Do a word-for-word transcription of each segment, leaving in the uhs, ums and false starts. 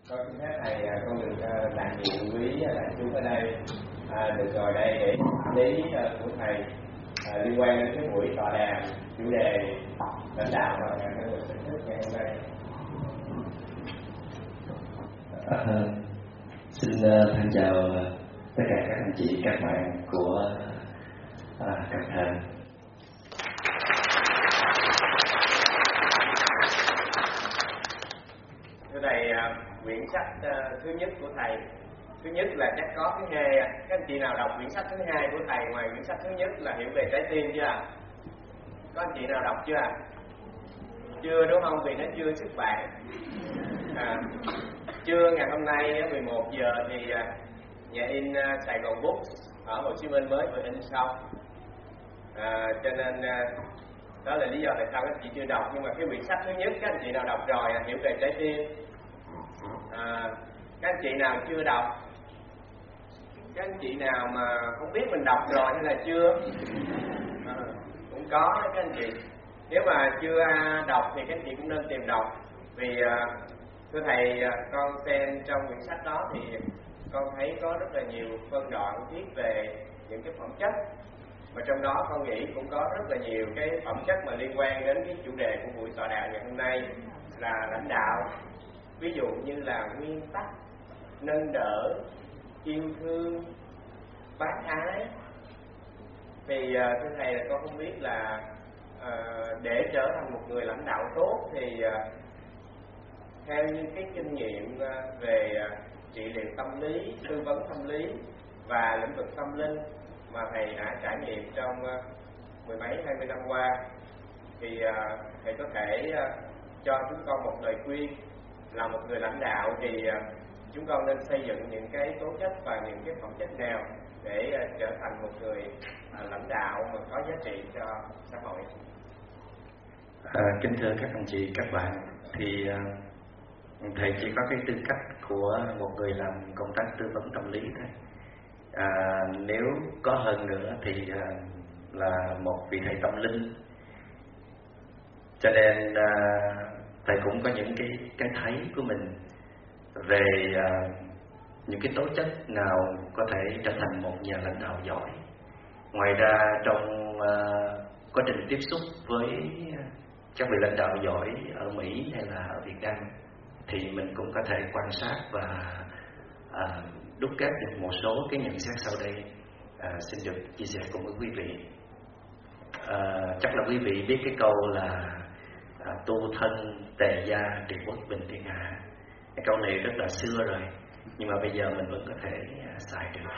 Con xin phép thầy, con được đại diện quý đại chúng ở đây à, được ngồi đây để lý của thầy à, liên quan đến cái buổi tọa đàm chủ đề lãnh đạo và ngành năng lượng sản xuất ngày hôm nay. À, xin uh, thân chào tất cả các anh chị các bạn của uh, các thầy. Thưa thầy, quyển sách uh, thứ nhất của thầy, thứ nhất là chắc có thứ hai, các anh chị nào đọc quyển sách thứ hai của thầy ngoài quyển sách thứ nhất là Hiểu về trái tim chưa ạ? Có anh chị nào đọc chưa ạ? Chưa đúng không? Vì nó chưa xuất bản. À, trưa ngày hôm nay mười một giờ thì nhà in Sài Gòn Books ở Hồ Chí Minh mới vừa in xong. À, cho nên đó là lý do tại sao các anh chị chưa đọc. Nhưng mà cái quyển sách thứ nhất các anh chị nào đọc rồi là Hiểu về trái tim. À, các anh chị nào chưa đọc? Các anh chị nào mà không biết mình đọc rồi hay là chưa? À, cũng có các anh chị. Nếu mà chưa đọc thì các anh chị cũng nên tìm đọc. Vì thưa thầy, con xem trong quyển sách đó thì con thấy có rất là nhiều phân đoạn viết về những cái phẩm chất, và trong đó con nghĩ cũng có rất là nhiều cái phẩm chất mà liên quan đến cái chủ đề của buổi tọa đàm ngày hôm nay là lãnh đạo. Ví dụ như là nguyên tắc, nâng đỡ, yêu thương, bác ái. Thì thưa thầy, là con không biết là uh, để trở thành một người lãnh đạo tốt thì uh, theo những cái kinh nghiệm uh, về uh, trị liệu tâm lý, tư vấn tâm lý và lĩnh vực tâm linh mà thầy đã trải nghiệm trong uh, mười mấy hai mươi năm qua, thì uh, thầy có thể uh, cho chúng con một lời khuyên là một người lãnh đạo thì uh, chúng con nên xây dựng những cái tố chất và những cái phẩm chất nào để uh, trở thành một người uh, lãnh đạo mà có giá trị cho xã hội. À, kính thưa các anh chị các bạn, thì uh, thầy chỉ có cái tư cách của một người làm công tác tư vấn tâm lý thôi. À, nếu có hơn nữa thì uh, là một vị thầy tâm linh, cho nên uh, thầy cũng có những cái cái thấy của mình về uh, những cái tố chất nào có thể trở thành một nhà lãnh đạo giỏi. Ngoài ra trong uh, quá trình tiếp xúc với các vị lãnh đạo giỏi ở Mỹ hay là ở Việt Nam thì mình cũng có thể quan sát và uh, đúc kết được một số cái nhận xét sau đây. Uh, xin được chia sẻ cùng với quý vị. Uh, chắc là quý vị biết cái câu là uh, tu thân tề gia trị quốc bình thiên hạ. Cái câu này rất là xưa rồi, nhưng mà bây giờ mình vẫn có thể uh, xài được.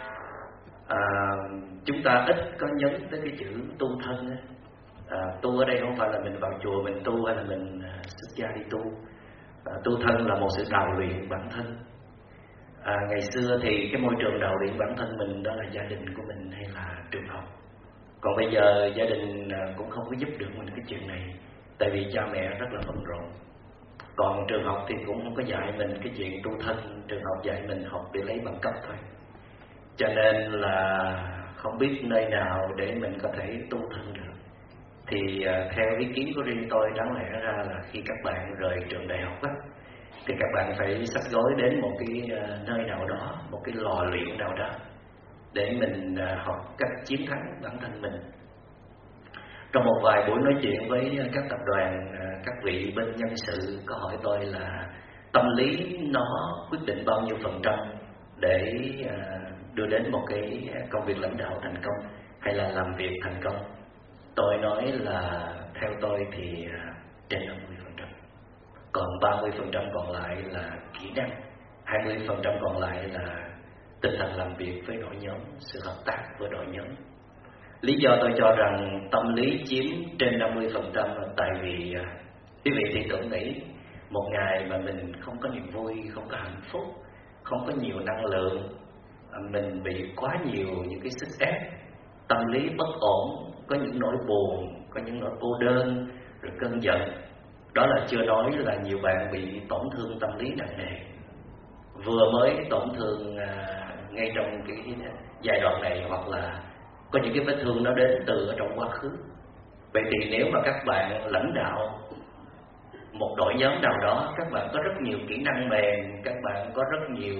Uh, chúng ta ít có nhấn tới cái chữ tu thân ấy. Uh, tu ở đây không phải là mình vào chùa mình tu hay là mình uh, xuất gia đi tu. Uh, tu thân là một sự đào luyện bản thân. À, ngày xưa thì cái môi trường đào luyện bản thân mình đó là gia đình của mình hay là trường học. Còn bây giờ gia đình cũng không có giúp được mình cái chuyện này, tại vì cha mẹ rất là bận rộn. Còn trường học thì cũng không có dạy mình cái chuyện tu thân, trường học dạy mình học để lấy bằng cấp thôi. Cho nên là không biết nơi nào để mình có thể tu thân được. Thì theo ý kiến của riêng tôi, đáng lẽ ra là khi các bạn rời trường đại học á, thì các bạn phải xách gói đến một cái nơi nào đó, một cái lò luyện nào đó để mình học cách chiến thắng bản thân mình. Trong một vài buổi nói chuyện với các tập đoàn, các vị bên nhân sự có hỏi tôi là tâm lý nó quyết định bao nhiêu phần trăm để đưa đến một cái công việc lãnh đạo thành công hay là làm việc thành công. Tôi nói là theo tôi thì trên năm mươi phần trăm. Còn ba mươi phần trăm còn lại là kỹ năng, hai mươi phần trăm còn lại là tinh thần làm việc với đội nhóm, sự hợp tác với đội nhóm. Lý do tôi cho rằng tâm lý chiếm trên năm mươi phần trăm là tại vì quý vị thì tưởng nghĩ một ngày mà mình không có niềm vui, không có hạnh phúc, không có nhiều năng lượng, mình bị quá nhiều những cái sức ép, tâm lý bất ổn, có những nỗi buồn, có những nỗi cô đơn, rồi cơn giận. Đó là chưa nói là nhiều bạn bị tổn thương tâm lý nặng nề, vừa mới tổn thương à, ngay trong cái giai đoạn này, hoặc là có những cái vết thương nó đến từ ở trong quá khứ. Vậy thì nếu mà các bạn lãnh đạo một đội nhóm nào đó, các bạn có rất nhiều kỹ năng mềm, các bạn có rất nhiều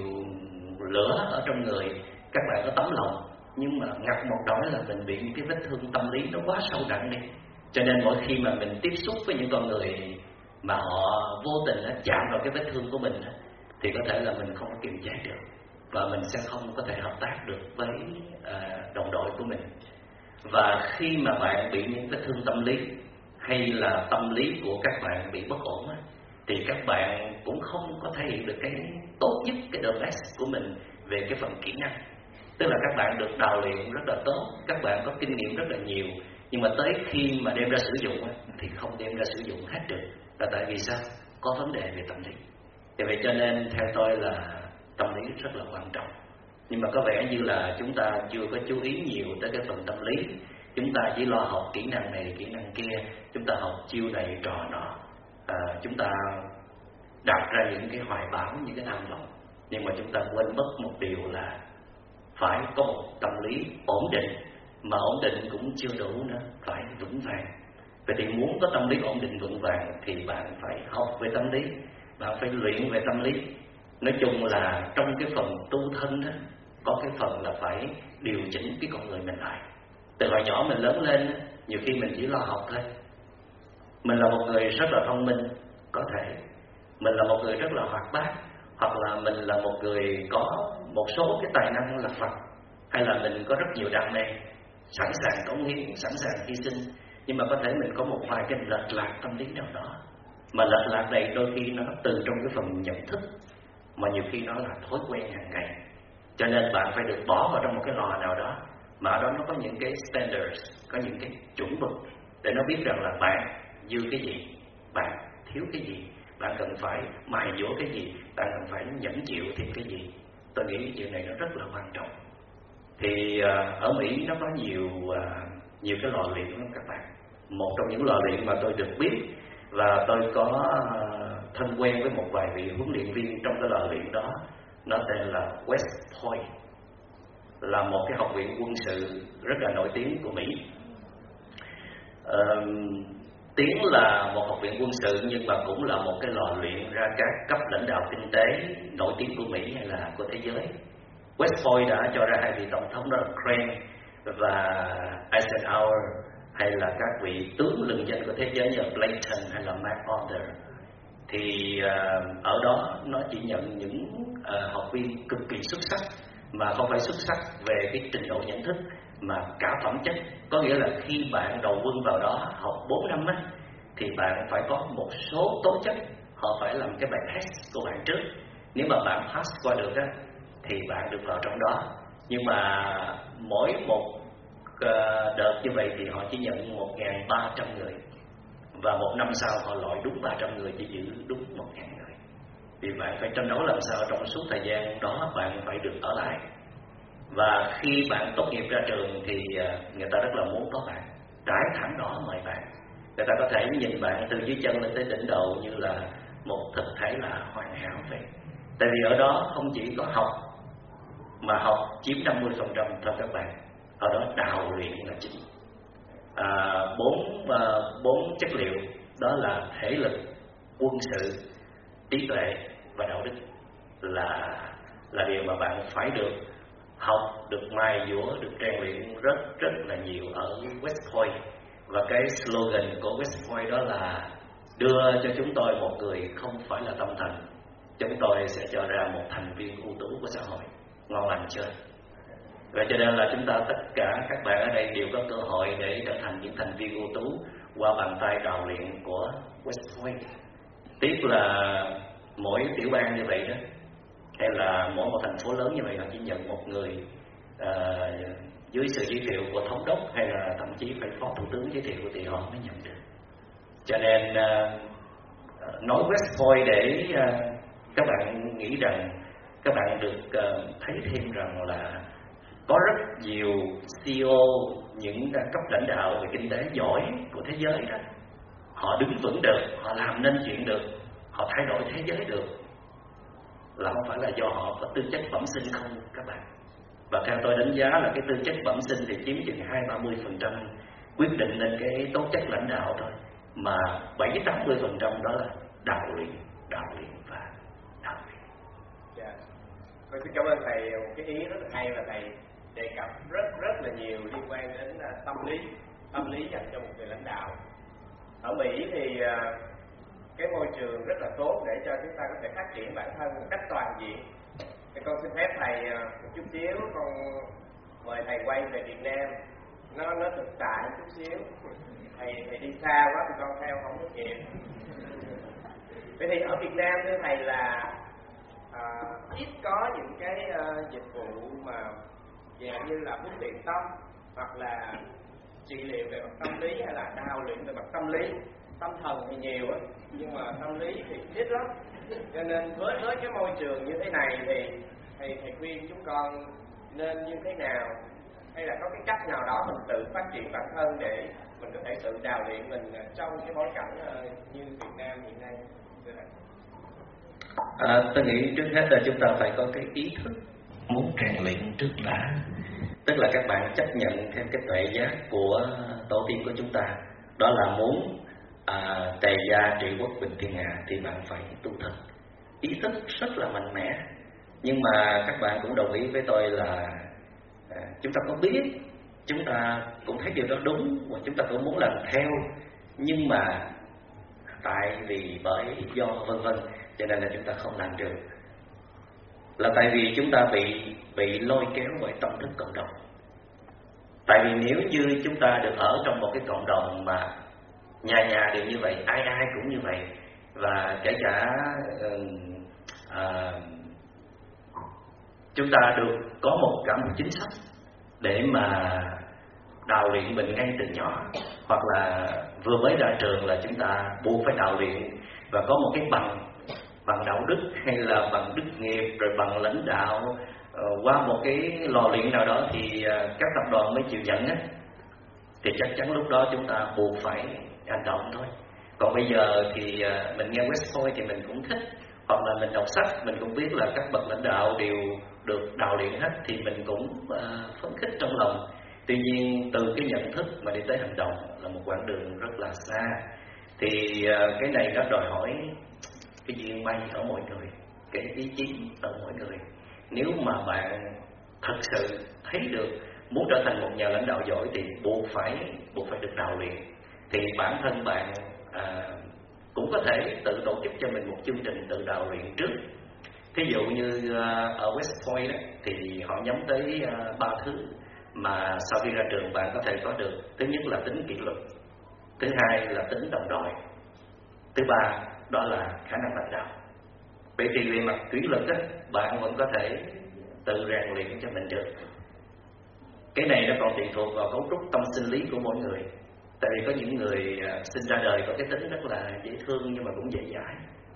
lửa ở trong người, các bạn có tấm lòng, nhưng mà ngặt một đói là mình bị những cái vết thương tâm lý nó quá sâu nặng đi. Cho nên mỗi khi mà mình tiếp xúc với những con người mà họ vô tình á, chạm vào cái vết thương của mình á, thì có thể là mình không kiềm chế được và mình sẽ không có thể hợp tác được với uh, đồng đội của mình. Và khi mà bạn bị những vết thương tâm lý hay là tâm lý của các bạn bị bất ổn á, thì các bạn cũng không có thể hiện được cái tốt nhất, cái the best của mình về cái phần kỹ năng. Tức là các bạn được đào luyện rất là tốt, các bạn có kinh nghiệm rất là nhiều, nhưng mà tới khi mà đem ra sử dụng á, thì không đem ra sử dụng hết được. Là tại vì sao? Có vấn đề về tâm lý. Vì vậy cho nên theo tôi là tâm lý rất là quan trọng. Nhưng mà có vẻ như là chúng ta chưa có chú ý nhiều tới cái phần tâm lý. Chúng ta chỉ lo học kỹ năng này, kỹ năng kia, chúng ta học chiêu này, trò nọ, à, chúng ta đặt ra những cái hoài bão, những cái tham vọng, nhưng mà chúng ta quên mất một điều là phải có một tâm lý ổn định. Mà ổn định cũng chưa đủ nữa, phải vững vàng. Vậy thì muốn có tâm lý ổn định vững vàng thì bạn phải học về tâm lý, bạn phải luyện về tâm lý. Nói chung là trong cái phần tu thân đó, có cái phần là phải điều chỉnh cái con người mình lại. Từ hồi nhỏ mình lớn lên, nhiều khi mình chỉ lo học thôi. Mình là một người rất là thông minh, có thể mình là một người rất là hoạt bát, hoặc là mình là một người có một số cái tài năng là Phật, hay là mình có rất nhiều đam mê, sẵn sàng cống hiến, sẵn sàng hy sinh. Nhưng mà có thể mình có một vài cái lệch lạc tâm lý nào đó, mà lệch lạc này đôi khi nó từ trong cái phần nhận thức, mà nhiều khi nó là thói quen hàng ngày. Cho nên bạn phải được bỏ vào trong một cái lò nào đó, mà ở đó nó có những cái standards, có những cái chuẩn mực để nó biết rằng là bạn dư cái gì, bạn thiếu cái gì, bạn cần phải mài dũa cái gì, bạn cần phải nhẫn chịu thêm cái gì. Tôi nghĩ chuyện này nó rất là quan trọng. Thì uh, ở Mỹ nó có nhiều uh, nhiều cái lò luyện lắm các bạn. Một trong những lò luyện mà tôi được biết, và tôi có uh, thân quen với một vài vị huấn luyện viên trong cái lò luyện đó, nó tên là West Point, là một cái học viện quân sự rất là nổi tiếng của Mỹ. Uh, tiếng là một học viện quân sự, nhưng mà cũng là một cái lò luyện ra các cấp lãnh đạo kinh tế nổi tiếng của Mỹ hay là của thế giới. West Point đã cho ra hai vị tổng thống, đó là Crane và Eisenhower, hay là các vị tướng lừng danh của thế giới như là Clinton hay là MacArthur. Thì uh, ở đó nó chỉ nhận những uh, học viên cực kỳ xuất sắc, mà không phải xuất sắc về cái trình độ nhận thức, mà cả phẩm chất. Có nghĩa là khi bạn đầu quân vào đó học bốn năm á, thì bạn phải có một số tố chất, họ phải làm cái bài test của bạn trước. Nếu mà bạn pass qua được á, thì bạn được vào trong đó. Nhưng mà mỗi một uh, đợt như vậy thì họ chỉ nhận một nghìn ba trăm người, và một năm sau họ loại đúng ba trăm người, chỉ giữ đúng một nghìn người. Vì bạn phải tranh đấu làm sao trong suốt thời gian đó bạn phải được ở lại. Và khi bạn tốt nghiệp ra trường thì uh, người ta rất là muốn có bạn, trải thảm đỏ mời bạn. Người ta có thể nhìn bạn từ dưới chân lên tới đỉnh đầu như là một thực thể là hoàn hảo vậy. Tại vì ở đó không chỉ có học, mà học chiếm năm mươi phần trăm thôi các bạn. Ở đó đào luyện là chính. à, bốn, à, bốn chất liệu đó là thể lực, quân sự, trí tuệ và đạo đức là, là điều mà bạn phải được học, được mài dũa, được rèn luyện rất rất là nhiều ở West Point. Và cái slogan của West Point đó là đưa cho chúng tôi một người không phải là tâm thần, chúng tôi sẽ cho ra một thành viên ưu tú của xã hội. Ngon lành chưa? Vậy cho nên là chúng ta tất cả các bạn ở đây đều có cơ hội để trở thành những thành viên ưu tú qua bàn tay đào luyện của West Point. Tiếc là mỗi tiểu bang như vậy đó, hay là mỗi một thành phố lớn như vậy, họ chỉ nhận một người uh, dưới sự giới thiệu của thống đốc, hay là thậm chí phải phó thủ tướng giới thiệu thì họ mới nhận được. Cho nên uh, nói West Point để uh, các bạn nghĩ rằng, các bạn được uh, thấy thêm rằng là có rất nhiều xê e ô, những cấp lãnh đạo về kinh tế giỏi của thế giới đó, họ đứng vững được, họ làm nên chuyện được, họ thay đổi thế giới được, là không phải là do họ có tư chất bẩm sinh không các bạn. Và theo tôi đánh giá là cái tư chất bẩm sinh thì chiếm chừng hai ba mươi phần trăm quyết định lên cái tố chất lãnh đạo thôi, mà bảy tám mươi phần trăm đó là đạo luyện, đạo luyện và đạo luyện. Dạ. Tôi xin cảm ơn thầy, một cái ý rất là hay là thầy đề cập rất rất là nhiều liên quan đến uh, tâm lý, tâm lý dành cho một người lãnh đạo. Ở Mỹ thì uh, cái môi trường rất là tốt để cho chúng ta có thể phát triển bản thân một cách toàn diện. Thì con xin phép thầy uh, một chút xíu, con mời thầy quay về Việt Nam, nó nó thực tại một chút xíu. Thầy thầy đi xa quá thì con theo không có kịp. Vậy thì ở Việt Nam thưa thầy là à, ít có những cái uh, dịch vụ mà dạng như là huấn luyện tâm hoặc là trị liệu về mặt tâm lý hay là đào luyện về mặt tâm lý. Tâm thần thì nhiều á, nhưng mà tâm lý thì ít lắm. Cho nên với với cái môi trường như thế này thì thầy thầy khuyên chúng con nên như thế nào, hay là có cái cách nào đó mình tự phát triển bản thân để mình có thể tự đào luyện mình trong cái bối cảnh như Việt Nam hiện nay? À, tôi nghĩ trước hết là chúng ta phải có cái ý thức muốn rèn luyện trước đã. Tức là các bạn chấp nhận theo cái tuệ giác của tổ tiên của chúng ta, đó là muốn à, tề gia trị quốc bình thiên hạ thì bạn phải tu thân. Ý thức rất là mạnh mẽ. Nhưng mà các bạn cũng đồng ý với tôi là à, chúng ta có biết, chúng ta cũng thấy điều đó đúng và chúng ta cũng muốn làm theo, nhưng mà tại vì bởi do vân vân cho nên là chúng ta không làm được. Là tại vì chúng ta bị bị lôi kéo bởi tâm thức cộng đồng. Tại vì nếu như chúng ta được ở trong một cái cộng đồng mà nhà nhà đều như vậy, ai ai cũng như vậy, và kể cả uh, uh, chúng ta được có một cả một chính sách để mà đào luyện mình ngay từ nhỏ, hoặc là vừa mới ra trường là chúng ta buộc phải đào luyện và có một cái bằng bằng đạo đức hay là bằng đức nghiệp rồi bằng lãnh đạo uh, qua một cái lò luyện nào đó thì uh, các tập đoàn mới chịu nhận á, thì chắc chắn lúc đó chúng ta buộc phải hành động thôi. Còn bây giờ thì uh, mình nghe West Point thì mình cũng thích, hoặc là mình đọc sách mình cũng biết là các bậc lãnh đạo đều được đào luyện hết thì mình cũng uh, phấn khích trong lòng. Tuy nhiên từ cái nhận thức mà đi tới hành động là một quãng đường rất là xa. Thì uh, cái này nó đòi hỏi cái duyên may ở mỗi người, cái ý chí ở mỗi người. Nếu mà bạn thật sự thấy được muốn trở thành một nhà lãnh đạo giỏi thì buộc phải buộc phải được đào luyện. Thì bản thân bạn à, cũng có thể tự tổ chức cho mình một chương trình tự đào luyện trước. Thí dụ như uh, ở West Point đó, thì họ nhắm tới uh, ba thứ mà sau khi ra trường bạn có thể có được. Thứ nhất là tính kỷ luật, thứ hai là tính đồng đội, thứ ba đó là khả năng lãnh đạo. Vậy thì về mặt kỷ luật á, bạn vẫn có thể tự rèn luyện cho mình được. Cái này nó còn tùy thuộc vào cấu trúc tâm sinh lý của mỗi người. Tại vì có những người uh, sinh ra đời có cái tính rất là dễ thương nhưng mà cũng dễ dãi,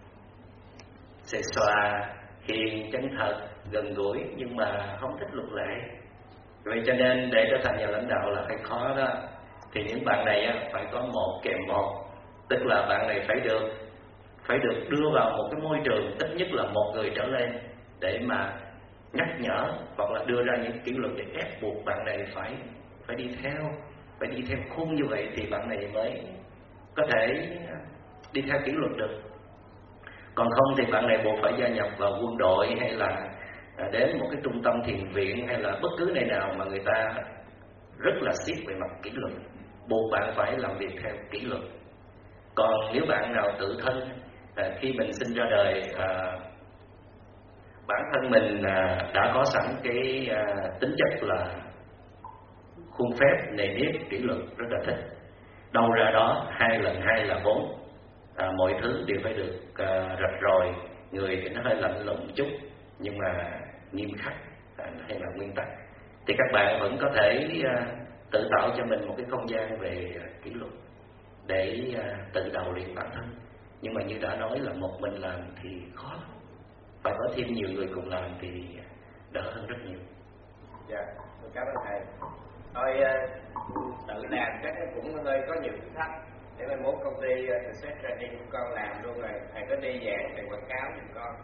xề xòa, hiền, chân thật, gần gũi nhưng mà không thích luật lệ. Vậy cho nên để trở thành nhà lãnh đạo là phải khó đó. Thì những bạn này á, phải có một kèm một, tức là bạn này phải được phải được đưa vào một cái môi trường ít nhất là một người trở lên để mà nhắc nhở hoặc là đưa ra những kỷ luật để ép buộc bạn này phải phải đi theo, phải đi theo khung như vậy thì bạn này mới có thể đi theo kỷ luật được. Còn không thì bạn này buộc phải gia nhập vào quân đội hay là đến một cái trung tâm thiền viện hay là bất cứ nơi nào mà người ta rất là siết về mặt kỷ luật, buộc bạn phải làm việc theo kỷ luật. Còn nếu bạn nào tự thân à, khi mình sinh ra đời à, bản thân mình à, đã có sẵn cái à, tính chất là khuôn phép, nề nếp, kỷ luật rất là thích, đâu ra đó hai lần hai là bốn, à, mọi thứ đều phải được à, rạch ròi, người thì nó hơi lạnh lùng chút nhưng mà nghiêm khắc à, hay là nguyên tắc, thì các bạn vẫn có thể à, tự tạo cho mình một cái không gian về à, kỷ luật để à, tự đào luyện bản thân. Nhưng mà như đã nói là một mình làm thì khó lắm, phải có thêm nhiều người cùng làm thì đỡ hơn rất nhiều. Dạ, tôi cảm ơn thầy. Thôi tự làm chắc cũng hơi có nhiều thử thách. Để mai mốt công ty Success Training của con làm luôn rồi, thầy có đi giảng thầy quảng cáo giùm con.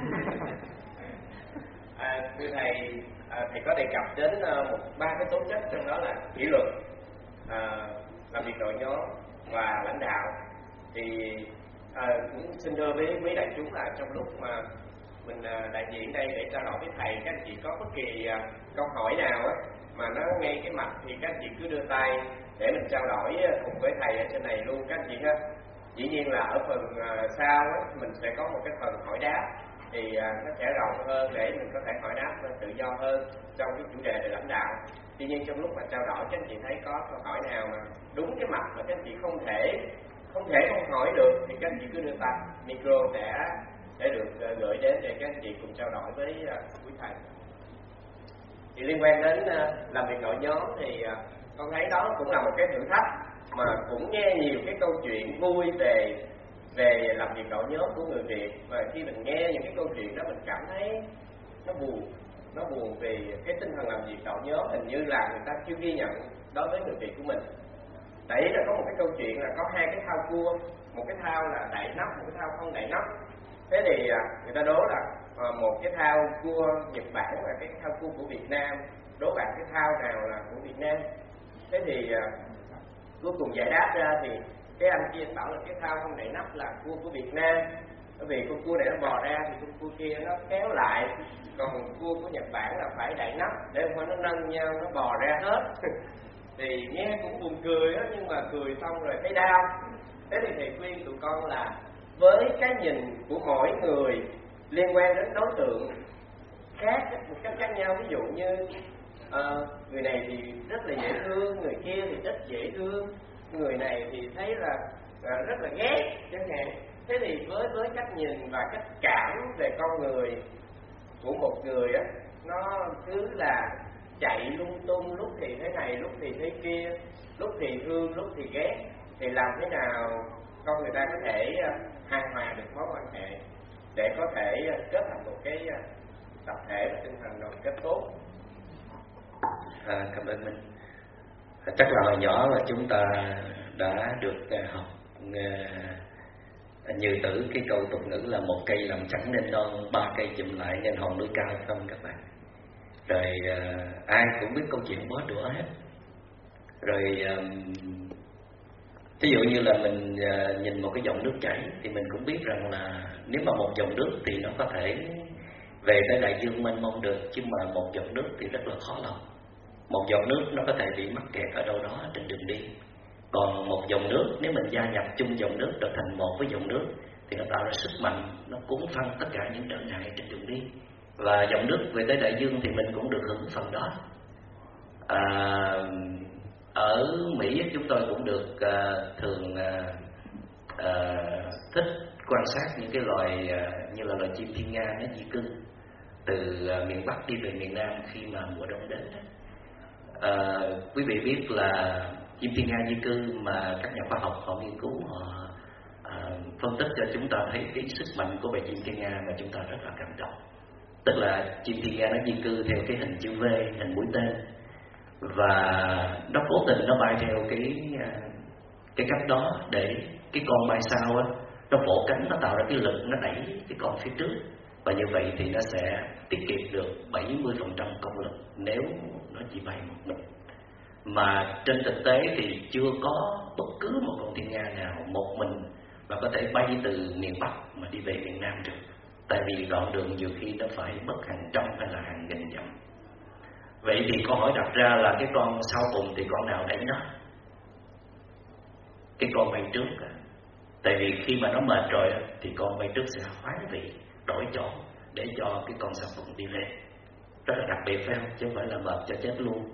À, thưa thầy, à, thầy có đề cập đến uh, một ba cái tố chất, trong đó là kỷ luật, à, làm việc đội nhóm và lãnh đạo. Thì À, cũng xin thưa với quý đại chúng là trong lúc mà mình đại diện đây để trao đổi với thầy, các anh chị có bất kỳ câu hỏi nào á mà nó ngay cái mặt thì các anh chị cứ đưa tay để mình trao đổi cùng với thầy ở trên này luôn các anh chị ha. Dĩ nhiên là ở phần sau á mình sẽ có một cái phần hỏi đáp thì nó sẽ rộng hơn để mình có thể hỏi đáp tự do hơn trong cái chủ đề về lãnh đạo. Tuy nhiên trong lúc mà trao đổi các anh chị thấy có câu hỏi nào mà đúng cái mặt mà các anh chị không thể không thể không hỏi được thì các anh chị cứ đưa tay, micro sẽ để được gửi đến để các anh chị cùng trao đổi với quý thầy. Thì liên quan đến làm việc đội nhóm thì con thấy đó cũng là một cái thử thách, mà cũng nghe nhiều cái câu chuyện vui về về làm việc đội nhóm của người Việt, và khi mình nghe những cái câu chuyện đó mình cảm thấy nó buồn, nó buồn vì cái tinh thần làm việc đội nhóm hình như là người ta chưa ghi nhận đối với người Việt của mình. Tại là có một cái câu chuyện là có hai cái thao cua, một cái thao là đậy nắp, một cái thao không đậy nắp. Thế thì người ta đố là một cái thao cua Nhật Bản và cái thao cua của Việt Nam, đố bạn cái thao nào là của Việt Nam. Thế thì cuối cùng giải đáp ra thì cái anh kia bảo là cái thao không đậy nắp là cua của Việt Nam, bởi vì con cua này nó bò ra thì con cua kia nó kéo lại, còn cua của Nhật Bản là phải đậy nắp để không nó nâng nhau nó bò ra hết. Thì nghe cũng buồn cười đó, nhưng mà cười xong rồi thấy đau. Thế thì thầy khuyên tụi con là với cái nhìn của mỗi người liên quan đến đối tượng khác một cách khác nhau, ví dụ như uh, người này thì rất là dễ thương, người kia thì rất dễ thương, người này thì thấy là uh, rất là ghét chẳng hạn. Thế thì với với cách nhìn và cách cảm về con người của một người á, nó cứ là chạy lung tung, lúc thì thế này, lúc thì thế kia, lúc thì thương, lúc thì ghét, thì làm thế nào con người ta có thể hài hòa được mối quan hệ để có thể kết thành một cái tập thể và tinh thần đoàn kết tốt. À, cảm ơn Minh. Chắc là hồi nhỏ là chúng ta đã được học Như Tử cái câu tục ngữ là một cây làm chẳng nên non, ba cây chụm lại nên hòn núi cao, không các bạn? Rồi uh, ai cũng biết câu chuyện bó đũa hết. Rồi um, ví dụ như là mình uh, nhìn một cái dòng nước chảy thì mình cũng biết rằng là nếu mà một dòng nước thì nó có thể về tới đại dương mênh mông được, chứ mà một dòng nước thì rất là khó lòng. Một dòng nước nó có thể bị mắc kẹt ở đâu đó trên đường đi. Còn một dòng nước nếu mình gia nhập chung dòng nước trở thành một với dòng nước thì nó tạo ra sức mạnh, nó cuốn phăng tất cả những trở ngại trên đường đi. Và dòng nước về tới đại dương thì mình cũng được hưởng phần đó. À, ở Mỹ chúng tôi cũng được uh, thường uh, uh, thích quan sát những cái loài uh, như là loài chim thiên nga nó di cư từ uh, miền Bắc đi về miền Nam khi mà mùa đông đến. Uh, quý vị biết là chim thiên nga di cư mà các nhà khoa học họ nghiên cứu, họ uh, phân tích cho chúng ta thấy cái sức mạnh của bầy chim thiên nga mà chúng ta rất là cảm động. Tức là chim thiên nga nó di cư theo cái hình chữ V, hình mũi tên, và nó cố tình nó bay theo cái cái cách đó để cái con bay sau á nó vỗ cánh, nó tạo ra cái lực, nó đẩy cái con phía trước, và như vậy thì nó sẽ tiết kiệm được bảy mươi phần trăm công lực nếu nó chỉ bay một mình. Mà trên thực tế thì chưa có bất cứ một con thiên nga nào một mình mà có thể bay từ miền Bắc mà đi về miền Nam được. Tại vì đoạn đường nhiều khi nó phải mất hàng trăm hay là hàng nghìn dặm. Vậy thì câu hỏi đặt ra là cái con sau cùng thì con nào đẩy nó? Cái con bay trước. Tại vì khi mà nó mệt rồi thì con bay trước sẽ hoán vị, đổi chỗ để cho cái con sau cùng đi lên. Rất là đặc biệt phải không? Chứ không phải là mệt cho chết luôn.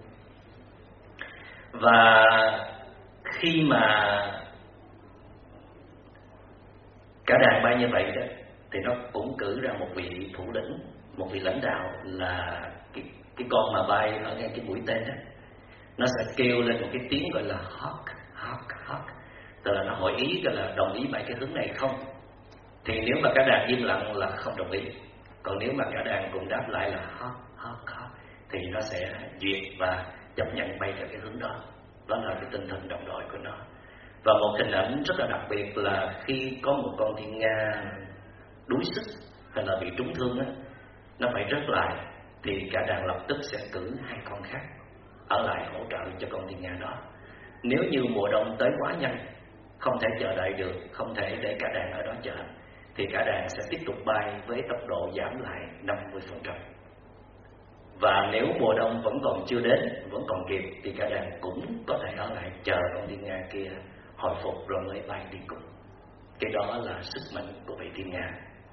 Và khi mà cả đàn bay như vậy đó thì nó cũng cử ra một vị thủ lĩnh, một vị lãnh đạo là cái, cái con mà bay ở ngay cái mũi tên đó, nó sẽ kêu lên một cái tiếng gọi là hawk, hawk, hawk, tức là nó hỏi ý gọi là đồng ý bay cái hướng này không. Thì nếu mà cả đàn im lặng là không đồng ý, còn nếu mà cả đàn cùng đáp lại là hawk, hawk, hawk thì nó sẽ duyệt và chấp nhận bay theo cái hướng đó. Đó là cái tinh thần đồng đội của nó. Và một hình ảnh rất là đặc biệt là khi có một con thiên nga đuối sức hay là bị trúng thương á, nó phải rớt lại thì cả đàn lập tức sẽ cử hai con khác ở lại hỗ trợ cho con thiên nga đó. Nếu như mùa đông tới quá nhanh không thể chờ đợi được, không thể để cả đàn ở đó chờ, thì cả đàn sẽ tiếp tục bay với tốc độ giảm lại năm mươi phần trăm. Và nếu mùa đông vẫn còn chưa đến, vẫn còn kịp, thì cả đàn cũng có thể ở lại chờ con thiên nga kia hồi phục rồi mới bay đi cùng. Cái đó là sức mạnh của vị thiên nga.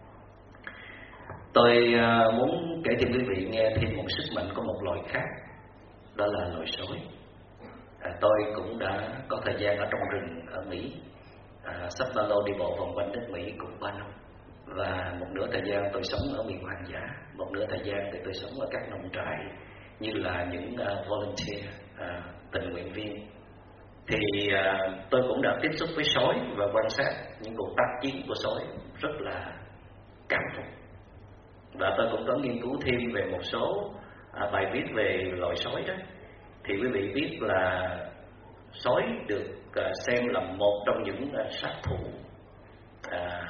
Tôi muốn kể thêm quý vị nghe thêm một sức mạnh của một loài khác, đó là loài sói. À, tôi cũng đã có thời gian ở trong rừng ở Mỹ, à, xách ba lô đi bộ vòng quanh đất Mỹ cũng ba năm. Và một nửa thời gian tôi sống ở miền hoang dã, một nửa thời gian thì tôi sống ở các nông trại như là những uh, volunteer, uh, tình nguyện viên. Thì uh, tôi cũng đã tiếp xúc với sói và quan sát những cuộc tác chiến của sói rất là cảm phục. Và tôi cũng có nghiên cứu thêm về một số uh, bài viết về loài sói đó. Thì quý vị biết là sói được uh, xem là một trong những uh, sát thủ uh,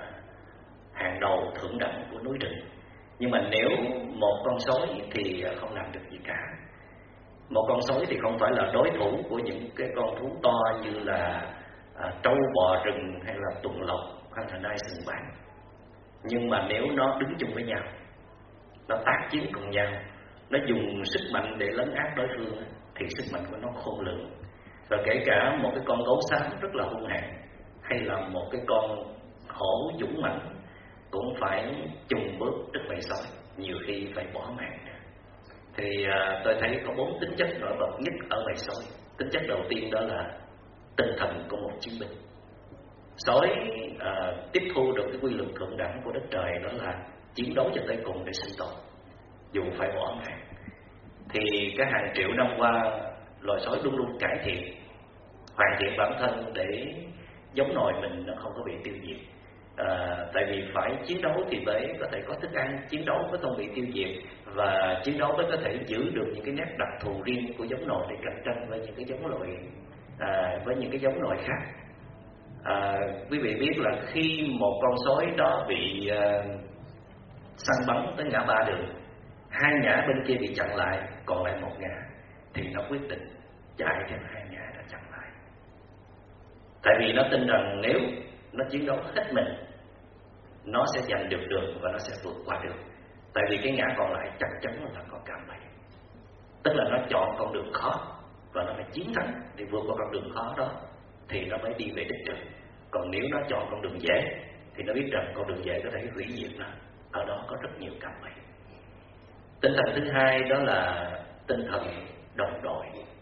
hàng đầu thượng đẳng của núi rừng. Nhưng mà nếu một con sói thì không làm được gì cả. Một con sói thì không phải là đối thủ của những cái con thú to như là à, trâu bò rừng hay là tuần lộc hay là nai sừng vàng. Nhưng mà nếu nó đứng chung với nhau, nó tác chiến cùng nhau, nó dùng sức mạnh để lấn át đối phương, thì sức mạnh của nó khôn lường. Và kể cả một cái con gấu xám rất là hung hãn hay là một cái con hổ dũng mãnh cũng phải chùng bước trước bầy sói, nhiều khi phải bỏ mạng. Thì à, tôi thấy có bốn tính chất nổi bật nhất ở bầy sói. Tính chất đầu tiên đó là tinh thần của một chiến binh. Sói à, tiếp thu được cái quy luật thượng đẳng của đất trời, đó là chiến đấu cho tới cùng để sinh tồn, dù phải bỏ mạng. Thì cái hàng triệu năm qua, loài sói luôn luôn cải thiện, hoàn thiện bản thân để giống nòi mình nó không có bị tiêu diệt. À, tại vì phải chiến đấu thì mới có thể có thức ăn, chiến đấu mới không bị tiêu diệt, và chiến đấu mới có thể giữ được những cái nét đặc thù riêng của giống nòi để cạnh tranh với những cái giống loài à, với những cái giống loài khác. À, quý vị biết là khi một con sói đó bị uh, săn bắn tới ngã ba đường, hai ngã bên kia bị chặn lại, còn lại một ngã, thì nó quyết định chạy theo hai ngã đã chặn lại. Tại vì nó tin rằng nếu nó chiến đấu hết mình, nó sẽ giành được đường và nó sẽ vượt qua được. Tại vì cái ngã còn lại chắc chắn là có cạm bẫy. Tức là nó chọn con đường khó và nó phải chiến thắng để vượt qua con đường khó đó, thì nó mới đi về đích được. Còn nếu nó chọn con đường dễ thì nó biết rằng con đường dễ có thể hủy diệt nó, ở đó có rất nhiều cạm bẫy. Tinh thần thứ hai đó là tinh thần đồng đội.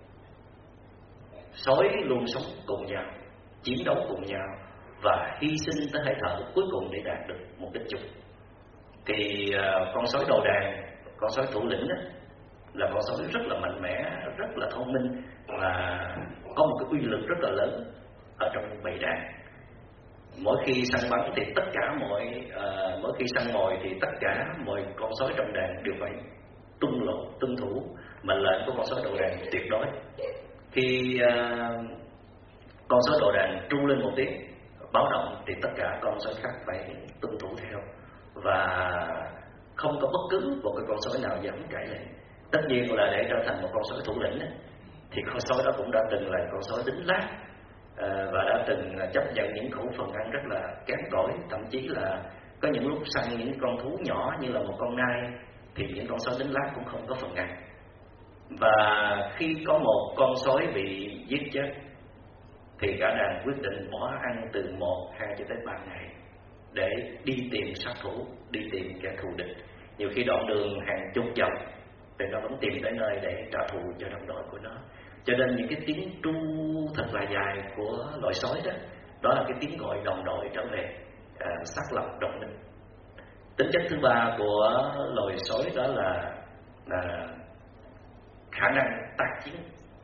Sói luôn sống cùng nhau, chiến đấu cùng nhau và hy sinh tới hơi thở cuối cùng để đạt được mục đích chung. Thì uh, con sói đầu đàn, con sói thủ lĩnh đó, là con sói rất là mạnh mẽ, rất là thông minh và có một cái uy lực rất là lớn ở trong bầy đàn. Mỗi khi săn bắn thì tất cả mọi uh, mỗi khi săn mồi thì tất cả mọi con sói trong đàn đều phải tuân lộ tuân thủ mệnh lệnh của con sói đầu đàn tuyệt đối. Khi uh, con sói đầu đàn tru lên một tiếng báo động thì tất cả con sói khác phải tuân thủ theo, và không có bất cứ một cái con sói nào dám cãi lại. Tất nhiên là để trở thành một con sói thủ lĩnh thì con sói đó cũng đã từng là con sói đính lát và đã từng chấp nhận những khẩu phần ăn rất là kém cỏi, thậm chí là có những lúc săn những con thú nhỏ như là một con nai thì những con sói đính lát cũng không có phần ăn. Và khi có một con sói bị giết chết thì cả đàn quyết định bỏ ăn từ một, hai cho tới ba ngày để đi tìm sát thủ, đi tìm kẻ thù địch. Nhiều khi đoạn đường hàng chục dặm thì nó vẫn tìm tới nơi để trả thù cho đồng đội của nó. Cho nên những cái tiếng tru thật là dài của loài sói đó, đó là cái tiếng gọi đồng đội trở về, à, xác lập đồng minh. Tính chất thứ ba của loài sói đó là, là khả năng tác chiến.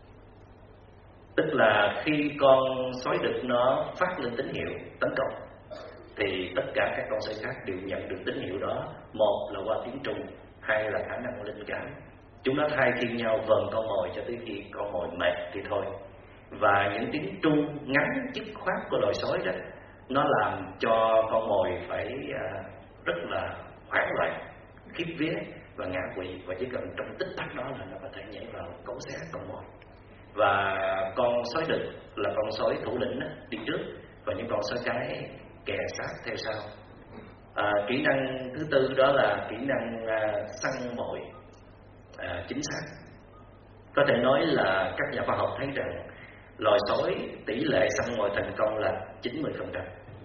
Tức là khi con sói đực nó phát lên tín hiệu tấn công thì tất cả các con sói khác đều nhận được tín hiệu đó. Một là qua tiếng tru, hai là khả năng linh cảm. Chúng nó thay phiên nhau vờn con mồi cho tới khi con mồi mệt thì thôi. Và những tiếng tru ngắn dứt khoát của loài sói đó, nó làm cho con mồi phải à, rất là hoảng loạn, khiếp vía và ngã quỵ, và chỉ cần trong tích tắc đó là nó có thể nhảy vào cấu xé con mồi. Và con sói đực là con sói thủ lĩnh đó, đi trước con sói cái kè sát theo sau. À, kỹ năng thứ tư đó là kỹ năng à, săn mồi à, chính xác. Có thể nói là các nhà khoa học thấy rằng loài sói tỷ lệ săn mồi thành công là chín mươi phần trăm.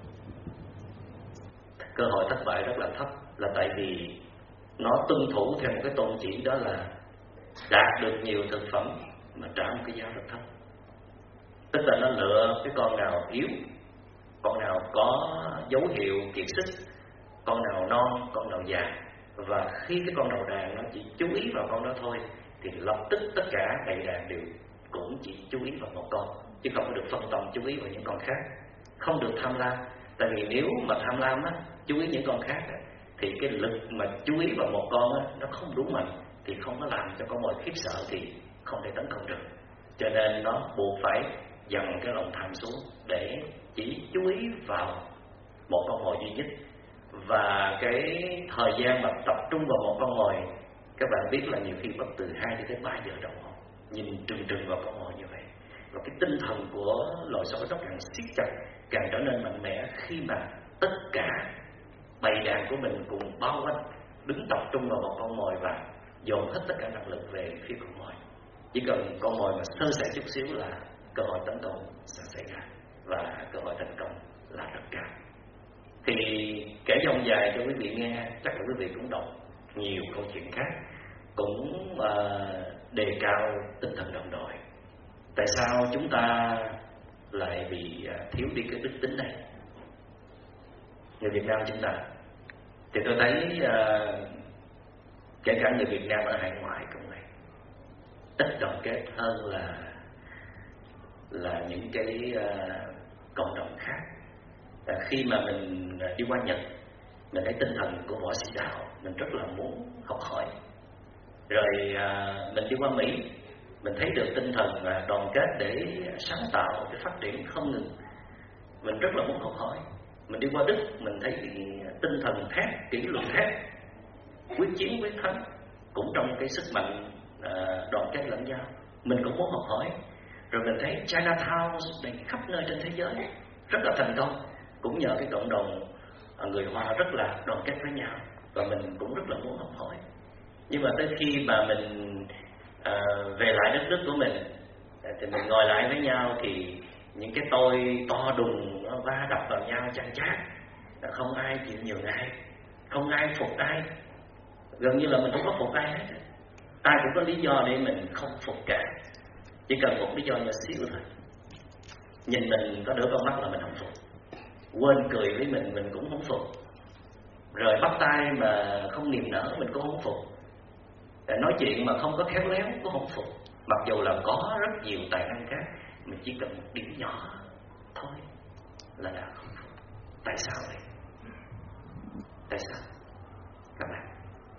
Cơ hội thất bại rất là thấp, là tại vì nó tuân thủ theo một cái tôn chỉ, đó là đạt được nhiều thực phẩm mà trả một cái giá rất thấp. Tức là nó lựa cái con nào yếu, con nào có dấu hiệu kiệt sức, con nào non, con nào già. Và khi cái con đầu đàn nó chỉ chú ý vào con đó thôi, thì lập tức tất cả bầy đàn đều cũng chỉ chú ý vào một con, chứ không có được phân tâm chú ý vào những con khác. Không được tham lam, tại vì nếu mà tham lam á, chú ý những con khác á, thì cái lực mà chú ý vào một con á, nó không đủ mạnh, thì không có làm cho con mồi khiếp sợ, thì không thể tấn công được. Cho nên nó buộc phải dằn cái lòng tham xuống để chỉ chú ý vào một con mồi duy nhất. Và cái thời gian mà tập trung vào một con mồi, các bạn biết là nhiều khi mất từ hai đến ba giờ đồng hồ, nhìn trừng trừng vào con mồi như vậy. Và cái tinh thần của loài sói nó càng siết chặt, càng trở nên mạnh mẽ khi mà tất cả bầy đàn của mình cùng bao quanh, đứng tập trung vào một con mồi và dồn hết tất cả năng lực về phía con mồi. Chỉ cần con mồi mà sơ sẩy chút xíu là cơ hội tấn công sẽ xảy ra, và cơ hội thành công là rất cao. Thì kể dòng dài cho quý vị nghe, chắc là quý vị cũng đọc nhiều câu chuyện khác, cũng uh, đề cao tinh thần đồng đội. Tại sao chúng ta lại bị uh, thiếu đi cái đức tính này? Người Việt Nam chúng ta, thì tôi thấy uh, kể cả người Việt Nam ở hải ngoại cũng vậy, ít đoàn kết hơn là là những cái uh, cộng đồng khác. À, khi mà mình đi qua Nhật, mình thấy tinh thần của võ sĩ đạo, mình rất là muốn học hỏi. Rồi à, mình đi qua Mỹ, mình thấy được tinh thần và đoàn kết để sáng tạo, để phát triển không ngừng, mình rất là muốn học hỏi. Mình đi qua Đức, mình thấy tinh thần thép, kỷ luật thép, quyết chiến quyết thắng, cũng trong cái sức mạnh à, đoàn kết lẫn nhau, mình cũng muốn học hỏi. Rồi mình thấy Chinatown đầy khắp nơi trên thế giới rất là thành công, cũng nhờ cái cộng đồng người Hoa rất là đoàn kết với nhau, và mình cũng rất là muốn học hỏi. Nhưng mà tới khi mà mình à, về lại đất nước của mình, thì mình ngồi lại với nhau, thì những cái tôi to đùng nó va đập vào nhau chan chát, không ai chịu nhường ai, không ai phục ai, gần như là mình không có phục ai hết. Ai cũng có lý do để mình không phục cả, chỉ cần một lý do nhỏ xíu thôi. Nhìn mình có nửa con mắt là mình không phục, quên cười với mình mình cũng không phục, rồi bắt tay mà không niềm nở mình cũng không phục, nói chuyện mà không có khéo léo cũng không phục, mặc dù là có rất nhiều tài năng khác, mình chỉ cần một điểm nhỏ thôi là đã không phục. Tại sao vậy? Tại sao các bạn?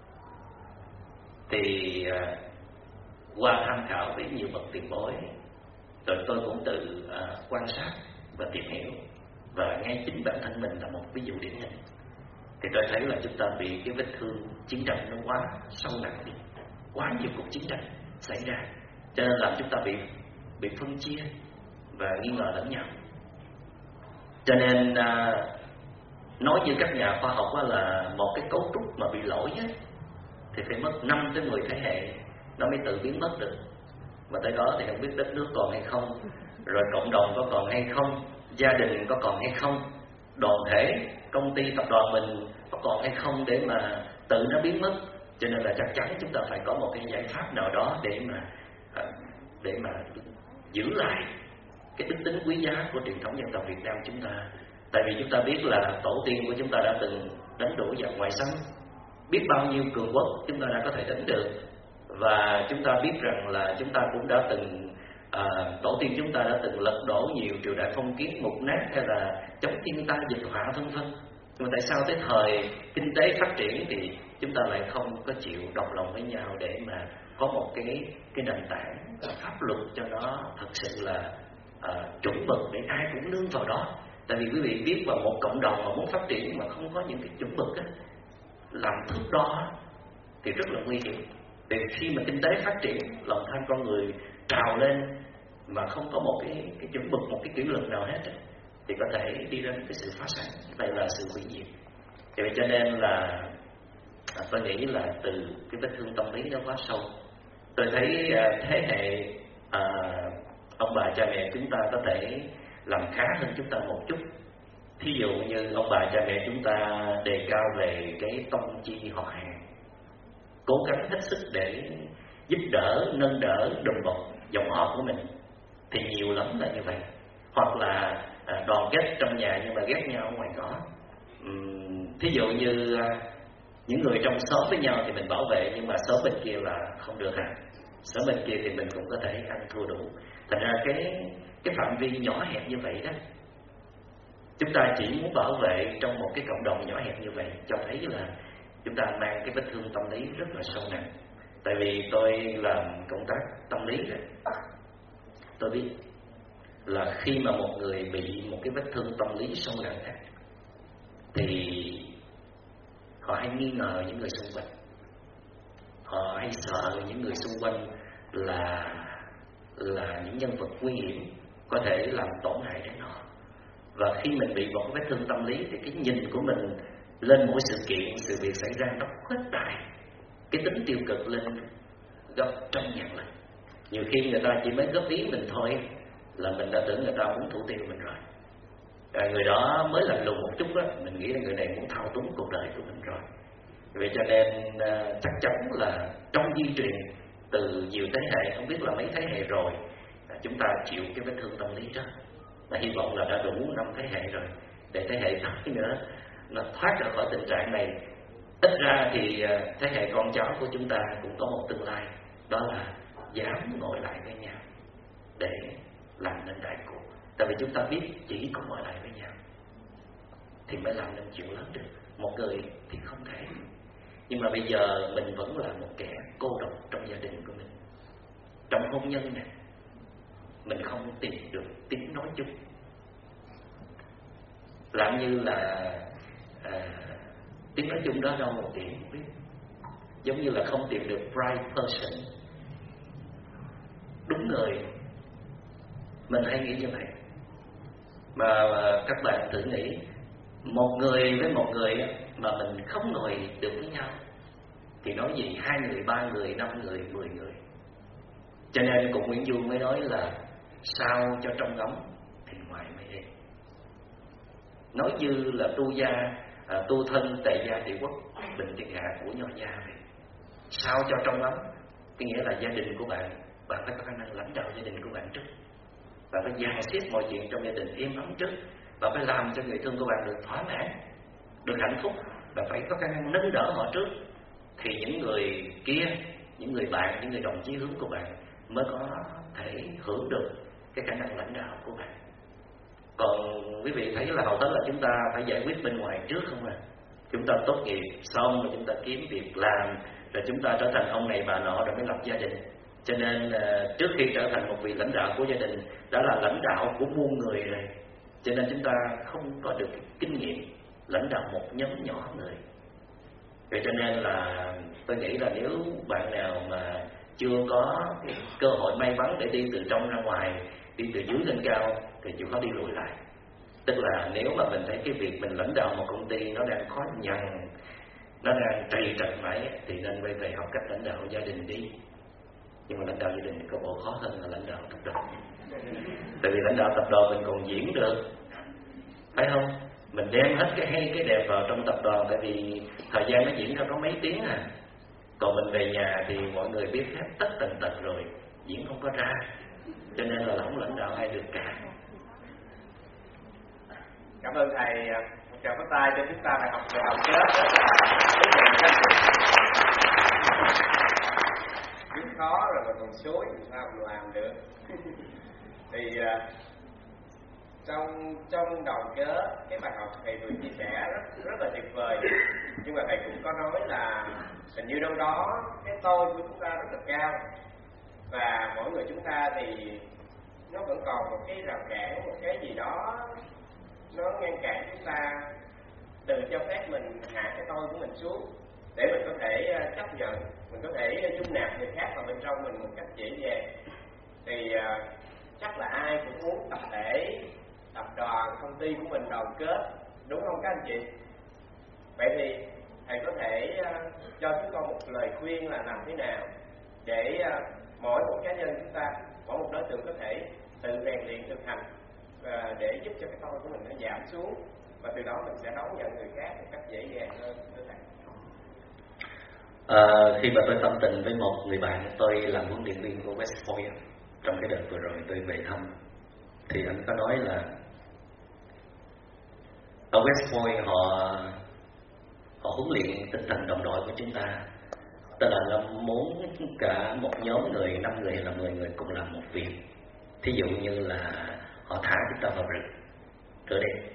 Thì uh, qua tham khảo với nhiều bậc tiền bối, rồi tôi cũng tự uh, quan sát và tìm hiểu, và ngay chính bản thân mình là một ví dụ điển hình. Thì tôi thấy là chúng ta bị cái vết thương chiến tranh nó quá sâu nặng đi, quá nhiều cuộc chiến tranh xảy ra, cho nên làm chúng ta bị bị phân chia và nghi ngờ lẫn nhau. Cho nên à, nói như các nhà khoa học là một cái cấu trúc mà bị lỗi ấy, thì phải mất năm tới mười thế hệ nó mới tự biến mất được. Và tới đó thì không biết đất nước còn hay không, rồi cộng đồng có còn hay không, gia đình có còn hay không, đoàn thể, công ty, tập đoàn mình có còn hay không, để mà tự nó biến mất. Cho nên là chắc chắn chúng ta phải có một cái giải pháp nào đó để mà để mà giữ lại cái đức tính quý giá của truyền thống dân tộc Việt Nam chúng ta. Tại vì chúng ta biết là tổ tiên của chúng ta đã từng đánh đuổi giặc ngoại xâm, biết bao nhiêu cường quốc chúng ta đã có thể đánh được, và chúng ta biết rằng là chúng ta cũng đã từng à, tổ tiên chúng ta đã từng lật đổ nhiều triều đại phong kiến mục nát, hay là chống thiên tai dịch họa vân vân. Nhưng mà tại sao tới thời kinh tế phát triển thì chúng ta lại không có chịu đồng lòng với nhau để mà có một cái cái nền tảng pháp luật cho nó thật sự là à, chuẩn mực để ai cũng nương vào đó. Tại vì quý vị biết là một cộng đồng mà muốn phát triển mà không có những cái chuẩn mực á, làm thước đo thì rất là nguy hiểm. Vì khi mà kinh tế phát triển, lòng tham con người trào lên mà không có một cái, cái chuẩn mực, một cái kỷ luật nào hết, thì có thể đi đến cái sự phá sản, đây là sự hủy diệt. Vì vậy cho nên là à, tôi nghĩ là từ cái vết thương tâm lý nó quá sâu. Tôi thấy à, thế hệ à, ông bà cha mẹ chúng ta có thể làm khá hơn chúng ta một chút. Thí dụ như ông bà cha mẹ chúng ta đề cao về cái tông chi họ hàng, cố gắng hết sức để giúp đỡ, nâng đỡ, đùm bọc dòng họ của mình, thì nhiều lắm là như vậy. Hoặc là à, đoàn kết trong nhà nhưng mà ghét nhau ở ngoài ngõ. uhm, Thí dụ như à, những người trong xóm với nhau thì mình bảo vệ, nhưng mà xóm bên kia là không được hả? Xóm bên kia thì mình cũng có thể ăn thua đủ. Thành ra cái cái phạm vi nhỏ hẹp như vậy đó, chúng ta chỉ muốn bảo vệ trong một cái cộng đồng nhỏ hẹp như vậy, cho thấy là chúng ta mang cái vết thương tâm lý rất là sâu nặng. Tại vì tôi làm công tác tâm lý rồi, tôi biết là khi mà một người bị một cái vết thương tâm lý sâu nặng thì họ hay nghi ngờ những người xung quanh, họ hay sợ những người xung quanh là là những nhân vật nguy hiểm có thể làm tổn hại đến họ. Và khi mình bị một cái vết thương tâm lý thì cái nhìn của mình lên mỗi sự kiện, sự việc xảy ra nó khuếch đại cái tính tiêu cực lên gấp trăm ngàn lần. Nhiều khi người ta chỉ mới góp ý mình thôi là mình đã tưởng người ta muốn thủ tiêu mình rồi. À, người đó mới lạnh lùng một chút đó, mình nghĩ là người này muốn thao túng cuộc đời của mình rồi. Vậy cho nên à, chắc chắn là trong di truyền từ nhiều thế hệ, không biết là mấy thế hệ rồi, à, chúng ta chịu cái vết thương tâm lý đó. Mà hy vọng là đã đủ năm thế hệ rồi, để thế hệ tới nữa nó thoát ra khỏi tình trạng này. Ít ra thì à, thế hệ con cháu của chúng ta cũng có một tương lai, đó là dám ngồi lại với nhau để làm nên đại cuộc. Tại vì chúng ta biết chỉ có ngồi lại với nhau thì mới làm nên chuyện lớn được. Một người thì không thể. Nhưng mà bây giờ mình vẫn là một kẻ cô độc trong gia đình của mình. Trong hôn nhân này mình không tìm được tiếng nói chung. Làm như là à, tiếng nói chung đó đâu một điểm không biết. Giống như là không tìm được right person, đúng người. Mình hay nghĩ như vậy. Mà các bạn thử nghĩ, một người với một người mà mình không ngồi được với nhau thì nói gì hai người, ba người, năm người, mười người. Cho nên cụ Nguyễn Du mới nói là sao cho trong ấm thì ngoài mới êm. Nói như là tu gia, à, tu thân tề gia trị quốc, bình thiên hạ của nho gia vậy. Sao cho trong ấm, cái nghĩa là gia đình của bạn, bạn phải có khả năng lãnh đạo gia đình của bạn trước. Bạn phải dàn xếp mọi chuyện trong gia đình êm ấm trước. Bạn phải làm cho người thương của bạn được thỏa mãn, được hạnh phúc. Bạn phải có khả năng nâng đỡ họ trước, thì những người kia, những người bạn, những người đồng chí hướng của bạn mới có thể hưởng được cái khả năng lãnh đạo của bạn. Còn quý vị thấy là hầu hết là chúng ta phải giải quyết bên ngoài trước không à? Chúng ta tốt nghiệp xong rồi chúng ta kiếm việc làm, rồi chúng ta trở thành ông này bà nọ rồi mới lập gia đình. Cho nên uh, trước khi trở thành một vị lãnh đạo của gia đình, đã là lãnh đạo của muôn người rồi. Cho nên chúng ta không có được kinh nghiệm lãnh đạo một nhóm nhỏ người. Vậy cho nên là tôi nghĩ là nếu bạn nào mà chưa có cái cơ hội may mắn để đi từ trong ra ngoài, đi từ dưới lên cao, thì chịu khó đi lùi lại. Tức là nếu mà mình thấy cái việc mình lãnh đạo một công ty nó đang khó nhằn, nó đang trầy trật mãi, thì nên quay về học cách lãnh đạo gia đình đi. Nhưng mà lãnh đạo gia đình thì có bộ khó hơn là lãnh đạo tập đoàn. Tại vì lãnh đạo tập đoàn mình còn diễn được, phải không? Mình đem hết cái hay cái đẹp vào trong tập đoàn, tại vì thời gian nó diễn ra có mấy tiếng à. Còn mình về nhà thì mọi người biết hết tất tần tật rồi, diễn không có ra. Cho nên là không lãnh đạo ai được cả. Cảm ơn thầy. Một tràng pháo tay cho chúng ta bài học về tổng kết rất là biết khó rồi mà còn xối làm sao mà làm được. Thì trong trong đầu kết cái bài học thầy vừa chia sẻ rất rất là tuyệt vời, nhưng mà thầy cũng có nói là hình như đâu đó cái tôi của chúng ta rất là cao, và mỗi người chúng ta thì nó vẫn còn một cái rào cản, một cái gì đó nó ngăn cản chúng ta từ cho phép mình hạ cái tôi của mình xuống, để mình có thể chấp nhận, mình có thể dung nạp người khác vào bên trong mình một cách dễ dàng. Thì uh, chắc là ai cũng muốn tập thể tập đoàn, công ty của mình đoàn kết, đúng không các anh chị? Vậy thì thầy có thể uh, cho chúng con một lời khuyên là làm thế nào để uh, mỗi một cá nhân chúng ta, mỗi một đối tượng có thể tự rèn luyện thực hành uh, để giúp cho cái tôi của mình nó giảm xuống, và từ đó mình sẽ đón nhận người khác một cách dễ dàng hơn, thưa thầy. À, khi mà tôi tâm tình với một người bạn, tôi làm huấn luyện viên của West Point trong cái đợt vừa rồi tôi về thăm, thì anh có nói là ở West Point họ họ huấn luyện tinh thần đồng đội của chúng ta, tức là nó muốn cả một nhóm người, năm người hay là mười người cùng làm một việc. Thí dụ như là họ thả chúng ta vào rừng trở đi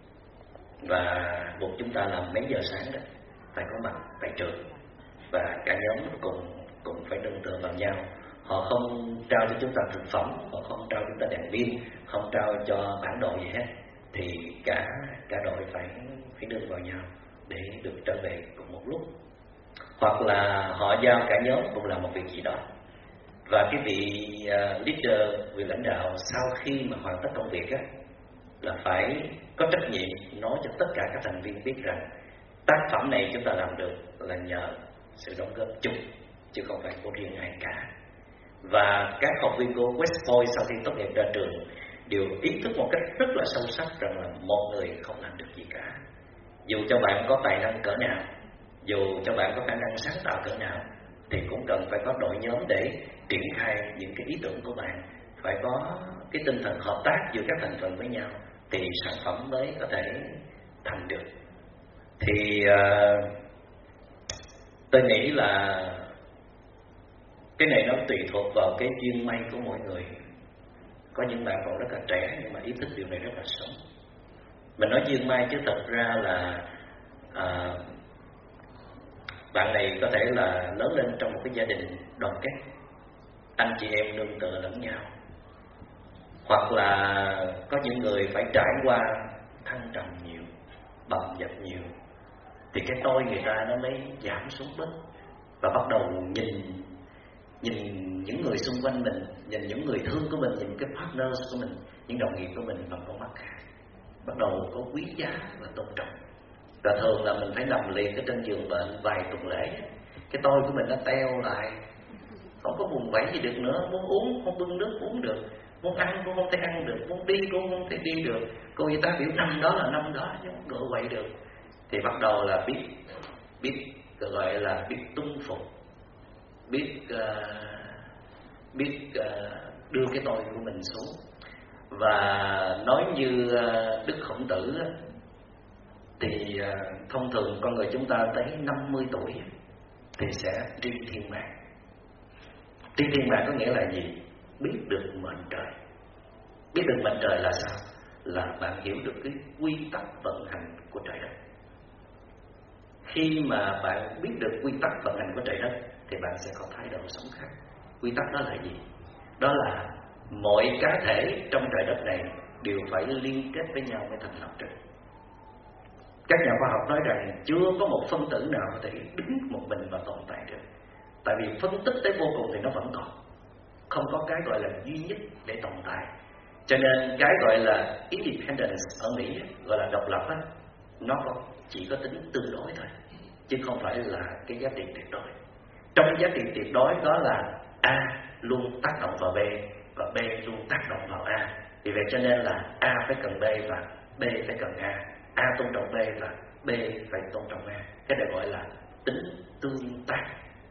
và buộc chúng ta làm mấy giờ sáng đó phải có mặt tại trường, và cả nhóm cùng cùng phải nương tựa vào nhau. Họ không trao cho chúng ta thực phẩm, họ không trao chúng ta đèn pin, không trao cho bản đồ gì hết, thì cả cả đội phải phải nương vào nhau để được trở về cùng một lúc. Hoặc là họ giao cả nhóm cùng làm một việc gì đó, và cái vị uh, leader, vị lãnh đạo sau khi mà hoàn tất công việc á, là phải có trách nhiệm nói cho tất cả các thành viên biết rằng tác phẩm này chúng ta làm được là nhờ sự đóng góp chung, chứ không phải của riêng ai cả. Và các học viên của West Point sau khi tốt nghiệp ra trường đều ý thức một cách rất là sâu sắc rằng là một người không làm được gì cả. Dù cho bạn có tài năng cỡ nào, dù cho bạn có khả năng sáng tạo cỡ nào, thì cũng cần phải có đội nhóm để triển khai những cái ý tưởng của bạn, phải có cái tinh thần hợp tác giữa các thành phần với nhau, thì sản phẩm mới có thể thành được. Thì uh, tôi nghĩ là cái này nó tùy thuộc vào cái duyên may của mỗi người. Có những bạn còn rất là trẻ nhưng mà ý thức điều này rất là sớm. Mình nói duyên may chứ thật ra là à, bạn này có thể là lớn lên trong một cái gia đình đoàn kết, anh chị em nương tựa lẫn nhau. Hoặc là có những người phải trải qua thăng trầm nhiều, bầm dập nhiều, thì cái tôi người ta nó mới giảm xuống bớt, và bắt đầu nhìn nhìn những người xung quanh mình, nhìn những người thương của mình, nhìn cái partners của mình, những đồng nghiệp của mình bằng con mắt khác, bắt đầu có quý giá và tôn trọng. Và thường là mình phải nằm liệt ở trên giường bệnh vài tuần lễ, cái tôi của mình nó teo lại, không có vùng vẫy gì được nữa, muốn uống không bưng nước uống được, muốn ăn cũng không thể ăn được, muốn đi cũng không thể đi được. Cô người ta biểu năm đó là năm đó chứ không độ vậy được. Thì bắt đầu là biết biết gọi là biết tung phục, biết uh, biết uh, đưa cái tôi của mình xuống. Và nói như uh, Đức Khổng Tử uh, thì uh, thông thường con người chúng ta tới năm mươi tuổi thì sẽ tri thiên mạng. Tri thiên mạng có nghĩa là gì? Biết được mệnh trời. Biết được mệnh trời là sao? Là bạn hiểu được cái quy tắc vận hành của trời đất. Khi mà bạn biết được quy tắc vận hành của trời đất thì bạn sẽ có thái độ sống khác. Quy tắc đó là gì? Đó là mọi cá thể trong trời đất này đều phải liên kết với nhau mới thành lập được. Các nhà khoa học nói rằng chưa có một phân tử nào có thể đứng một mình và tồn tại được. Tại vì phân tích tới vô cùng thì nó vẫn còn, không có cái gọi là duy nhất để tồn tại. Cho nên cái gọi là independence ở Mỹ, gọi là độc lập á, nó có, chỉ có tính tương đối thôi, chứ không phải là cái giá trị tuyệt đối. Trong giá trị tuyệt đối đó là A luôn tác động vào B và B luôn tác động vào A. Vì vậy cho nên là A phải cần B và B phải cần A, A tôn trọng B và B phải tôn trọng A. Cái này gọi là tính tương tác.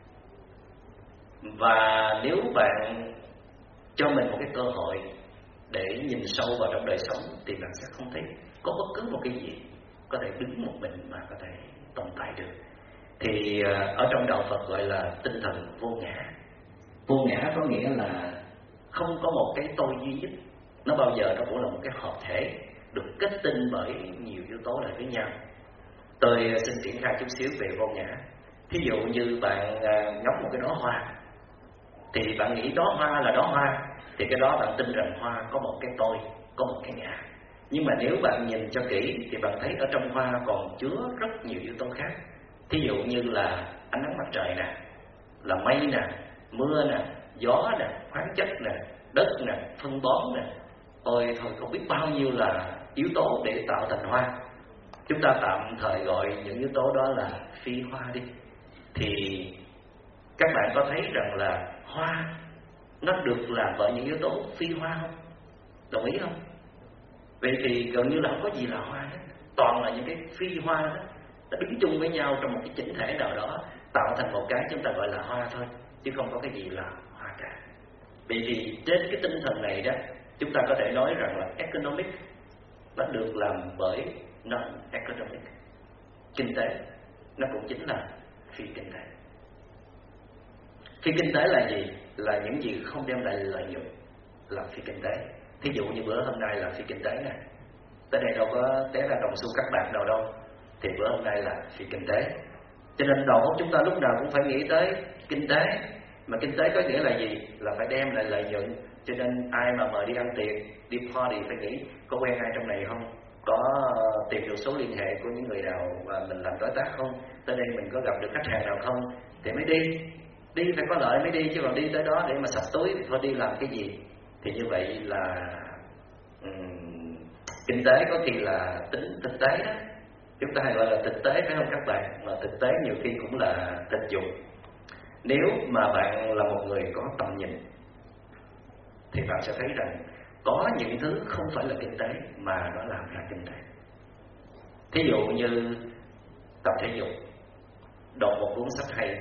Và nếu bạn cho mình một cái cơ hội để nhìn sâu vào trong đời sống thì bạn sẽ không thấy có bất cứ một cái gì có thể đứng một mình mà có thể tồn tại được. Thì ở trong đạo Phật gọi là tinh thần vô ngã. Vô ngã có nghĩa là không có một cái tôi duy nhất, nó bao giờ nó cũng là một cái hợp thể được kết tinh bởi nhiều yếu tố lại với nhau. Tôi xin triển khai chút xíu về vô ngã. Thí dụ như bạn ngắm một cái đóa hoa thì bạn nghĩ đóa hoa là đóa hoa, thì cái đó bạn tin rằng hoa có một cái tôi, có một cái ngã. Nhưng mà nếu bạn nhìn cho kỹ thì bạn thấy ở trong hoa còn chứa rất nhiều yếu tố khác. Thí dụ như là ánh nắng mặt trời nè, là mây nè, mưa nè, gió nè, khoáng chất nè, đất nè, phân bón nè, ôi thôi không biết bao nhiêu là yếu tố để tạo thành hoa. Chúng ta tạm thời gọi những yếu tố đó là phi hoa đi. Thì các bạn có thấy rằng là hoa nó được làm bởi những yếu tố phi hoa không? Đồng ý không? Vậy thì gần như là không có gì là hoa hết, toàn là những cái phi hoa đó, nó đứng chung với nhau trong một cái chỉnh thể nào đó tạo thành một cái chúng ta gọi là hoa thôi, chứ không có cái gì là hoa cả. Vậy thì trên cái tinh thần này đó, chúng ta có thể nói rằng là economic nó được làm bởi non-economic. Kinh tế nó cũng chính là phi kinh tế. Phi kinh tế là gì? Là những gì không đem lại lợi nhuận là phi kinh tế. Thí dụ như bữa hôm nay là phi kinh tế nè, tới đây đâu có té ra đồng xu các bạn đâu đâu, thì bữa hôm nay là phi kinh tế. Cho nên đầu óc chúng ta lúc nào cũng phải nghĩ tới kinh tế. Mà kinh tế có nghĩa là gì? Là phải đem lại lợi nhuận. Cho nên ai mà mời đi ăn tiệc, đi party phải nghĩ có quen ai trong này không, có tìm được số liên hệ của những người nào mà mình làm đối tác không, tới đây mình có gặp được khách hàng nào không thì mới đi. Đi phải có lợi mới đi, chứ còn đi tới đó để mà sạch túi thì thôi đi làm cái gì. Thì như vậy là um, kinh tế có khi là tính thực tế đó. Chúng ta hay gọi là thực tế phải không các bạn? Mà thực tế nhiều khi cũng là thực dụng. Nếu mà bạn là một người có tầm nhìn thì bạn sẽ thấy rằng có những thứ không phải là kinh tế mà nó làm ra kinh tế. Thí dụ như tập thể dục, đọc một cuốn sách hay,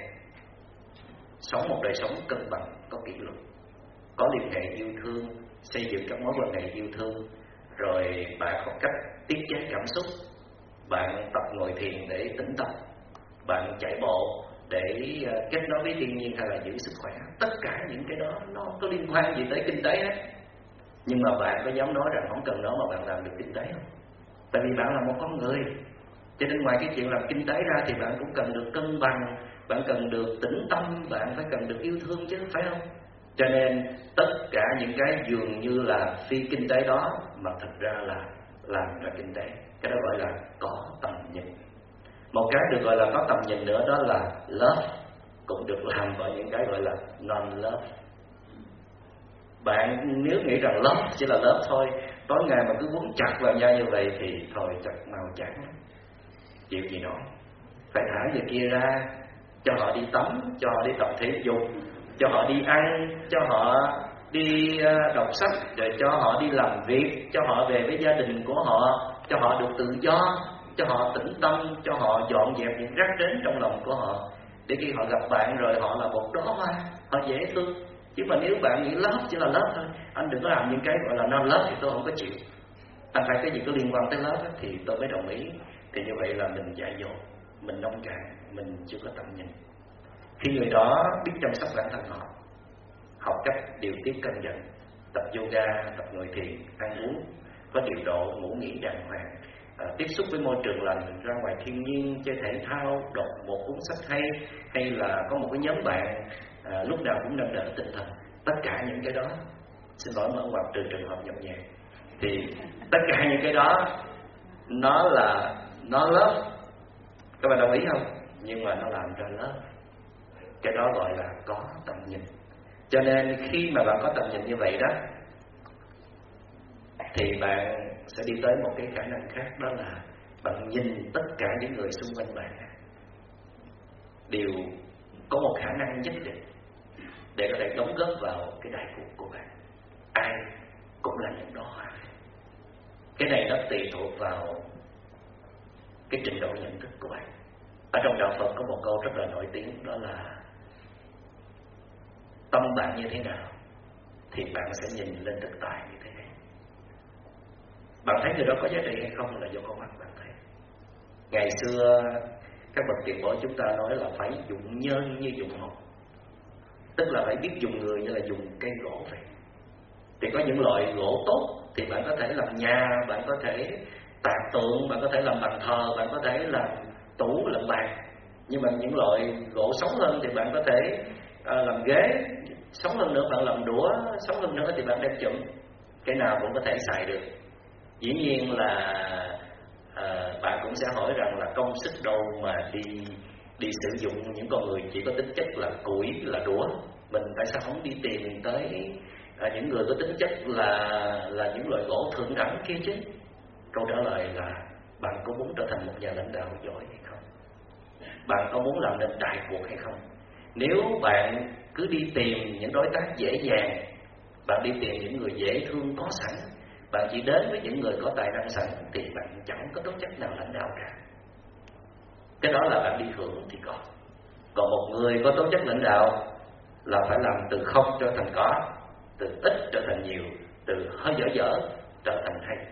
sống một đời sống cân bằng, có kỷ luật, có liên hệ yêu thương, xây dựng các mối quan hệ yêu thương, rồi bạn học cách tiết chế cảm xúc, bạn tập ngồi thiền để tĩnh tâm, bạn chạy bộ để kết nối với thiên nhiên hay là giữ sức khỏe. Tất cả những cái đó nó có liên quan gì tới kinh tế hết. Nhưng mà bạn có dám nói rằng không cần nó mà bạn làm được kinh tế không? Tại vì bạn là một con người, cho nên ngoài cái chuyện làm kinh tế ra thì bạn cũng cần được cân bằng, bạn cần được tĩnh tâm, bạn phải cần được yêu thương chứ, phải không? Cho nên tất cả những cái dường như là phi kinh tế đó mà thực ra là làm ra kinh tế. Cái đó gọi là có tầm nhìn. Một cái được gọi là có tầm nhìn nữa đó là love, cũng được làm bởi những cái gọi là non-love. Bạn nếu nghĩ rằng love chỉ là love thôi, tối ngày mà cứ quấn chặt vào nhau như vậy thì thôi chặt màu chán, chịu gì nổi. Phải thả người kia ra, cho họ đi tắm, cho họ đi tập thể dục, cho họ đi ăn, cho họ đi đọc sách, rồi cho họ đi làm việc, cho họ về với gia đình của họ, cho họ được tự do, cho họ tĩnh tâm, cho họ dọn dẹp những rác rến trong lòng của họ, để khi họ gặp bạn rồi họ là một đóa hoa, họ dễ thương. Chứ mà nếu bạn nghĩ love chỉ là love thôi, anh đừng có làm những cái gọi là non-love thì tôi không có chịu. Anh phải cái gì có liên quan tới love thì tôi mới đồng ý. Thì như vậy là mình dại dột, mình nông cạn, mình chưa có tầm nhìn. Khi người đó biết chăm sóc bản thân họ, học cách điều tiết cân bằng, tập yoga, tập ngồi thiền, ăn uống có điều độ, ngủ nghỉ đàng hoàng, à, tiếp xúc với môi trường lành, ra ngoài thiên nhiên, chơi thể thao, đọc một cuốn sách hay, hay là có một cái nhóm bạn à, lúc nào cũng nâng đỡ tinh thần. Tất cả những cái đó, xin lỗi mở ngoặt trừ trường hợp nhậu nhẹt, thì tất cả những cái đó nó là nó love. Các bạn đồng ý không? Nhưng mà nó làm ra love. Cái đó gọi là có tầm nhìn. Cho nên khi mà bạn có tầm nhìn như vậy đó, thì bạn sẽ đi tới một cái khả năng khác, đó là bạn nhìn tất cả những người xung quanh bạn đều có một khả năng nhất định để có thể đóng góp vào cái đại cuộc của bạn. Ai cũng là những đóa hoa. Cái này nó tùy thuộc vào cái trình độ nhận thức của bạn. Ở trong đạo Phật có một câu rất là nổi tiếng, đó là tâm bạn như thế nào thì bạn sẽ nhìn lên thực tại như thế này. Bạn thấy người đó có giá trị hay không là do con mắt bạn thấy. Ngày xưa các bậc tiền bối chúng ta nói là phải dụng nhân như dụng mộc, tức là phải biết dùng người như là dùng cây gỗ vậy. Thì có những loại gỗ tốt thì bạn có thể làm nhà, bạn có thể tạc tượng, bạn có thể làm bàn thờ, bạn có thể làm tủ, làm bàn. Nhưng mà những loại gỗ sống hơn thì bạn có thể à, làm ghế, sống hơn nữa bạn làm đũa, sống hơn nữa thì bạn đem chụm. Cái nào cũng có thể xài được. Dĩ nhiên là à, bạn cũng sẽ hỏi rằng là công sức đâu mà đi đi sử dụng những con người chỉ có tính chất là củi, là đũa. Mình tại sao không đi tìm tới à, những người có tính chất là là những loại gỗ thượng đẳng kia chứ? Câu trả lời là bạn có muốn trở thành một nhà lãnh đạo giỏi hay không? Bạn có muốn làm nên đại cuộc hay không? Nếu bạn cứ đi tìm những đối tác dễ dàng, bạn đi tìm những người dễ thương có sẵn, bạn chỉ đến với những người có tài năng sẵn, thì bạn chẳng có tố chất nào lãnh đạo cả. Cái đó là bạn đi hưởng thì có. Còn một người có tố chất lãnh đạo là phải làm từ không trở thành có, từ ít trở thành nhiều, từ hơi dở dở trở thành hay.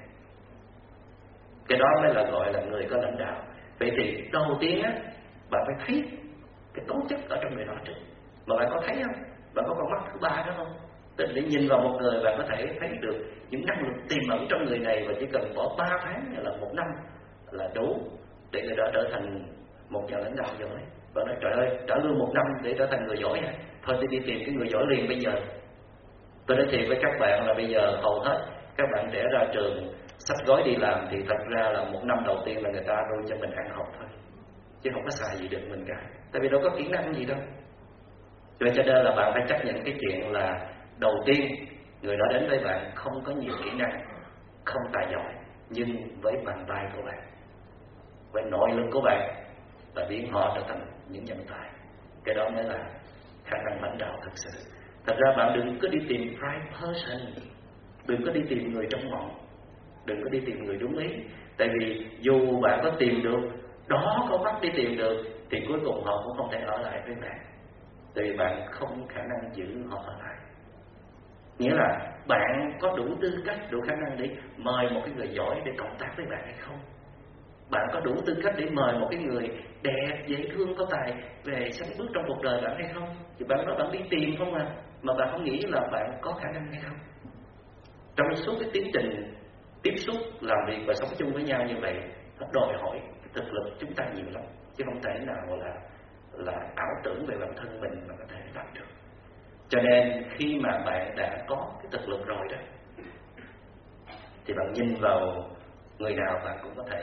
Cái đó mới là gọi là người có lãnh đạo. Vậy thì đầu tiên á, bạn phải thấy cái tố chất ở trong người đó trước. Mà bạn có thấy không? Bạn có con mắt thứ ba đó không? Tức để nhìn vào một người, bạn có thể thấy được những năng lực tiềm ẩn trong người này, và chỉ cần bỏ ba tháng hay là một năm là đủ để người đó trở thành một nhà lãnh đạo giỏi. Bạn nói trời ơi, trả lương một năm để trở thành người giỏi à? Thôi tôi đi tìm cái người giỏi liền bây giờ. Tôi nói thiệt với các bạn là bây giờ hầu hết các bạn trẻ ra trường xách gói đi làm thì thật ra là một năm đầu tiên là người ta nuôi cho mình ăn học thôi, chứ không có xài gì được mình cả. Tại vì đâu có kỹ năng gì đâu. Cho nên là bạn phải chấp nhận cái chuyện là đầu tiên người đó đến với bạn không có nhiều kỹ năng, không tài giỏi, nhưng với bàn tay của bạn, với nội lực của bạn, và biến họ trở thành những nhân tài. Cái đó mới là khả năng lãnh đạo thật sự. Thật ra bạn đừng có đi tìm right person, đừng có đi tìm người trong mộng, đừng có đi tìm người đúng ý. Tại vì dù bạn có tìm được, đó có mắt đi tìm được, thì cuối cùng họ cũng không thể ở lại với bạn, tại vì bạn không khả năng giữ họ ở lại. Nghĩa là bạn có đủ tư cách, đủ khả năng để mời một cái người giỏi để cộng tác với bạn hay không? Bạn có đủ tư cách để mời một cái người đẹp, dễ thương, có tài về sánh bước trong cuộc đời bạn hay không? Thì bạn nói bạn đi tìm không à, mà bạn không nghĩ là bạn có khả năng hay không? Trong suốt cái tiến trình tiếp xúc, làm việc và sống chung với nhau như vậy, nó đòi hỏi cái thực lực chúng ta nhiều lắm, chứ không thể nào là là ảo tưởng về bản thân mình mà có thể làm được. Cho nên khi mà bạn đã có cái thực lực rồi đó, thì bạn nhìn vào người nào bạn cũng có thể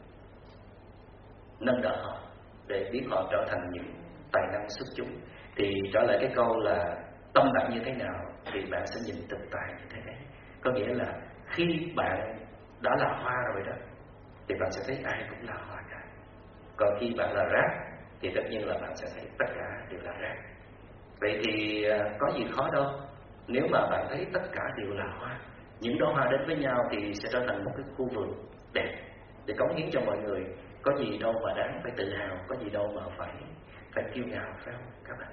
nâng đỡ họ để biến họ trở thành những tài năng xuất chúng. Thì trở lại cái câu là tâm bạn như thế nào thì bạn sẽ nhìn thực tại như thế đấy. Có nghĩa là khi bạn đã là hoa rồi đó, thì bạn sẽ thấy ai cũng là hoa cả. Còn khi bạn là rác thì tất nhiên là bạn sẽ thấy tất cả đều là rác. Vậy thì có gì khó đâu. Nếu mà bạn thấy tất cả đều là hoa, những đóa hoa đến với nhau thì sẽ trở thành một cái khu vườn đẹp để cống hiến cho mọi người. Có gì đâu mà đáng phải tự hào, có gì đâu mà phải phải kiêu ngạo, phải không các bạn?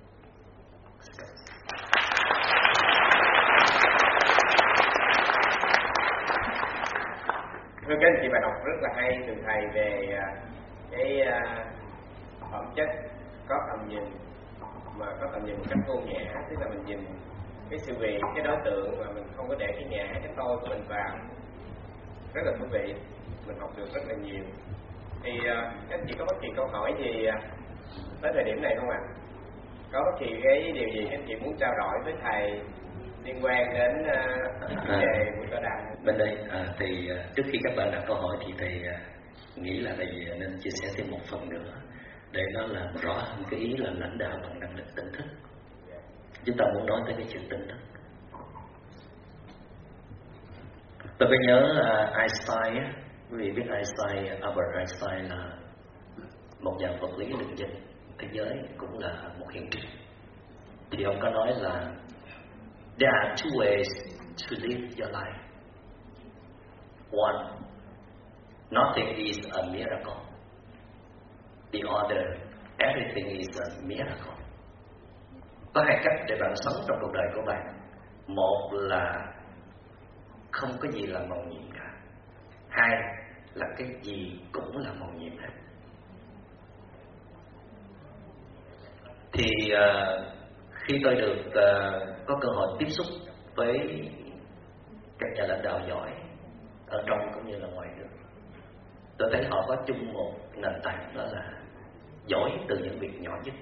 Thưa các anh chị, bài đọc rất là hay từ thầy về cái phẩm chất có tầm nhìn, mà có tầm nhìn một cách vô nhã, tức là mình nhìn cái sự việc, cái đối tượng mà mình không có để cái nhã, cái tôi của mình vào. Rất là thú vị, mình học được rất là nhiều. Thì các anh chị có bất kỳ câu hỏi gì tới thời điểm này không ạ? À? Có bất kỳ cái điều gì các anh chị muốn trao đổi với thầy liên quan đến vấn đề buổi tọa đàm? Bên đây à, thì trước khi các bạn đặt câu hỏi thì thầy nghĩ là thầy nên chia sẻ thêm một phần nữa để nó làm rõ hơn cái ý là lãnh đạo bằng năng lực tỉnh thức. Chúng ta muốn nói tới cái chuyện tỉnh thức. Tôi có nhớ uh, Einstein á, quý vị biết Einstein, Albert Einstein là một nhà vật lý lừng danh thế giới, cũng là một hiền triết. Thì ông có nói là there are two ways to live your life. One, nothing is a miracle. The other, everything is a miracle. Có hai cách để bạn sống trong cuộc đời của bạn. Một là không có gì là mầu nhiệm cả. Hai là cái gì cũng là mầu nhiệm hết. Thì uh, khi tôi được uh, có cơ hội tiếp xúc với các nhà lãnh đạo giỏi ở trong cũng như là ngoài nước, tôi thấy họ có chung một nền tảng, đó là giỏi từ những việc nhỏ nhất.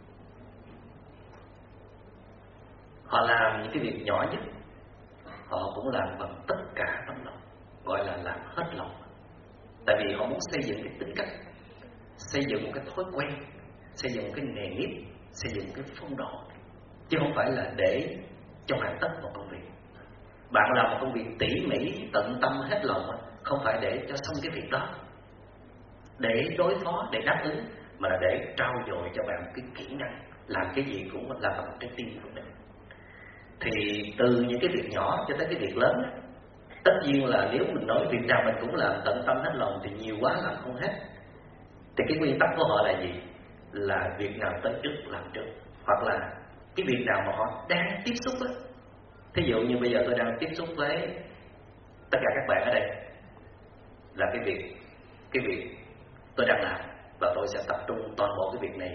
Họ làm những cái việc nhỏ nhất, họ cũng làm bằng tất cả tấm lòng, gọi là làm hết lòng. Tại vì họ muốn xây dựng cái tính cách, xây dựng một cái thói quen, xây dựng một cái nề nếp, xây dựng một cái phong độ, chứ không phải là để cho hoàn tất một công việc. Bạn làm một công việc tỉ mỉ, tận tâm hết lòng, không phải để cho xong cái việc đó, để đối phó, để đáp ứng, mà là để trau dồi cho bạn cái kỹ năng làm cái gì cũng là bằng trái tim của mình. Thì từ những cái việc nhỏ cho tới cái việc lớn, tất nhiên là nếu mình nói việc nào mình cũng làm tận tâm hết lòng thì nhiều quá làm không hết. Thì cái nguyên tắc của họ là gì? Là việc nào tới trước làm trước, hoặc là cái việc nào mà họ đang tiếp xúc á. Thí dụ như bây giờ tôi đang tiếp xúc với tất cả các bạn ở đây, là cái việc cái việc tôi đang làm, và tôi sẽ tập trung toàn bộ cái việc này,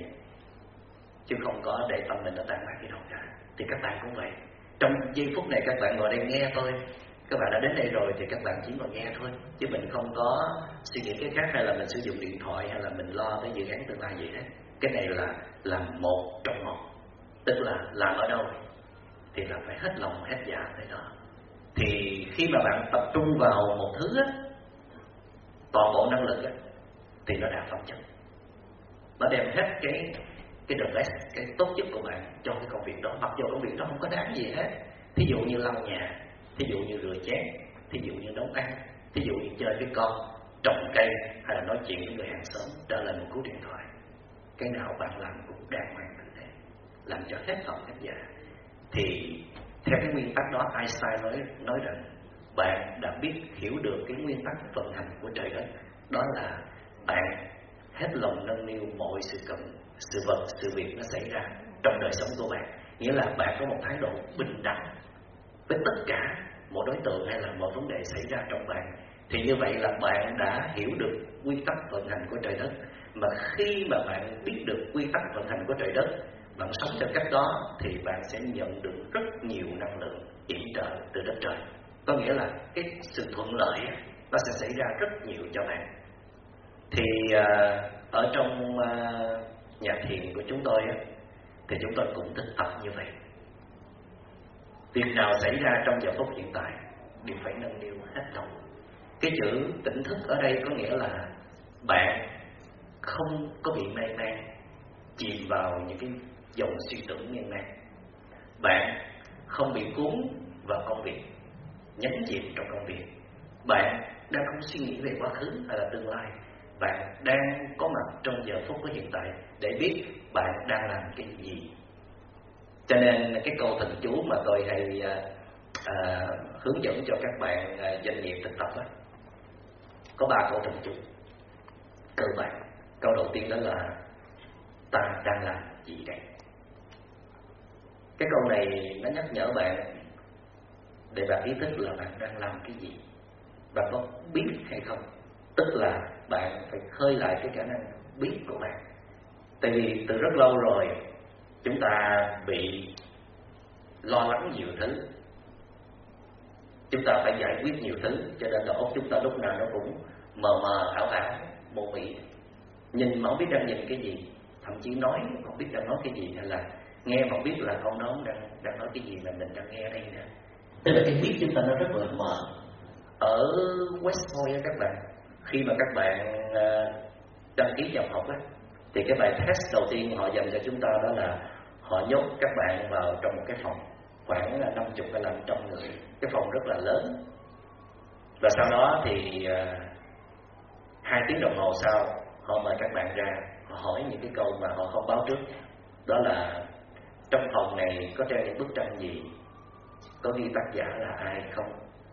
chứ không có để tâm mình nó tan mát cái đâu cả. Thì các bạn cũng vậy. Trong giây phút này các bạn ngồi đây nghe tôi, các bạn đã đến đây rồi thì các bạn chỉ ngồi nghe thôi, chứ mình không có suy nghĩ cái khác, hay là mình sử dụng điện thoại, hay là mình lo tới dự án tương lai gì hết. Cái này là làm một trong một, tức là làm ở đâu thì là phải hết lòng hết dạ tới đó. Thì khi mà bạn tập trung vào một thứ á, toàn bộ năng lực á, thì nó đạt phẩm chất, nó đem hết cái cái the best, cái tốt nhất của bạn cho cái công việc đó, mặc dù công việc đó không có đáng gì hết. Thí dụ như lau nhà, thí dụ như rửa chén, thí dụ như nấu ăn, thí dụ như chơi với con, trồng cây, hay là nói chuyện với người hàng xóm, trả lời một cú điện thoại. Cái nào bạn làm cũng đàng hoàng như thế, làm cho hết lòng hết dạ. Thì theo cái nguyên tắc đó, Einstein nói nói rằng bạn đã biết hiểu được cái nguyên tắc vận hành của trời đất, đó là bạn hết lòng nâng niu mọi sự cần, sự vật, sự việc nó xảy ra trong đời sống của bạn. Nghĩa là bạn có một thái độ bình đẳng với tất cả mọi đối tượng hay là mọi vấn đề xảy ra trong bạn. Thì như vậy là bạn đã hiểu được quy tắc vận hành của trời đất. Mà khi mà bạn biết được quy tắc vận hành của trời đất, bạn sống theo cách đó, thì bạn sẽ nhận được rất nhiều năng lượng yểm trợ từ đất trời. Có nghĩa là cái sự thuận lợi nó sẽ xảy ra rất nhiều cho bạn. Thì uh, ở trong uh, nhà thiền của chúng tôi uh, thì chúng tôi cũng thực tập như vậy. Việc nào xảy ra trong giờ phút hiện tại đều phải nâng niu hết lòng. Cái chữ tỉnh thức ở đây có nghĩa là bạn không có bị mê man, chìm vào những cái dòng suy tưởng miên man. Bạn không bị cuốn vào công việc, nhấn chìm trong công việc. Bạn đang không suy nghĩ về quá khứ hay là tương lai. Bạn đang có mặt trong giờ phút của hiện tại để biết bạn đang làm cái gì. Cho nên cái câu thần chú mà tôi hay à, à, hướng dẫn cho các bạn à, doanh nghiệp thực tập đó, có ba câu thần chú cơ bản. Câu đầu tiên đó là ta đang làm gì đây. Cái câu này nó nhắc nhở bạn để bạn ý thức là bạn đang làm cái gì, bạn có biết hay không. Tức là bạn phải khơi lại cái khả năng biết của bạn. Tại vì từ rất lâu rồi chúng ta bị lo lắng nhiều thứ, chúng ta phải giải quyết nhiều thứ, cho nên là óc chúng ta lúc nào nó cũng mờ mờ ảo ảo, mù mị, nhìn mà không biết đang nhìn cái gì, thậm chí nói không biết đang nói cái gì, hay là nghe mà không biết là ông đó đang đang nói cái gì mà mình đang nghe đây nè. Tức là cái biết chúng ta nó rất là mờ. Ở West Point các bạn, khi mà các bạn đăng ký nhập học á, thì cái bài test đầu tiên họ dành cho chúng ta đó là họ nhốt các bạn vào trong một cái phòng khoảng là năm mươi hay là một trăm người, cái phòng rất là lớn. Và sau đó thì uh, hai tiếng đồng hồ sau họ mời các bạn ra, họ hỏi những cái câu mà họ không báo trước. Đó là trong phòng này có treo những bức tranh gì, có ghi tác giả là ai không,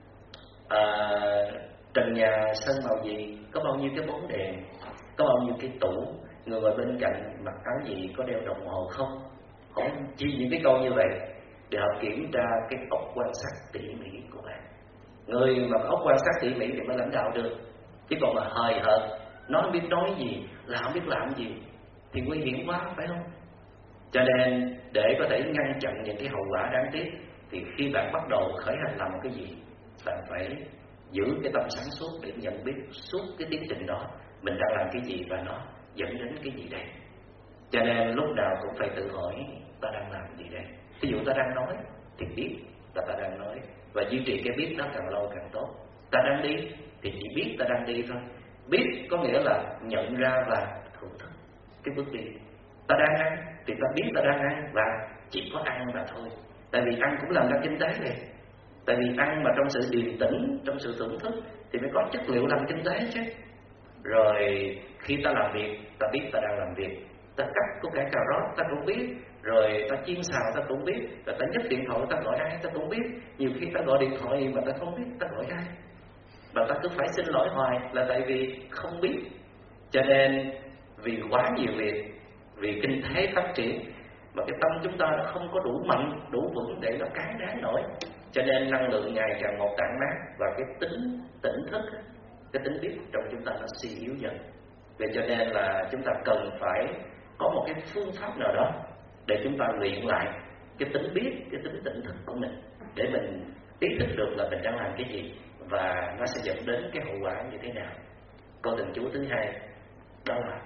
à, trần nhà sơn màu gì, có bao nhiêu cái bóng đèn, có bao nhiêu cái tủ, người ngồi bên cạnh mặc áo gì, có đeo đồng hồ không. Họ chỉ những cái câu như vậy để họ kiểm tra cái óc quan sát tỉ mỉ của bạn. Người mà óc quan sát tỉ mỉ thì mới lãnh đạo được. Chứ còn mà hời hợt, nói không biết nói gì, làm không biết làm gì thì nguy hiểm quá, phải không? Cho nên để có thể ngăn chặn những cái hậu quả đáng tiếc, thì khi bạn bắt đầu khởi hành làm một cái gì, bạn phải giữ cái tâm sáng suốt để nhận biết suốt cái tiến trình đó mình đang làm cái gì và nó dẫn đến cái gì đây. Cho nên lúc nào cũng phải tự hỏi ta đang làm gì đây. Ví dụ ta đang nói thì biết là ta đang nói, và duy trì cái biết đó càng lâu càng tốt. Ta đang đi thì chỉ biết ta đang đi thôi. Biết có nghĩa là nhận ra và thưởng thức cái bước đi. Ta đang ăn thì ta biết ta đang ăn và chỉ có ăn mà thôi. Tại vì ăn cũng làm ra kinh tế này. Tại vì ăn mà trong sự điềm tĩnh, trong sự thưởng thức thì mới có chất liệu làm kinh tế chứ. Rồi khi ta làm việc, ta biết ta đang làm việc. Ta cắt củ cải cà rốt ta cũng biết. Rồi ta chiên xào ta cũng biết. Rồi ta nhấc điện thoại ta gọi ai ta cũng biết. Nhiều khi ta gọi điện thoại mà ta không biết ta gọi ai, mà ta cứ phải xin lỗi hoài là tại vì không biết. Cho nên vì quá nhiều việc, vì kinh tế phát triển mà cái tâm chúng ta nó không có đủ mạnh, đủ vững để nó cán đáng nổi. Cho nên năng lượng ngày càng một tản mát. Và cái tính tỉnh thức, cái tính biết trong chúng ta nó suy yếu dần. Vì cho nên là chúng ta cần phải có một cái phương pháp nào đó để chúng ta luyện lại cái tính biết, cái tính tỉnh thức của mình, để mình ý thức được là mình đang làm cái gì và nó sẽ dẫn đến cái hậu quả như thế nào. Câu thần chú thứ hai đó là